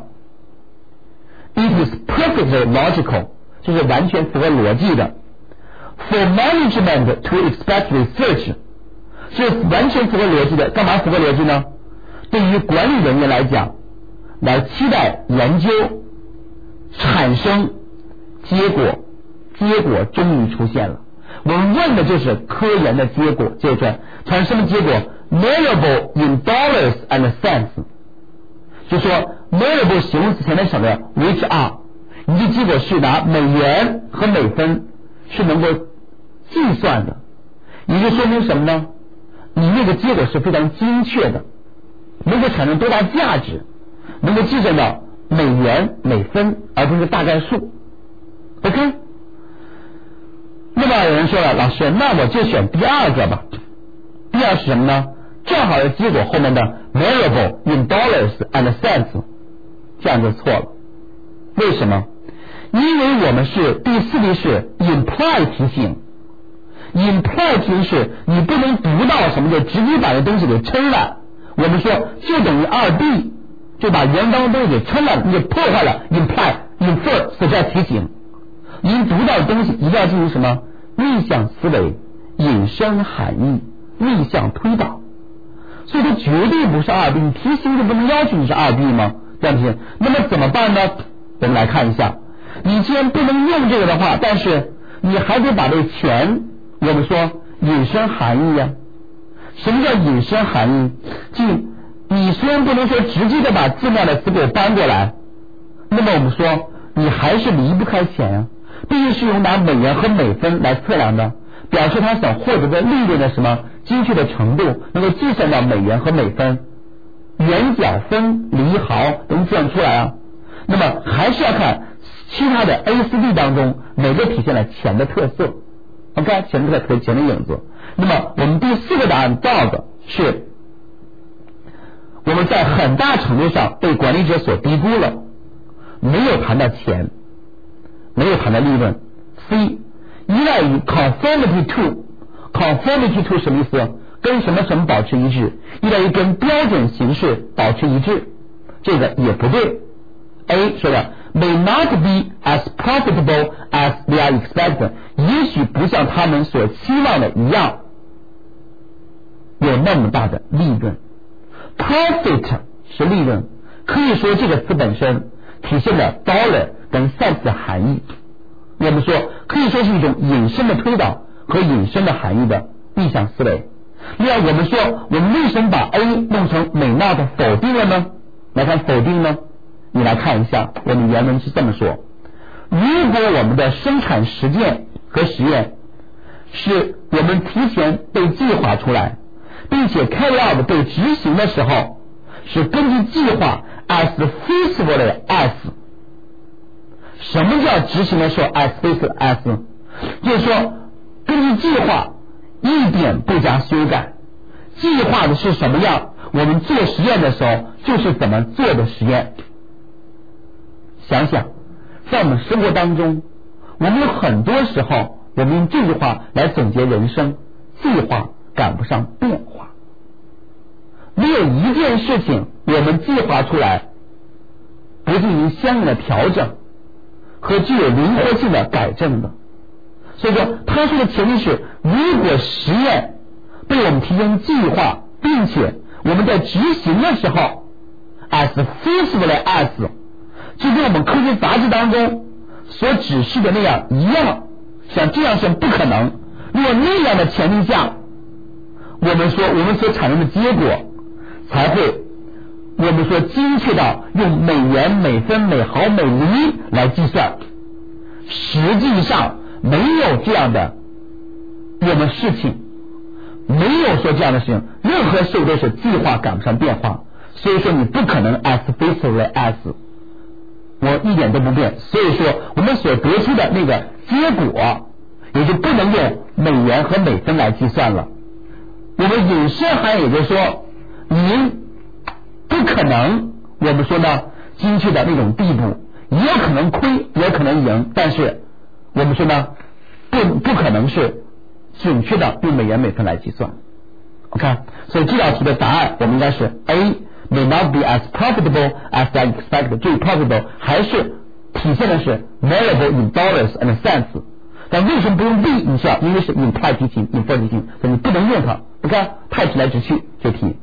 it is perfectly logical 这是完全符合逻辑的。 For management to expect research 是完全符合逻辑的。干嘛符合逻辑呢？对于管理人员来讲，来期待研究产生结果，结果终于出现了。我们问的就是科研的结果，就是产生的结果 measurable in dollars and cents， 就说 measurable 形容词前面省略 which are， 你的结果是拿美元和美分是能够计算的，也就说明什么呢？你那个结果是非常精确的，能够产生多大价值，能够计算到美元美分而不是大概数。 OK， 那么有人说了，老师那我就选第二个吧。第二是什么呢？正好的结果后面的 measurable in dollars and cents 这样就错了。为什么？因为我们是第四题是 imply 题型， imply 题型是你不能读到什么就直接把这东西给撑了，我们说就等于 二 B， 就把原当东西给撑了，你就破坏了 imply infer 所在题型。您读到的东西一定要进行什么逆向思维，引申含义，逆向推导，所以它绝对不是 二 B， 你题型就不能要求你是 二 B 吗？这样子，那么怎么办呢？我们来看一下，你既然不能用这个的话，但是你还得把这个钱我们说引申含义呀、啊。什么叫引申含义？即你虽然不能说直接的把字面的词给我搬过来，那么我们说你还是离不开钱啊，毕竟是用拿美元和美分来测量的，表示他想获得的利润的什么精确的程度，能够计算到美元和美分，元角分厘毫能计算出来啊。那么还是要看其他的 A C D 当中哪个体现了钱的特色 ，OK， 钱的特色，钱的影子。那么我们第四个答案 dog 是我们在很大程度上被管理者所低估了，没有谈到钱，没有谈到利润。C 依赖于 conformity to， conformity to 什么意思？跟什么什么保持一致，依赖于跟标准形式保持一致，这个也不对。A 说的 may not be as profitable as they are expected， 也许不像他们所期望的一样有那么大的利润。 profit 是利润，可以说这个词本身体现了 dollar 跟 cents 的含义，我们说可以说是一种引申的推导和引申的含义的逆向思维。另外我们说我们为什么把 A 弄成 may not 否定了呢？来看否定呢，你来看一下我们原文是这么说，如果我们的生产实践和实验是我们提前被计划出来，并且 carry out 被执行的时候是根据计划 as feasibly as， 什么叫执行的时候 as feasibly as？ 就是说根据计划一点不加修改，计划的是什么样，我们做实验的时候就是怎么做的实验。想想在我们生活当中，我们有很多时候我们用这句话来总结人生，计划赶不上变化，没有一件事情我们计划出来不进行相应的调整和具有灵活性的改正的。所以说他说的前提是，如果实验被我们提前计划，并且我们在执行的时候 as feasibly as 就跟我们科学杂志当中所指示的那样一样，像这样是不可能。如果那样的前提下，我们说我们所产生的结果才会我们说精确到用美元美分美毫美厘来计算。实际上没有这样的我们事情，没有说这样的事情，任何事物都是计划赶不上变化，所以说你不可能 as feasibly as 我一点都不变，所以说我们所得出的那个结果也就不能用美元和美分来计算了。我们引申含义也就是说您不可能我们说呢精确的那种地步，也有可能亏也有可能赢，但是我们说呢不不可能是准确的用美元每分来计算。OK， 所以这道题的答案我们应该是 A may not be as profitable as I expected， 这里 profitable 还是体现的是 variable in dollars and cents， 但为什么不用 B？ 你知道，因为是 imply 题型 infer 题型，所以你不能用它。OK， 太直来直去这题。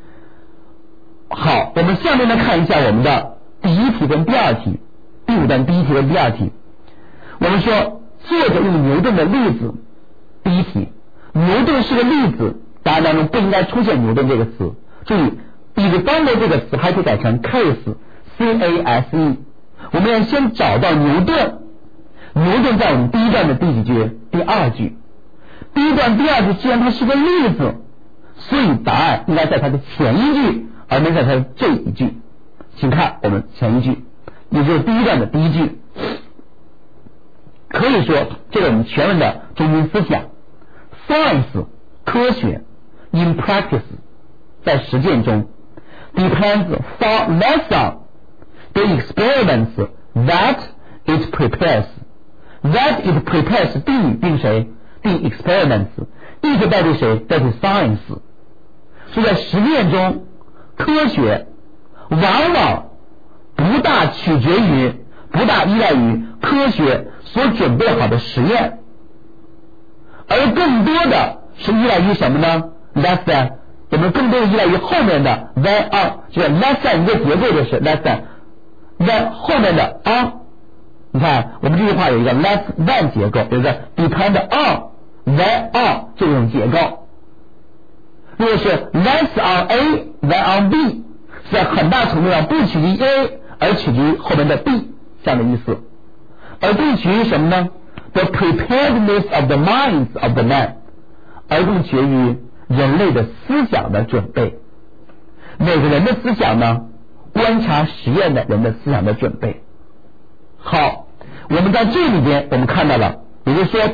好，我们下面呢看一下我们的第一题跟第二题，第五段第一题跟第二题。我们说作者用牛顿的例子，第一题，牛顿是个例子，答案当中不应该出现牛顿这个词。注意 example 这个词还可以改成 case，C A S E。我们要先找到牛顿，牛顿在我们第一段的第几句？第二句。第一段第二句既然它是个例子，所以答案应该在它的前一句，而没在它的这一句。请看我们前一句，也就是第一段的第一句。可以说这是我们全文的中心思想。 Science 科学 in practice 在实践中 depends far less on the experiments that it prepares that it prepares 定语定谁？定 experiments， it 代替谁？代替 science。 所以在实践中科学往往不大取决于不大依赖于科学所准备好的实验，而更多的是依赖于什么呢？ less than， 我们更多的依赖于后面的 than on， 就是 less than 一个结构就是 less than than 后面的 on。 你看我们这句话有一个 less than 结构，有一个 depend on than on 这种结构。如果是 less on A than on B， 在很大程度上不取决于 A 而取决于后面的 B 这样的意思，而更取决于什么呢？ The preparedness of the minds of the man， 而更取决于人类的思想的准备。每个人的思想呢？观察实验的人的思想的准备。好，我们在这里边我们看到了，也就是说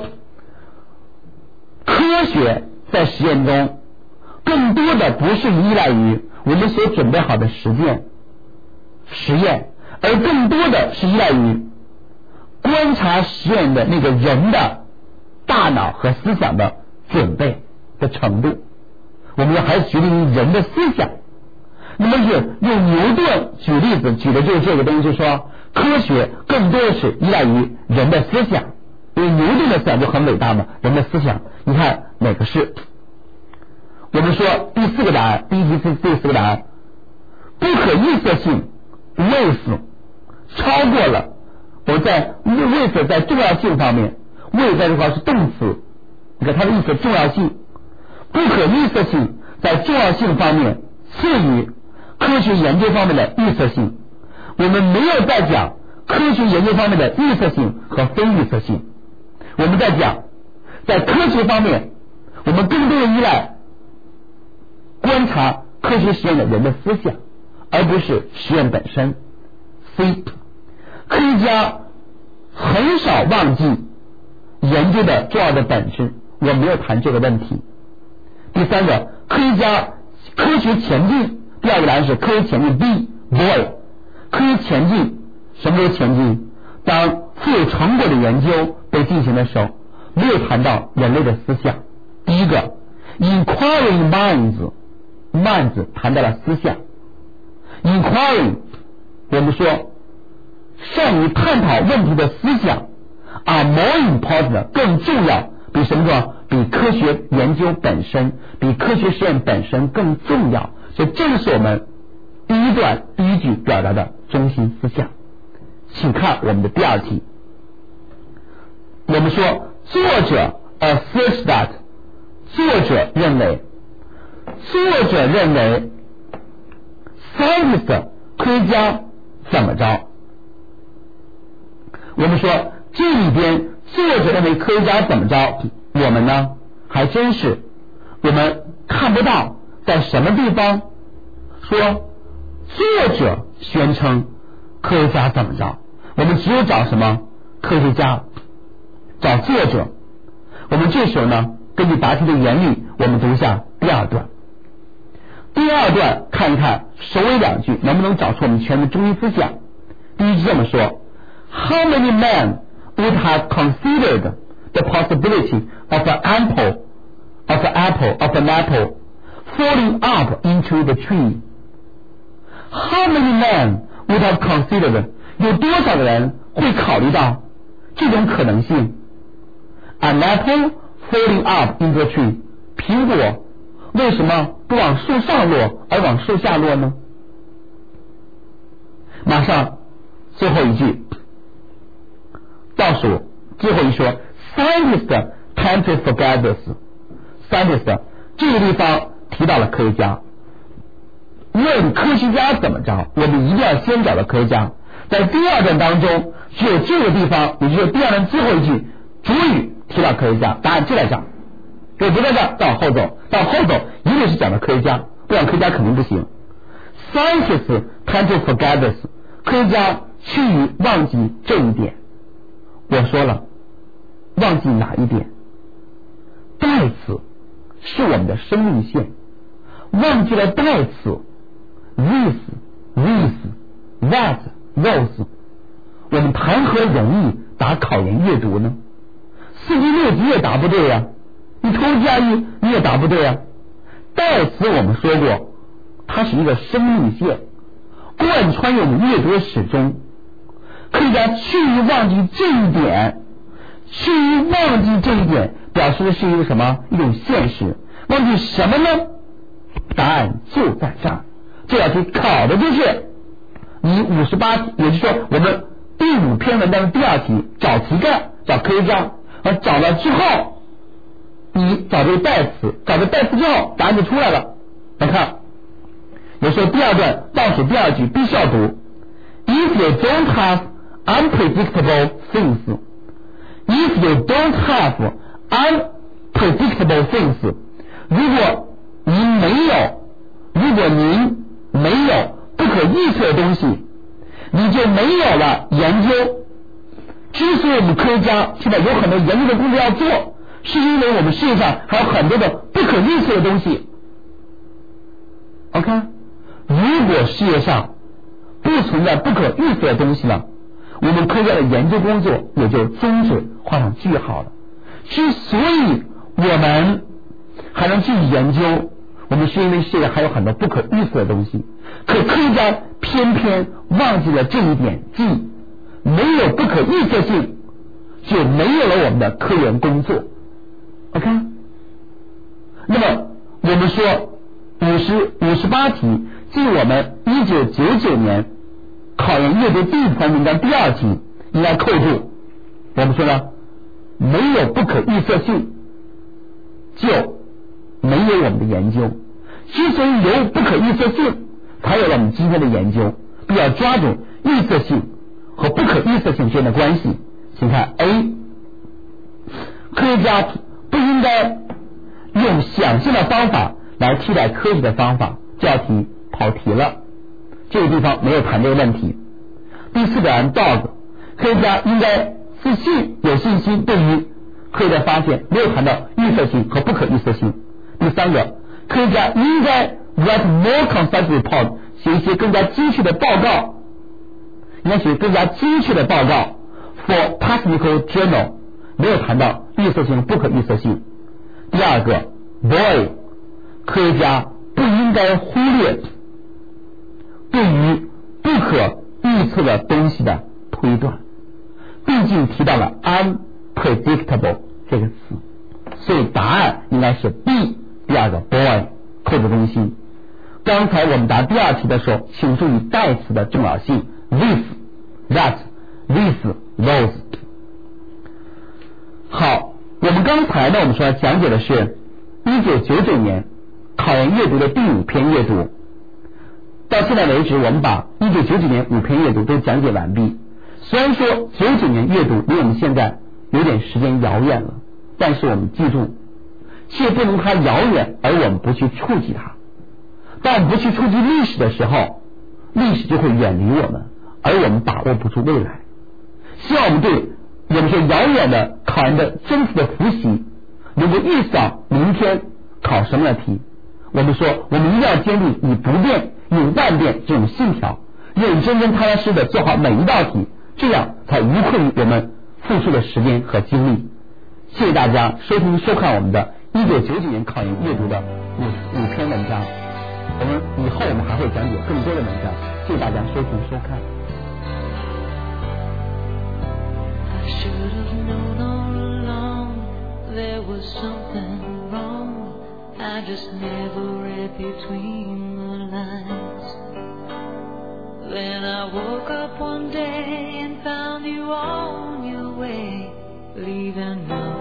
科学在实验中更多的不是依赖于我们所准备好的实践实验，而更多的是依赖于观察实验的那个人的大脑和思想的准备的程度。我们还是决定于人的思想。那么是用牛顿举例子，举的就是这个东西，就是说科学更多的是依赖于人的思想，因为牛顿的思想就很伟大嘛，人的思想。你看哪个是？我们说第四个答案，第一题是第四个答案，不可预测性 with 超过了我在 with 在重要性方面 with 在这块是动词，你看它的意思重要性，不可预测性在重要性方面次于科学研究方面的预测性。我们没有在讲科学研究方面的预测性和非预测性，我们在讲在科学方面我们更多的依赖观察科学实验的人的思想，而不是实验本身。 C 科学家很少忘记研究的重要的本质，我没有谈这个问题。第三个，科学家科学前进，第二个答案是科学前进 B boy， 科学前进什么时候前进？当富有成果的研究被进行的时候，没有谈到人类的思想。第一个 inquiring minds minds 谈到了思想， inquiring 我们说善于探讨问题的思想 are more important 更重要，比什么重要？比科学研究本身，比科学实验本身更重要。所以这个是我们第一段第一句表达的中心思想。请看我们的第二题，我们说作者 asserts that 作者认为作者认为 scientist 科学家怎么着？我们说这里边作者认为科学家怎么着，我们呢还真是我们看不到在什么地方说作者宣称科学家怎么着，我们只有找什么科学家，找作者。我们这时候呢根据答题的原理，我们读一下第二段。第二段看一看首尾两句能不能找出我们全文中心思想。第一句这么说， How many men would have considered the possibility of an apple, of an apple, of an apple falling up into the tree. How many men would have considered? 有多少个人会考虑到这种可能性 ？An apple falling up into the tree. 苹果为什么不往树上落，而往树下落呢？马上最后一句，倒数最后一说 ，Scientists tend to forget this. Scientists 这个地方提到了科学家，问科学家怎么着，我们一定要先找到科学家。在第二段当中，只有这个地方，也就是第二段最后一句主语提到科学家，答案就在这儿。如果不在这儿，到后走，到后走一定是讲的科学家，不讲科学家肯定不行。Scientists tend to forget this. 科学家趋于忘记这一点。我说了，忘记哪一点？代词是我们的生命线，忘记了代词 this, this, that, those， 我们谈何容易答考研阅读呢？四级六级也答不对呀、啊，你偷加一你也答不对呀、啊。代词我们说过，它是一个生命线，贯穿我们阅读的始终。科学家趋于忘记这一点，趋于忘记这一点，表示的是一个什么？一种现实。忘记什么呢？答案就在这儿。这道题考的就是你五十八题，也就是说我们第五篇文章的第二题，找题干，找科学家，而找了之后，你找这个代词，找这代词之后，答案就出来了。来看，有时候第二段倒数第二句必须要读 ，If you don't have unpredictable things, if you don't have unpredictable things， 如果您没有，如果您没有不可预测的东西，你就没有了研究。之所以我们科学家现在有很多研究的工作要做，是因为我们世界上还有很多的不可预测的东西。OK， 如果世界上不存在不可预测的东西了，我们科学家的研究工作也就终止，画上句号了。之所以我们还能继续研究，我们是因为世界上还有很多不可预测的东西，可科学家偏偏忘记了这一点，即没有不可预测性，就没有了我们的科研工作。OK， 那么我们说五十五十八题，即我们一九九九年考研阅读第一篇文章第二题，应该扣住。我们说呢，没有不可预测性，就没有我们的研究。之所以有不可预测性，才有了我们今天的研究。必要抓住预测性和不可预测性之间的关系。请看 A， 科学家不应该用想象的方法来替代科学的方法，这道题跑题了，这个地方没有谈这个问题。第四个 dog， 科学家应该自信有信心，对于科学的发现没有谈到预测性和不可预测性。第三个，科学家应该 write more concise report， 写一些更加精确的报告，应该写更加精确的报告 for technical journal， 没有谈到预测性和不可预测性。第二个 boy， 科学家不应该忽略对于不可预测的东西的推断，毕竟提到了 unpredictable 这个词，所以答案应该是 B， 第二个 boy， 扣住中心。刚才我们答第二题的时候，请注意代词的重要性 this, that, this, those。 好，我们刚才呢，我们说讲解的是一九九九年考研阅读的第五篇阅读。到现在为止，我们把一九九九年五篇阅读都讲解完毕。虽然说九九年阅读离我们现在有点时间遥远了，但是我们记住，却不能它遥远而我们不去触及它。当我们不去触及历史的时候，历史就会远离我们，而我们把握不住未来。希望我们对我们说遥远的考研的真实的复习，能够预扫明天考什么样的题。我们说我们一定要坚定以不变用万变这种信条，认真真踏踏实实的做好每一道题，这样才无愧于我们付出的时间和精力。 谢谢大家收听收看我们的一九九九年考研阅读的五五篇文章，我们以后我们还会讲解更多的文章，谢谢大家收听收看。 I should have known all along there was something wrong. I just never read between the lines. Then I woke up one day and found you on your way, leaving no